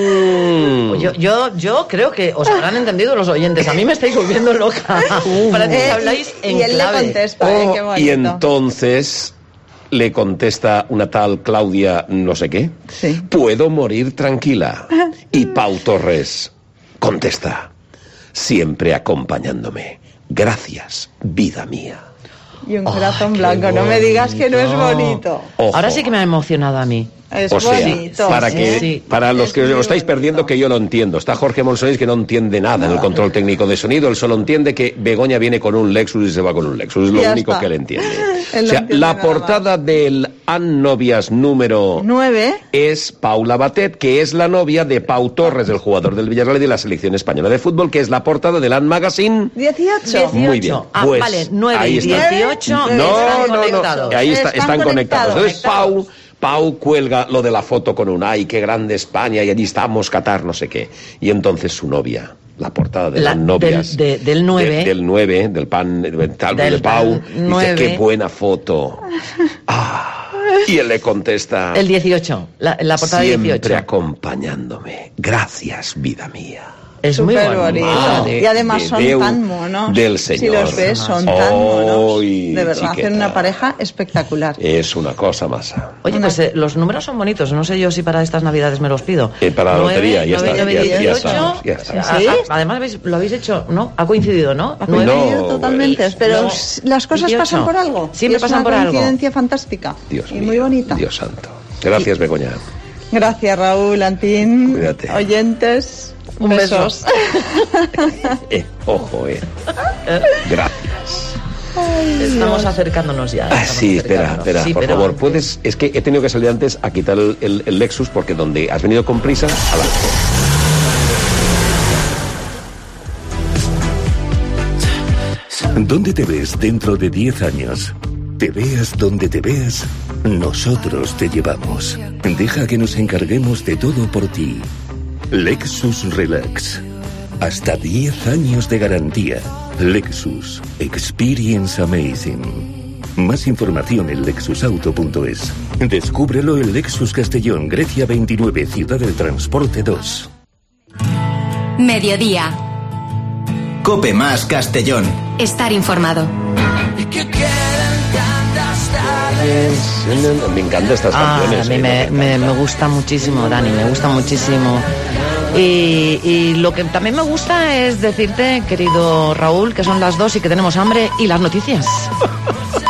Mm. Yo, yo, yo creo que os habrán entendido los oyentes. A mí me estáis volviendo loca. Parece que habláis en y él clave. le contesta, oh, eh, qué bonito. Y entonces... le contesta una tal Claudia no sé qué. Sí. Puedo morir tranquila. Y Pau Torres contesta, siempre acompañándome. Gracias, vida mía. y un corazón oh, blanco. No me digas que no es bonito. Ojo. Ahora sí que me ha emocionado a mí. Es o sea, bonito. para, que, sí. para los que os lo estáis perdiendo, que yo lo entiendo. Está Jorge Monsonis, que no entiende nada en el control técnico de sonido. Él solo entiende que Begoña viene con un Lexus y se va con un Lexus. Es lo ya único está. que él entiende. Él o sea, entiende la portada más. del An Novias número nueve es Paula Batet, que es la novia de Pau Torres, el jugador del Villarreal y de la selección española de fútbol, que es la portada del An Magazine. dieciocho. Muy bien. Ah, Pues, vale, nueve ahí y está. dieciocho No, están no, conectados. no. Ahí está, Están están, conectados. conectados. Entonces, Pau, Pau cuelga lo de la foto con un ay, qué grande España, y allí estamos, Qatar, no sé qué. Y entonces su novia, la portada de La- las novias. del- de- del nueve. de- del nueve, del pan, del tal Del de Pau. pan Dice, nueve. qué buena foto. Ah, y él le contesta, El dieciocho, la, la portada siempre dieciocho. acompañándome. Gracias, vida mía. Es muy Súper bonito. bonito. de- y además de son Déu tan monos. del Si Señor. los ves, son tan monos. Ay, De verdad, chiqueta. hacen una pareja espectacular. Es una cosa más. Oye, pues eh, los números son bonitos. No sé yo si para estas navidades me los pido. Eh, para la Nueve, lotería, ya nueve, está, nueve, ya- ya dieciocho. está, ya está. Ah, ¿Sí? ah, Además, habéis- lo habéis hecho, ¿no? Ha coincidido, ¿no? Ha Nueve, coincidido totalmente, pero no, s- las cosas dieciocho. pasan por algo. Siempre Y es pasan una por algo. coincidencia fantástica. Dios y mío, muy bonita. Dios santo. Gracias, Begoña. Gracias, Raúl, Antín, Cuídate. oyentes. Un beso. besos. Eh, ojo, eh. Gracias. Estamos acercándonos ya. Ah, estamos sí, espera, acercándonos. espera, Sí, por pero favor, antes- puedes. Es que he tenido que salir antes a quitar el, el- el Lexus porque donde has venido con prisa, ala. ¿Dónde te ves dentro de diez años? Te veas donde te veas, nosotros te llevamos. Deja que nos encarguemos de todo por ti. Lexus Relax. Hasta diez años de garantía. Lexus. Experience Amazing. Más información en lexusauto punto es. Descúbrelo en Lexus Castellón, Grecia veintinueve, Ciudad del Transporte dos. Mediodía. Cope más Castellón. Estar informado. Me encantan estas Ah, canciones. a mí eh, me, me, me gusta muchísimo, Dani, me gusta muchísimo. Y, y lo que también me gusta es decirte, querido Raúl, que son las dos y que tenemos hambre y las noticias.